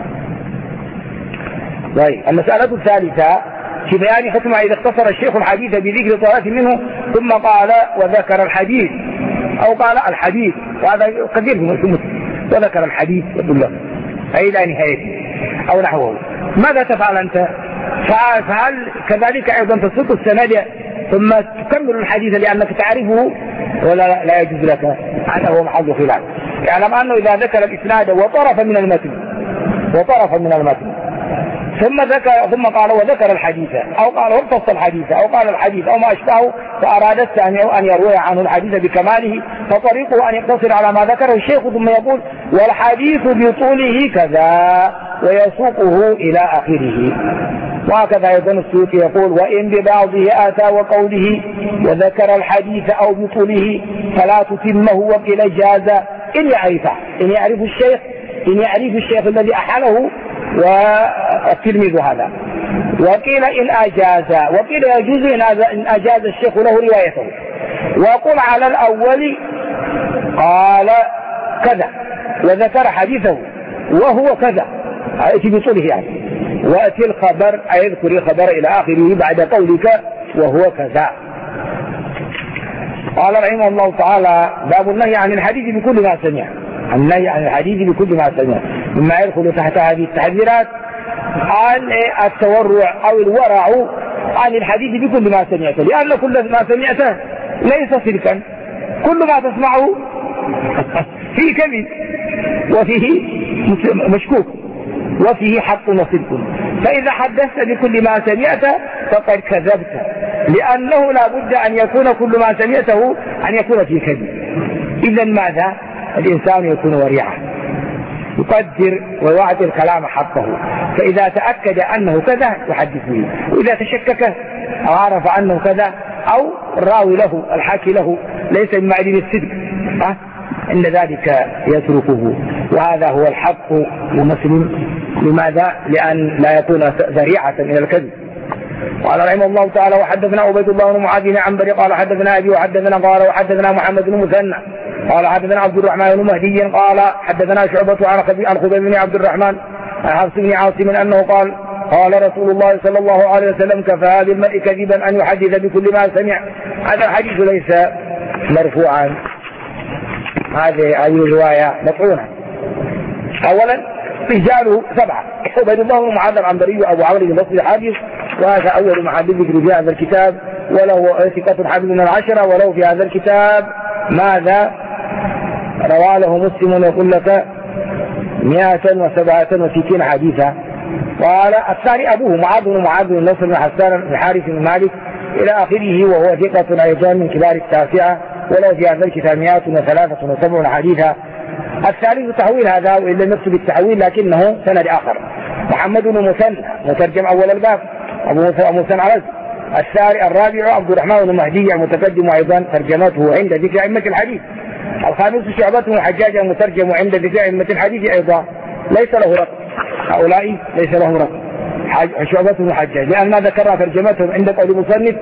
طيب المسألة الثالثة في بيان حكم إذا اختصر الشيخ الحديث بذكر طرف منه ثم قال وذكر الحديث أو قال الحديث، وهذا كثير من المسلم وذكر الحديث يقول له أي لا نهاية أو نحوه. ماذا تفعل أنت؟ فهل كذلك أيضا تسوق السند ثم تكمل الحديث لأنك تعرفه ولا لا يجوز لك؟ هذا هو محل خلاف. يعلم أنه إذا ذكر الإسناد وطرف من المتن وطرف من المتن ثم ذكر ثم قال وذكر الحديث أو قال وامتص الحديث أو قال الحديث أو ما أشبهه، فأراد الثاني أن يروي عنه الحديث بكماله، فطريقه أن يقتصر على ما ذكره الشيخ ثم يقول والحديث بطوله كذا ويسوقه إلى آخره. وهكذا أيضا السيوطي يقول وإن ببعضه آتى وقوله وذكر الحديث أو بطوله فلا تتمه وقيل جاز إن يعرفه، إن يعرف الشيخ إن يعرف الشيخ الذي أحاله والتلميذ هذا. وقيل إن أجاز، وقيل يجوز إن أجاز الشيخ له روايته. وقل على الأول قال كذا وذكر حديثه وهو كذا أتي بطوله يعني، وأتي الخبر أي يذكر الخبر إلى آخره بعد قولك وهو كذا. قال رحمه الله تعالى باب النهي عن الحديث بكل ما سمع. النهي عن الحديث بكل ما سمع مما يدخل تحت هذه التحذيرات عن التورع أو الورع عن الحديث بكل ما سمعت، لأن كل ما سمعته ليس شركا، كل ما تسمعه فيه كذب وفيه مشكوك وفيه حق وصدق، فإذا حدثت بكل ما سمعت فقد كذبت، لأنه لا بد أن يكون كل ما سمعته أن يكون فيه كذب. إذا ماذا؟ الإنسان يكون ورعا يقدر ويعطي الكلام حقه، فإذا تأكد أنه كذا يحدث به، وإذا تشكك أو عرف أنه كذا أو الراوي له الحاكي له ليس من معدن الصدق أه؟ إن ذلك يتركه، وهذا هو الحق. ومسلم لماذا؟ لأن لا يكون ذريعة من الكذب. قال رحمه الله تعالى: وحدثنا عبيد الله بن معاذ بن عنبر قال حدثنا أبي وحدثنا قال وحدثنا محمد بن مثنى قال حدثنا عبد الرحمن بن مهدي قال حدثنا شعبة عن خبيب بن عبد الرحمن عن حفص بن عاصم أنه قال: قال رسول الله صلى الله عليه وسلم: كفى بالمرء كذبا أن يحدث بكل ما سمع. هذا الحديث ليس مرفوعا، هذه أي رواية مطعونة. أولا رجاله سبعة: عبيد الله بن معاذ العنبري أبو عمرو بن بصري حافظ، وهذا أول محل ذكر في هذا الكتاب، وله ثقة حافظ من العشرة، ولو في هذا الكتاب ماذا روى له مسلم يقول لك مئة وسبعة وستين حديثا. قال الثاني أبوه معاذ بن معاذ بن نصر بن حسان بن حارث بن مالك إلى آخره، وهو ثقة أيضا من كبار التاسعة، ولو في هذا الكتاب مئة وثلاثة وسبعون حديثا. الثالث تحويل هذا، وإلا نفسه بالتحويل لكنه سند آخر: محمد بن مثنى مترجم أول الباب أبو مثنى عرز. الثالث الرابع عبد الرحمن بن مهدي المتقدم أيضا ترجمته عند ذكر أئمة الحديث. الخامس شعبة بن الحجاج المترجم عند ذكر أئمة الحديث أيضا، ليس له رقم، هؤلاء ليس لهم رقم شعبة بن الحجاج، لأن ما ذكر ترجمتهم عند قول المصنف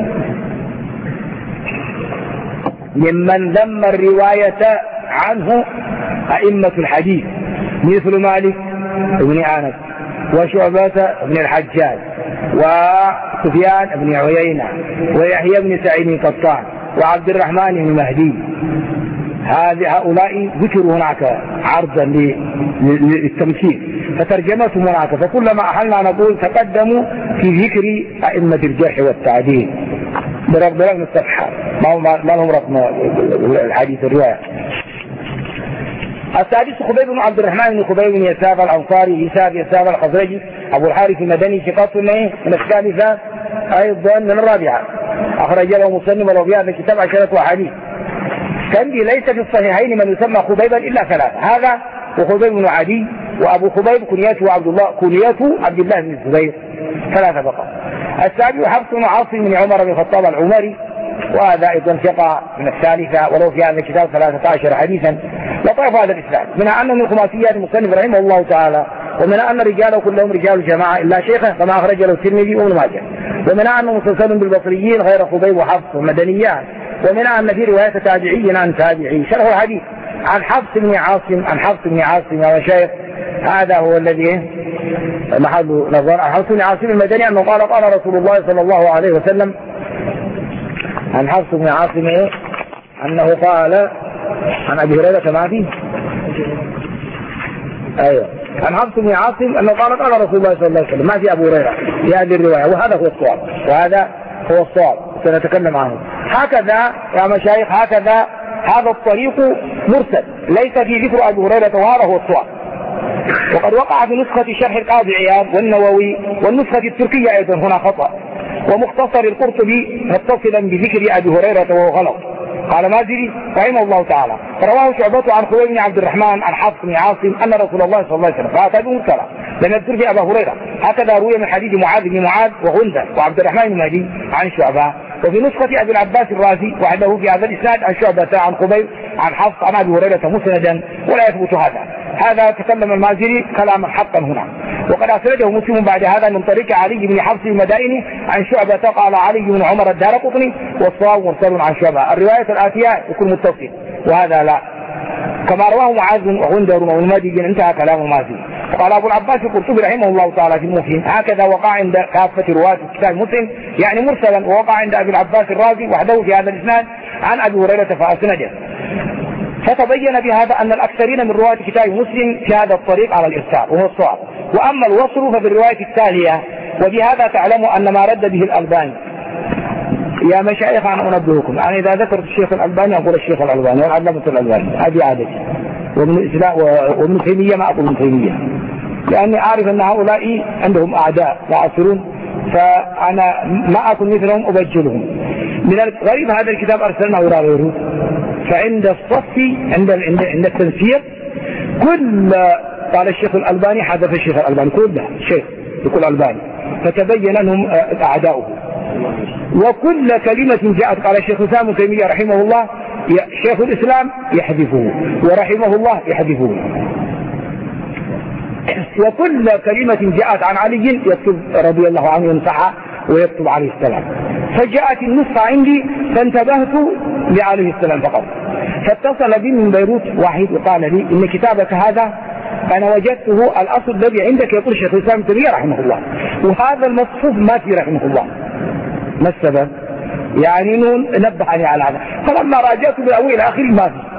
ممن ذم الرواية عنه أئمة الحديث مثل مالك بن أنس وشعبة بن الحجاج وسفيان بن عيينة ويحيى بن سعيد القطان وعبد الرحمن بن مهدي. هؤلاء ذكروا هناك عرضا للتمثيل، فترجمتهم هناك، فكلما أحلنا نقول تقدموا في ذكر أئمة الجرح والتعديل برقم الصفحة، ما لهم رقم الحديث الرواية. السادس خبيب بن عبد الرحمن بن خبيب بن يساف الأنصاري يساف يساف الخزرجي أبو الحارث المدني ثقة من الثالثة أيضا من الرابعة، أخرج له مسلم ولو في هذا الكتاب عشرة أحاديث. كان ليس في الصحيحين من يسمى خبيبا إلا ثلاثة: هذا وخبيب بن عدي، وأبو خبيب كنيته عبد الله كنيته عبد الله بن الزبير، ثلاثة فقط. السابع حفص بن عاصم بن عمر بن الخطاب العمري، وهذا أيضا ثقة من الثالثة، ولو في هذا الكتاب ثلاثة عشر حديثا. لطيف هذا الإسلام منها أنه من خماسيات المصنف رحمه الله تعالى، ومنها أن رجاله كلهم رجال جماعة إلا شيخه كما أخرج له الترمذي وابن ماجه، ومنها أنه مسلسل بالبصريين غير خبيب وحفص ومدنيان، ومنها أن في رواية تابعي عن تابعي. شرح الحديث عن حفص بن عاصم عن حفص بن عاصم يا مشايخ، هذا هو الذي محل نظر. عن حفص بن عاصم المدني أنه قال: قال رسول الله صلى الله عليه وسلم. عن حفص بن عاصم إيه؟ أنه قال عن أبي هريرة ما فيه أيوة عن حفص بن عاصم أنه قال: قال رسول الله صلى الله عليه وسلم، ما في أبو هريرة في هذه الرواية، وهذا هو الصواب، وهذا هو الصواب سنتكلم عنه. هكذا يا مشايخ، هكذا هذا الطريق مرسل ليس في ذكر أبي هريرة، وهذا هو الصواب. وقد وقع في نسخة شرح القاضي عياض والنووي والنسخة التركية أيضا هنا خطأ، ومختصر القرطبي متصلا بذكر أبي هريرة وهو غلط. قال مازري رحمه الله تعالى: رواه شعبة عن خبيب بن عبد الرحمن عن حفص بن عاصم أن رسول الله صلى الله عليه وسلم، فهذا مرسل لم يذكر في أبا هريرة. هكذا روي من حديث معاذ بن معاذ وغندر وعبد الرحمن بن مهدي عن شعبة. وفي نسخة أبي العباس الرازي وحده في هذا الإسناد عن شعبة عن خبيب عن حفص عن أبي هريرة مسندا، ولا يثبت هذا. هذا تكلم المازري كلاما حقا هنا. وقد أسنده مسلم بعد هذا من طريق علي بن حفص المدائني عن شعبة قال علي بن عمر الدارقطني، والصواب مرسل عن شعبة. الرواية الآتية يكون متصل، وهذا لا، كما رواه معاذ وغندر ومهدي. انتهى كلام المازري. قال أبو العباس القرطبي رحمه الله تعالى في المفهم: هكذا وقع عند كافة رواة كتاب مسلم، يعني مرسلا، ووقع عند أبي العباس الرازي وحده في هذا الإسناد عن أبي هريرة فأسنده. فتبين بهذا أن الأكثرين من رواة كتاب مسلم في هذا الطريق على الإرسال، وهو الصواب. وأما الوصل ففي الرواية التالية، وبهذا تعلموا أن ما رد به الألباني. يا مشايخ أنا أنبهكم، أنا إذا ذكرت الشيخ الألباني أقول الشيخ الألباني والعلامة الألباني، هذه عادتي. وابن تيمية ما أقول ابن تيمية، لأني أعرف أن هؤلاء عندهم أعداء معاصرون، فأنا ما أكون مثلهم أبجلهم. من الغريب هذا الكتاب أرسلناه إلى غيره، فعند الصف عند عند التنسيق كل قال الشيخ الألباني حذف الشيخ الألباني كله الشيخ يقول الألباني، فتبين أنهم أعداؤه. وكل كلمة جاءت قال الشيخ ابن تيمية رحمه الله شيخ الإسلام يحذفه، ورحمه الله يحذفه. وكل كلمة جاءت عن علي يكتب رضي الله عنه يمسحها ويكتب عليه السلام. فجاءت النسخة عندي فانتبهت لعليه السلام فقط. فاتصل بي من بيروت واحد وقال لي إن كتابك هذا أنا وجدته الأصل الذي عندك يقول شيخ الإسلام ابن تيمية رحمه الله، وهذا المصحوف ما في رحمه الله. ما السبب؟ يعني نبهني على هذا. فلما راجعت بالأول إلى آخر ما في.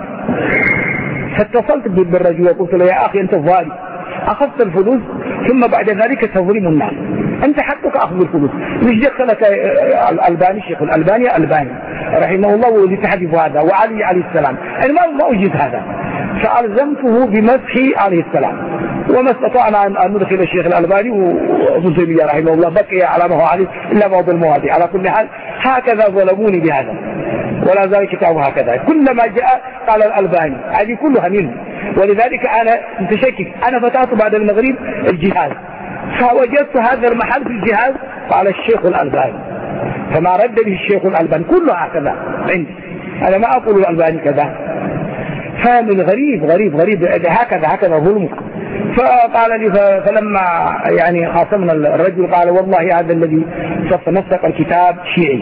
فاتصلت بالرجل وقلت له يا أخي أنت ظالم، أخذت الفلوس ثم بعد ذلك تظلم الناس، أنت حقك أخذ الفلوس، مش دخلك الألباني الشيخ الألباني الألباني رحمه الله ولتحدث هذا وعلي عليه السلام، أنا ما ما أوجد هذا. فألزمته بمسحي عليه السلام، وما استطعنا أن ندخل الشيخ الألباني وابن تيمية رحمه الله بقي على ما هو عليه إلا بعض المواضيع. على كل حال هكذا ظلموني بهذا، ولا زال كتابه هكذا كلما جاء قال الألباني، هذه كلها منه. ولذلك أنا متشكك، أنا فتحت بعد المغرب الجهاز فوجدت هذا المحل في الجهاز قال الشيخ الألباني، فما رد به الشيخ الألباني كله هكذا عندي، أنا ما أقول الألباني كذا. فمن غريب غريب غريب هكذا هكذا ظلمك. فقال لي فلما يعني خاصمنا الرجل قال والله هذا الذي صف نسق الكتاب شيعي،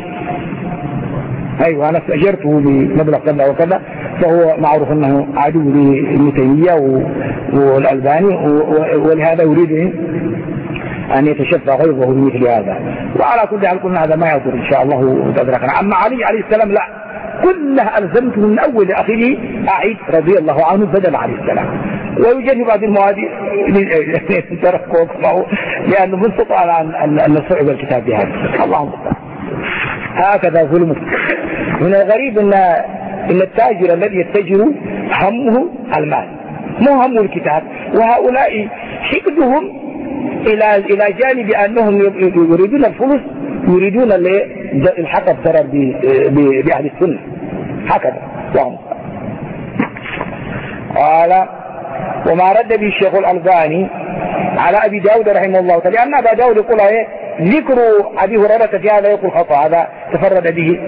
أيوة أنا استأجرته بمبلغ كذا وكذا، فهو معروف أنه عدو لابن تيمية والألباني، ولهذا يريد أن يتشفى غيظه بمثل هذا. وعلى كل حال قلنا هذا ما يضر إن شاء الله وتدركنا. أما علي عليه السلام لا، كلها ألزمته من أول لآخره أعيد رضي الله عنه بدل عليه السلام. ويوجد بعض المواضيع تركوا معه لأنه من استطاع أن نصعب الكتاب بهذا. اللهم هكذا ظلمه. من الغريب أن إن التاجر الذي يتجر همه المال مو همه الكتاب، وهؤلاء حقدهم إلى إلى جانب أنهم يريدون الفلوس، يريدون الحق الضرر بأهل السنة هكذا. قال وما رد به الشيخ الألباني على أبي داود رحمه الله تعالى، لأن أبا داود يقول ايه ذكر أبي هريرة في هذا يقول خطأ، هذا تفرد به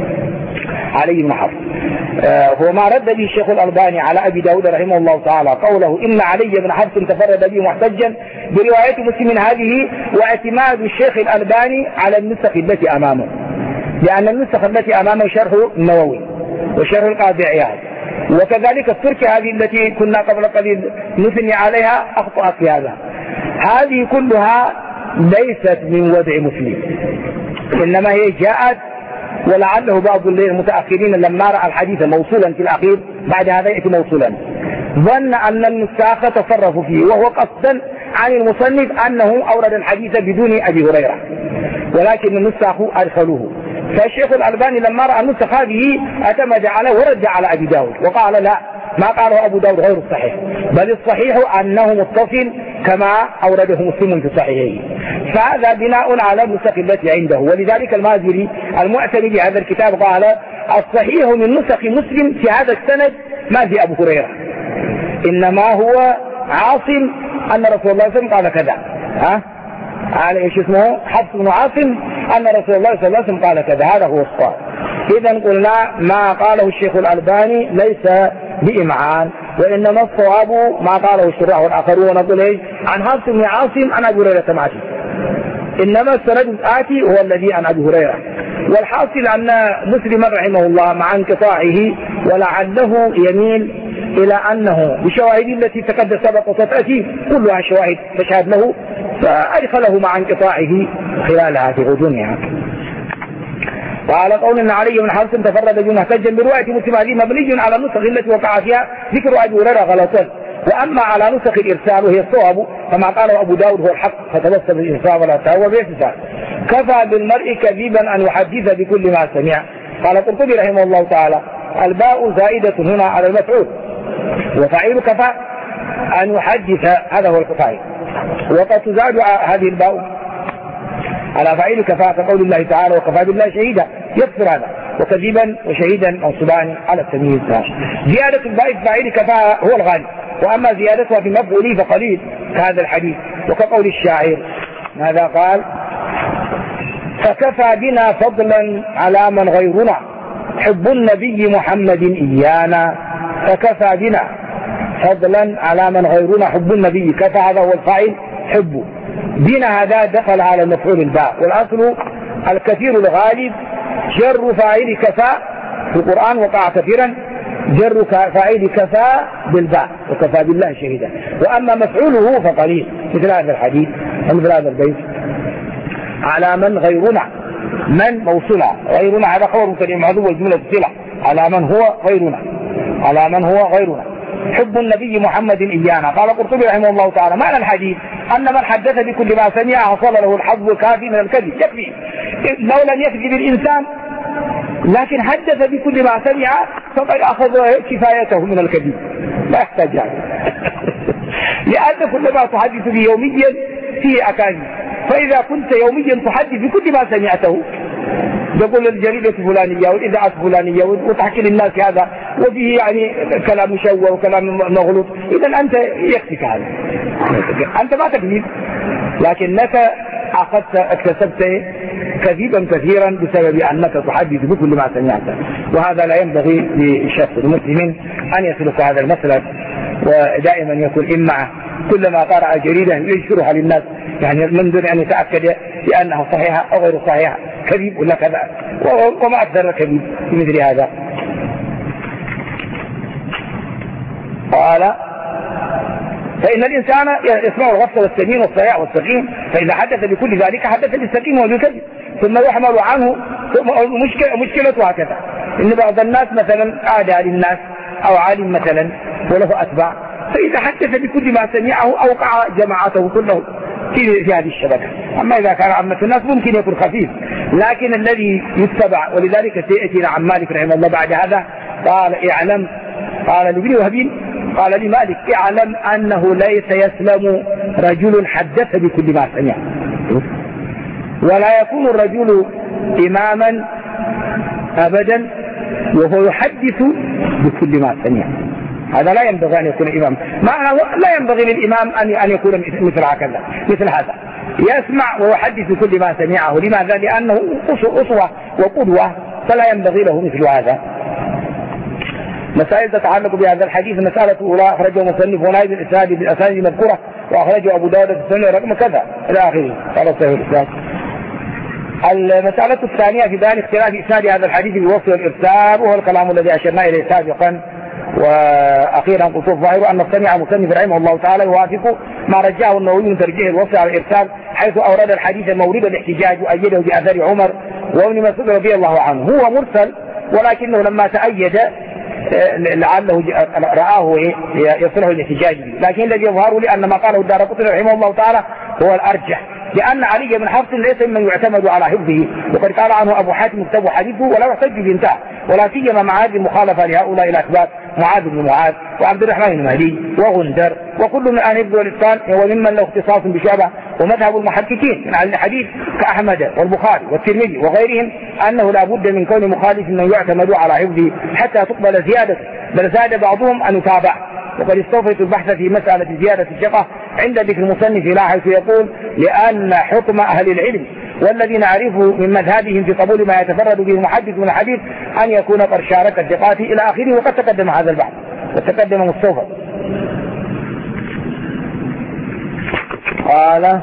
علي بن حفص. هو ما رد به الشيخ الألباني على أبي داود رحمه الله تعالى قوله إن علي بن حفص تفرد به محتجا برواية مسلم هذه، واعتماد الشيخ الألباني على النسخ التي أمامه، لأن النسخ التي أمامه شرح النووي وشرح القاضي عياض، وكذلك التركي هذه التي كنا قبل قليل نثني عليها أخطأت في هذا. هذه كلها ليست من وضع مسلم، إنما هي جاءت ولعله بعض المتأخرين لما رأى الحديث موصولا في الأخير بعد هذا يأتي موصولا ظن أن النساخ تصرفوا فيه، وهو قصدا عن المصنف أنه أورد الحديث بدون أبي هريرة، ولكن النساخ أدخلوه. فالشيخ الألباني لما رأى النسخ هذه اعتمد عليه ورد على أبي داود وقال لا، ما قاله أبو داود غير الصحيح، بل الصحيح أنه متصل كما أورده مسلم في صحيحه. فهذا بناء على النسخ التي عنده. ولذلك المازري المعتني بهذا الكتاب قال الصحيح من نسخ مسلم في هذا السند ما في أبو هريرة، إنما هو عاصم أن رسول الله صلى الله عليه وسلم قال كذا، ها على ايش اسمه حفص بن عاصم أن رسول الله صلى الله عليه وسلم قال كذا، هذا هو الصواب. إذا قلنا ما قاله الشيخ الألباني ليس بإمعان، وإنما الصواب ما قاله الشراح والآخرون. نقول ايش عن حفص بن عاصم عن أبي هريرة معتي، إنما السند الآتي هو الذي عن أبي هريرة. والحاصل أن مسلم رحمه الله مع انقطاعه ولعله يميل إلى أنه بشواهد التي تقد سبق وتأتي كلها شواهد تشهد له، فأدخله مع انقطاعه خلالها في غضونها. وعلى قول أن علي بن حفص تفرد به محتجا برواية مسلم هذه مبني على النسخ التي وقع فيها ذكر أبي هريرة غلطا، وأما على نسخ الإرسال وهي الصواب فما قاله أبو داود هو الحق، فتوسط بالإرسال ولا تهوى باعتزال. كفى بالمرء كذبا أن يحدث بكل ما سمع. قال القرطبي رحمه الله تعالى الباء زائدة هنا على المفعول، وفاعل كفى أن يحدث هذا هو الكفاية، وقد تزاد هذه الباء على فاعل كفى كقول الله تعالى وكفى بالله شهيدا، يكثر هذا، وكذبا وشهيدا منصوبان على التمييز. زيادة الباء في فاعل كفى هو الغالب، وأما زيادتها في مفعوله فقليل كهذا الحديث. وكقول الشاعر ماذا قال فكفى بنا فضلا على من غيرنا حب النبي محمد إيانا، فكفى بنا فضلا على من غيرنا حب النبي كفى، هذا هو الفاعل حب. بنا هذا دخل على المفعول الباء، والأصل الكثير الغالب جر فاعل كفى في القرآن وقع كثيرا جر فاعل كفى بالباء وكفى بالله شهيدا، وأما مفعوله فقليل مثل هذا الحديث ومثل هذا البيت على من غيرنا. من موصولة، غيرنا هذا خبر مبتدأ محذوف والجملة صلة على من هو غيرنا، على من هو غيرنا. حب النبي محمد إيانا. قال قرطبي رحمه الله تعالى معنى الحديث أن من حدث بكل ما سمع حصل له الحظ الكافي من الكذب، يكفي لو لم يكذب الإنسان لكن حدث بكل ما سمع فقد أخذ كفايته من الكذب، لا يحتاج يعني لأن كل ما تحدث به يوميا فيه أكاذيب، فإذا كنت يوميا تحدث بكل ما سمعته يقول الجريدة الفلانية والإذاعة الفلانية وتحكي للناس هذا وفيه يعني كلام مشوه وكلام مغلوط، إذا أنت يكفيك هذا، أنت ما تكذب لكنك أخذت اكتسبت كذبا كثيرا بسبب أنك تحدث بكل ما سمعته، وهذا لا ينبغي للشخص المسلم أن يسلك هذا المسلك، ودائما يكون إمعه كلما قرأ جريدة ينشرها للناس يعني من دون أن يتأكد بأنها صحيحة أو غير صحيحة، كذب ولا كذا، وما أكثر الكذب في مثل هذا. قال فإن الإنسان يسمع الغفل والسمين والصياع والسقيم، فإذا حدث بكل ذلك حدث بالسقيم وبالكذب، ثم يحمل عنه مشكلة مشكلة هكذا إن بعض الناس مثلا عادى للناس أو عالم مثلا وله أتباع، فإذا حدث بكل ما سمعه أوقع جماعته كله في هذه الشبكة. أما إذا كان عامة الناس ممكن يكون خفيف، لكن الذي يتبع، ولذلك سيأتينا عن مالك رحمه الله بعد هذا قال اعلم، قال لابن وهب قال لي مالك اعلم أنه ليس يسلم رجل حدث بكل ما سمع، ولا يكون الرجل إماما أبدا وهو يحدث بكل ما سمع، هذا لا ينبغي أن يكون إمام، معنى لا ينبغي للإمام أن أن يكون مثل هكذا مثل هذا يسمع ويحدث بكل ما سمعه. لماذا؟ لأنه أسوة وقدوة، فلا ينبغي له مثل هذا. مسائل تتعلق بهذا الحديث: المسألة الأولى أخرجه مصنف هنا بالإسناد بالأسانيد المذكورة، وأخرجه أبو داود في السنة رقم كذا إلى آخره، قال صحيح الإسناد. المسألة الثانية في بيان اختلاف إسناد هذا الحديث بالوصف والإرسال، وهو الكلام الذي أشرنا إليه سابقا. وأخيرا قلت الظاهر أن الصنيع مصنف رحمه الله تعالى يوافق ما رجعه النووي من ترجيح الوصف على الإرسال، حيث أورد الحديث مورد الاحتجاج وأيده بأثر عمر وابن مسعود رضي الله عنه. هو مرسل ولكنه لما تأيد لعله رآه يصلح الاحتجاج به، لكن الذي يظهر لي أن ما قاله الدارقطني رحمه الله تعالى هو الأرجح، لأن علي بن حفص ليس ممن يعتمد على حفظه، وقد قال عنه أبو حاتم مكتب حديثه ولا يحتج بانتهى، ولا سيما مع هذه المخالفة لهؤلاء الأثبات معاذ بن معاذ وعبد الرحمن بن مهدي وغندر، وكل من أهل الحفظ والإتقان هو ممن له اختصاص بشعبة. ومذهب المحققين من أهل الحديث كأحمد والبخاري والترمذي وغيرهم أنه لا بد من كون مخالف من يعتمد على حفظه حتى تقبل زيادته، بل زاد بعضهم أن يتابع. وقد استوفيت البحث في مسألة زيادة الثقة عند ذكر المصنف لا، حيث يقول: لأن حكم أهل العلم والذي نعرفه من مذهبهم في قبول ما يتفرد به المحدث من الحديث أن يكون قد شارك الثقات إلى آخره. وقد تقدم هذا البحث وتقدم مستوفى. قال: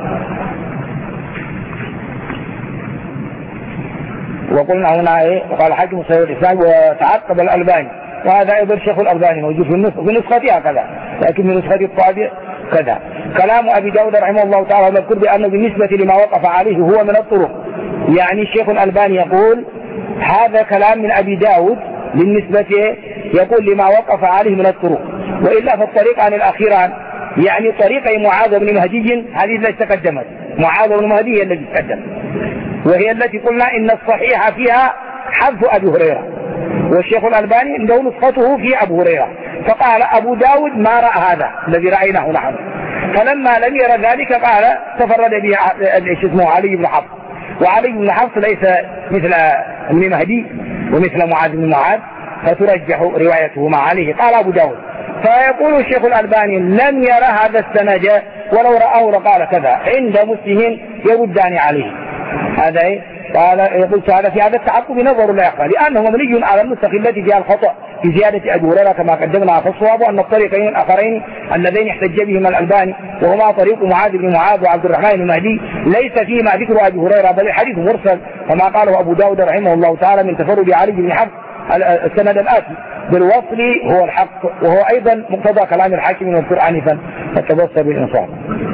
وقلنا هنا ايه، وقال حاكم صحيح الإسلام وتعقب الألباني، وهذا أيضا الشيخ الألباني موجود في النسخة في نسختها كذا، لكن في نسخة الطابع كذا. كلام أبي داود رحمه الله تعالى مذكور بأنه بالنسبة لما وقف عليه هو من الطرق، يعني الشيخ الألباني يقول هذا كلام من أبي داود بالنسبة يقول لما وقف عليه من الطرق، وإلا فالطريقان الأخيران يعني طريقة معاذ بن مهدي هذه التي تقدمت، معاذ بن مهدي هي التي تقدم، وهي التي قلنا إن الصحيح فيها حذف أبي هريرة، والشيخ الألباني عنده نسخته في أبو هريرة، فقال أبو داود ما رأى هذا الذي رأيناه نحن، فلما لم يرى ذلك قال تفرد به اسمه علي بن حفص، وعلي بن حفص ليس مثل ابن مهدي ومثل معاذ بن معاذ، فترجح روايته مع عليه. قال أبو داود: فيقول الشيخ الألباني لم يرى هذا السند، ولو رآه لقال كذا، عند مسلم يردان عليه. هذا إيه؟ قال: يقول هذا في هذا التعقب نظر لا يخفى، لأنه مبني على النسخ التي فيها الخطأ في زيادة أبي هريرة كما قدمنا. فالصواب أن الطريقين الآخرين اللذين احتج بهما الألباني وهما طريق معاذ بن معاذ وعبد الرحمن بن مهدي ليس فيما ذكر أبي هريرة بل الحديث مرسل كما قاله أبو داود رحمه الله تعالى من تفرد علي بن حفص السند الآتي بالوصل هو الحق، وهو أيضا مقتضى كلام الحاكم المذكور آنفا فالتبصر بالإنصاف.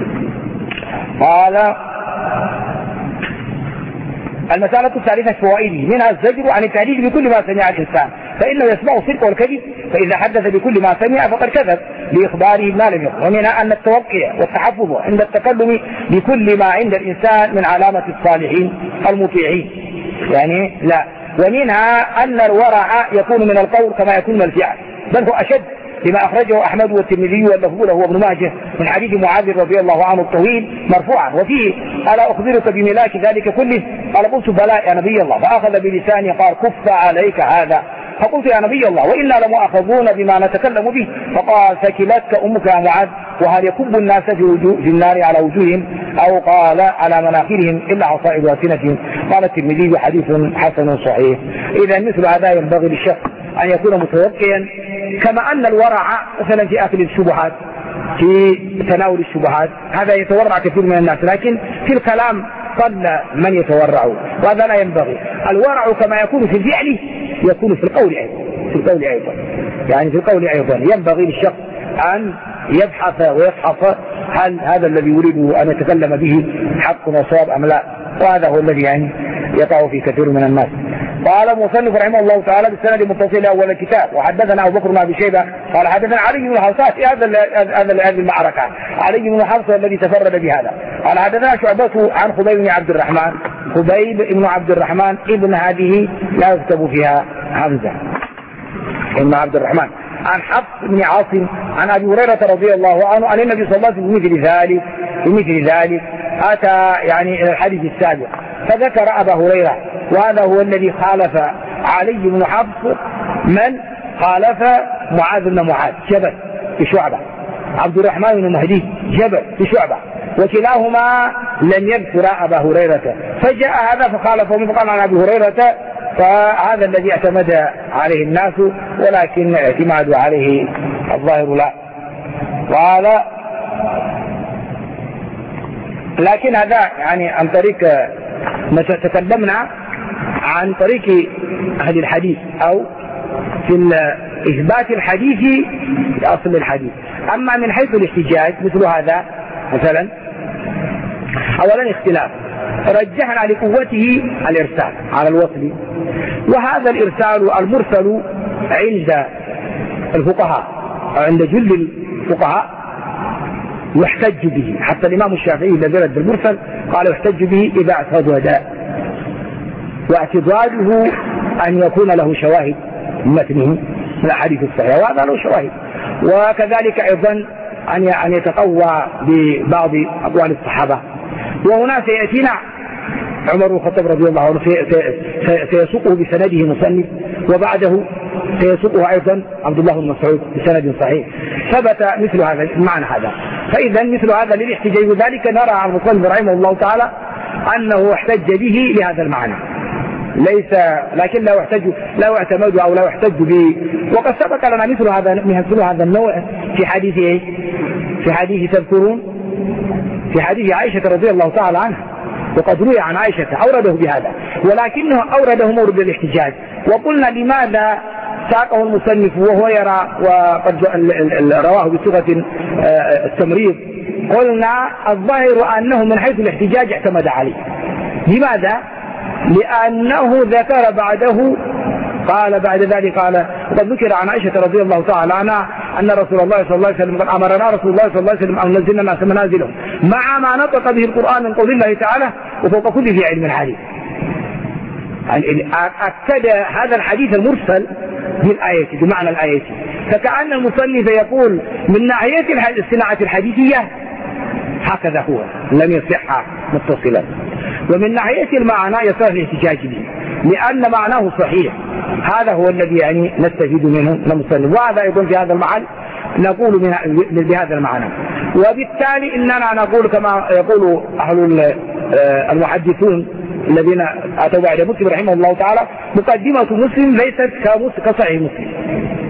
قال المسألة الثالثة فوائده منها الزجر عن التهديد بكل ما سمع الإنسان فإنه يسمع الصدق والكذب، فإذا حدث بكل ما سمع فقد كذب لإخباره ما لم يقل. ومنها أن التوقع والتحفظ عند التكلم بكل ما عند الإنسان من علامة الصالحين المطيعين، يعني لا. ومنها أن الورع يكون من القول كما يكون من الفعل، بل هو أشد لما أخرجه أحمد والترمذي واللفظ له وابن ماجه من حديث معاذ رضي الله عنه الطويل مرفوعا وفيه: ألا أخبرك بملاك ذلك كله؟ قال: قلت: بلى يا نبي الله. فأخذ بلساني قال: كف عليك هذا. فقلت: يا نبي الله، وإنا لمؤاخذون بما نتكلم به. فقال: ثكلتك أمك يا معاذ، وهل يكب الناس في, وجوه في النار على وجوههم أو قال على مناخرهم إلا عصائب ألسنتهم. قال الترمذي: حديث حسن صحيح. إذا مثل هذا ينبغي للشخص أن يكون متوقيا، كما أن الورع مثلا في أكل الشبهات، في تناول الشبهات، هذا يتورع كثير من الناس، لكن في الكلام قل من يتورع، وهذا لا ينبغي. الورع كما يكون في الفعل يكون في القول أيضا، في القول أيضا يعني في القول أيضا ينبغي للشخص أن يبحث ويفحص هل هذا الذي يريد أن يتكلم به حق وصواب أم لا، وهذا هو الذي يعني يقع في كثير من الناس. قال المصنف رحمه الله تعالى بالسند المتصل أول الكتاب: وحدثنا أبو بكر بن أبي شيبة قال حدثنا علي بن حفص. هذا هذا هذه المعركة علي بن حفص الذي تفرد بهذا. قال حدثنا شعبة عن خبيب بن عبد الرحمن. خبيب بن عبد الرحمن ابن هذه لا يكتب فيها همزة، ابن عبد الرحمن. عن حفص بن عاصم عن أبي هريرة رضي الله عنه عن النبي صلى الله عليه وسلم بمثل ذلك بمثل ذلك أتى يعني الحديث السابق، فذكر أبا هريرة، وهذا هو الذي خالف علي بن حفص من خالف معاذ بن معاذ جبل في شعبة، عبد الرحمن بن مهدي جبل في شعبة، وكلاهما لم يذكر أبا هريرة، فجاء هذا فخالفه فقال عن أبي هريرة، فهذا الذي اعتمد عليه الناس، ولكن اعتماد عليه الظاهر لا. قال لكن هذا يعني عن طريق ما تكلمنا عن طريق أهل الحديث أو في إثبات الحديث في أصل الحديث. أما من حيث الاحتجاج مثل هذا مثلا، أولا اختلاف، رجحنا لقوته الإرسال على الوصل، وهذا الإرسال المرسل عند الفقهاء أو عند جل الفقهاء يحتج به، حتى الإمام الشافعي الذي رد المرسل قال يحتج به إذا اعتضد، واعتضاده أن يكون له شواهد متنه من الأحاديث الصحيحة، وهذا له شواهد. وكذلك أيضا أن يتقوى ببعض أقوال الصحابة. وهنا سيأتينا عمر بن الخطاب رضي الله عنه سيسوقه بسنده مصنف، وبعده سيسوقه أيضا عبد الله بن مسعود بسند صحيح. ثبت مثل هذا المعنى هذا، فإذا مثل هذا للاحتجاج، وذلك نرى عن المصنف رحمه الله تعالى أنه احتج به لهذا المعنى، ليس لكن لا يحتج لا يعتمد أو لا يحتج به. وقد سبق لنا مثل هذا مثل هذا النوع في حديث ايه؟ في حديث تذكرون في حديث عائشة رضي الله تعالى عنها، وقد روي عن عائشة أورده بهذا، ولكنه أورده مورد الاحتجاج. وقلنا لماذا ساقه المصنف وهو يرى وقد رواه بصيغة التمريض؟ قلنا الظاهر أنه من حيث الاحتجاج اعتمد عليه. لماذا؟ لأنه ذكر بعده قال بعد ذلك قال قد ذكر عن عائشة رضي الله تعالى عنها أن رسول الله صلى الله عليه وسلم قد أمرنا رسول الله صلى الله عليه وسلم أن ننزلنا الناس منازلهم مع ما نطق به القرآن من قول الله تعالى وفوق كل ذي علم عليم. أكد هذا الحديث المرسل بالآية بمعنى الآية، فكأن المصنف يقول من ناحية الصناعة الحديثية هكذا هو لم يصح متصلا، ومن ناحية المعنى يصح الاحتجاج به لأن معناه صحيح. هذا هو الذي يعني نستفيد منه المصنف، وهذا أيضا في هذا المحل نقول بهذا المعنى. وبالتالي إننا نقول كما يقول أهل المحدثون الذين أتوا بعد مسلم رحمه الله تعالى: مقدمة مسلم ليست كصحيح مسلم.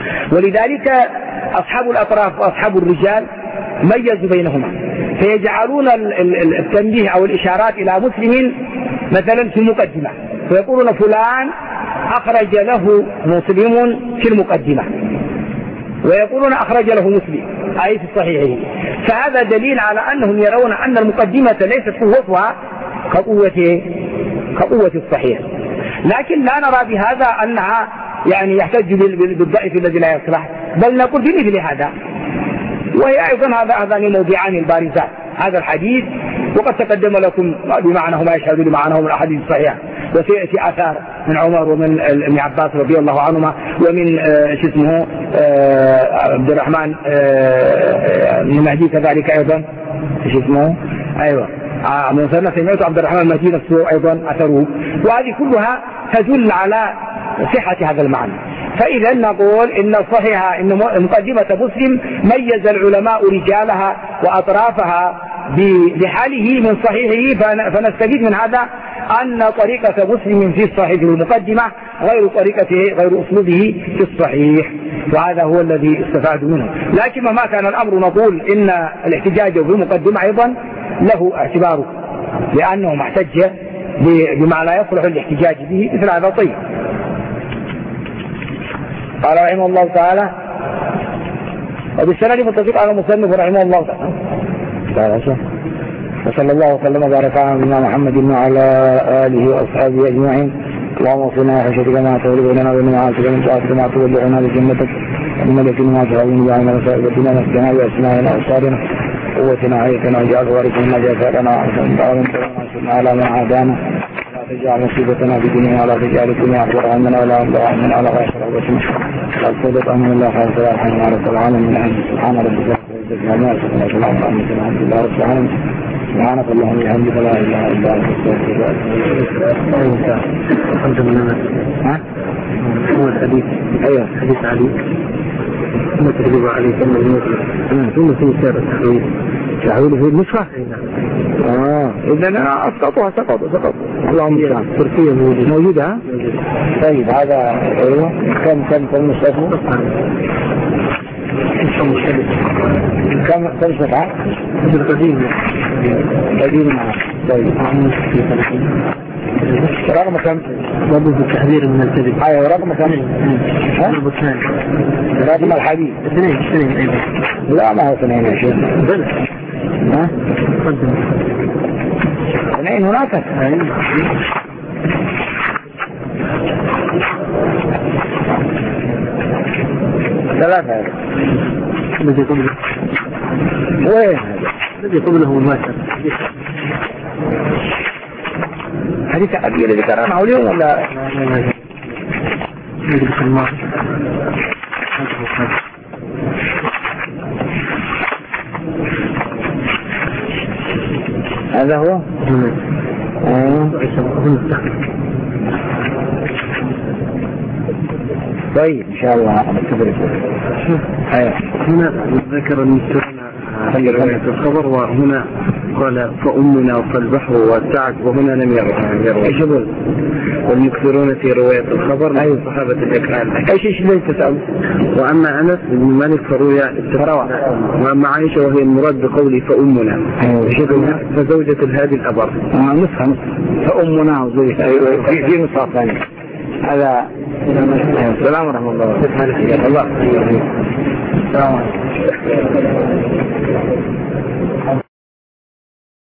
ولذلك أصحاب الأطراف وأصحاب الرجال ميزوا بينهما، فيجعلون التنبيه أو الإشارات إلى مسلم مثلا في المقدمة، فيقولون فلان أخرج له مسلم في المقدمة، ويقولون أخرج له مسلم أي في الصحيح. فهذا دليل على أنهم يرون أن المقدمة ليست قوتها كقوة كقوة الصحيح، لكن لا نرى بهذا أنها يعني يحتج بالضعيف الذي لا يصلح، بل نقول بمثل هذا. وهي أيضا هذا هذان موضوعان البارزان، هذا الحديث وقد تقدم لكم بمعناه ما يشهد لمعناه من الأحاديث الصحيحة، وسيأتي آثار من عمر ومن ابن عباس رضي الله عنهما، ومن شو اسمه عبد الرحمن بن مهدي كذلك أيضا شو اسمه أيوة مثلا سمعت عبد الرحمن المهدي نفسه أيضا أثره، وهذه كلها تدل على صحة هذا المعنى. فإذا نقول إن الصحيحة إن مقدمة مسلم ميز العلماء رجالها وأطرافها بحاله من صحيحه، فنستفيد من هذا أن طريقة مسلم في الصحيح المقدمة غير طريقته غير أسلوبه في الصحيح، وهذا هو الذي استفاد منه. لكن ما كان الأمر نقول إن الاحتجاج بالمقدمة أيضا له اعتباره، لأنه محتج بما لا يصلح الاحتجاج به مثل هذا. طيب، قال رحمه الله تعالى وبالسند متفق على المصنف رحمه الله تعالى، وصلى الله وسلم وبارك على نبينا محمد وعلى آله وأصحابه أجمعين. اللهم وصلنا وحشتك ما تولي بيننا وبين معاصيك من طاعتك ما تولعنا بجنتك ومن اليقين ما تهون بعنا وسائر الدنيا نفسنا بأسمائنا وأبصارنا قوتنا عيتنا واجعل وارثنا جزاءنا وأحسن دعوانا وانصرنا على من عادانا لا تجعل مصيبتنا في ديننا ولا تجعل الدنيا أكبر همنا ولا مبلغ علمنا ولا غير رغبتنا قد صدق أمر الله خير صلاح الحمد على العالمين. سبحان ربك الحمد لله رب العالمين. سبحانك اللهم وبحمدك لا اله الا انت استغفرك. ها هو الحديث ايوه حديث علي ثم تكذب عليه ثم يموت ثم في سير التحويل تحويل في النسخه. اه اذا انا اسقطها سقطوا سقطوا اللهم المستعان. تركيا موجوده. طيب هذا ايوه كم كم كم نسخه كم كم سبعة القديم قديم. طيب رقم كم؟ رقم التحذير من الكذب. ايوه رقم كم؟ رقم الحديث اثنين اثنين ايضا. لا ما هو اثنين يا شيخ. ها؟ اثنين هناك. ثلاثة. الذي قبله وين هذا؟ الذي قبله الماشر حديث أبي الذي قرأناه اليوم ولا هذا هو. طيب إن شاء الله أكتبه. هنا ذكر المسلمين رواية الخبر، وهنا قال فأمنا فالبحر والسعد، وهنا لم يروي. والمكثرون في رواية الخبر أي صحابة الأكرام. أيش إيش ليس تسأل؟ وأما أنس بن مالك فروي التروى، وأما عائشة وهي المراد بقولي فأمنا فزوجة الهادي الأبر. نصها نص فأمنا وزوجة في في نصها ثانية. هذا السلام ورحمة الله. الله.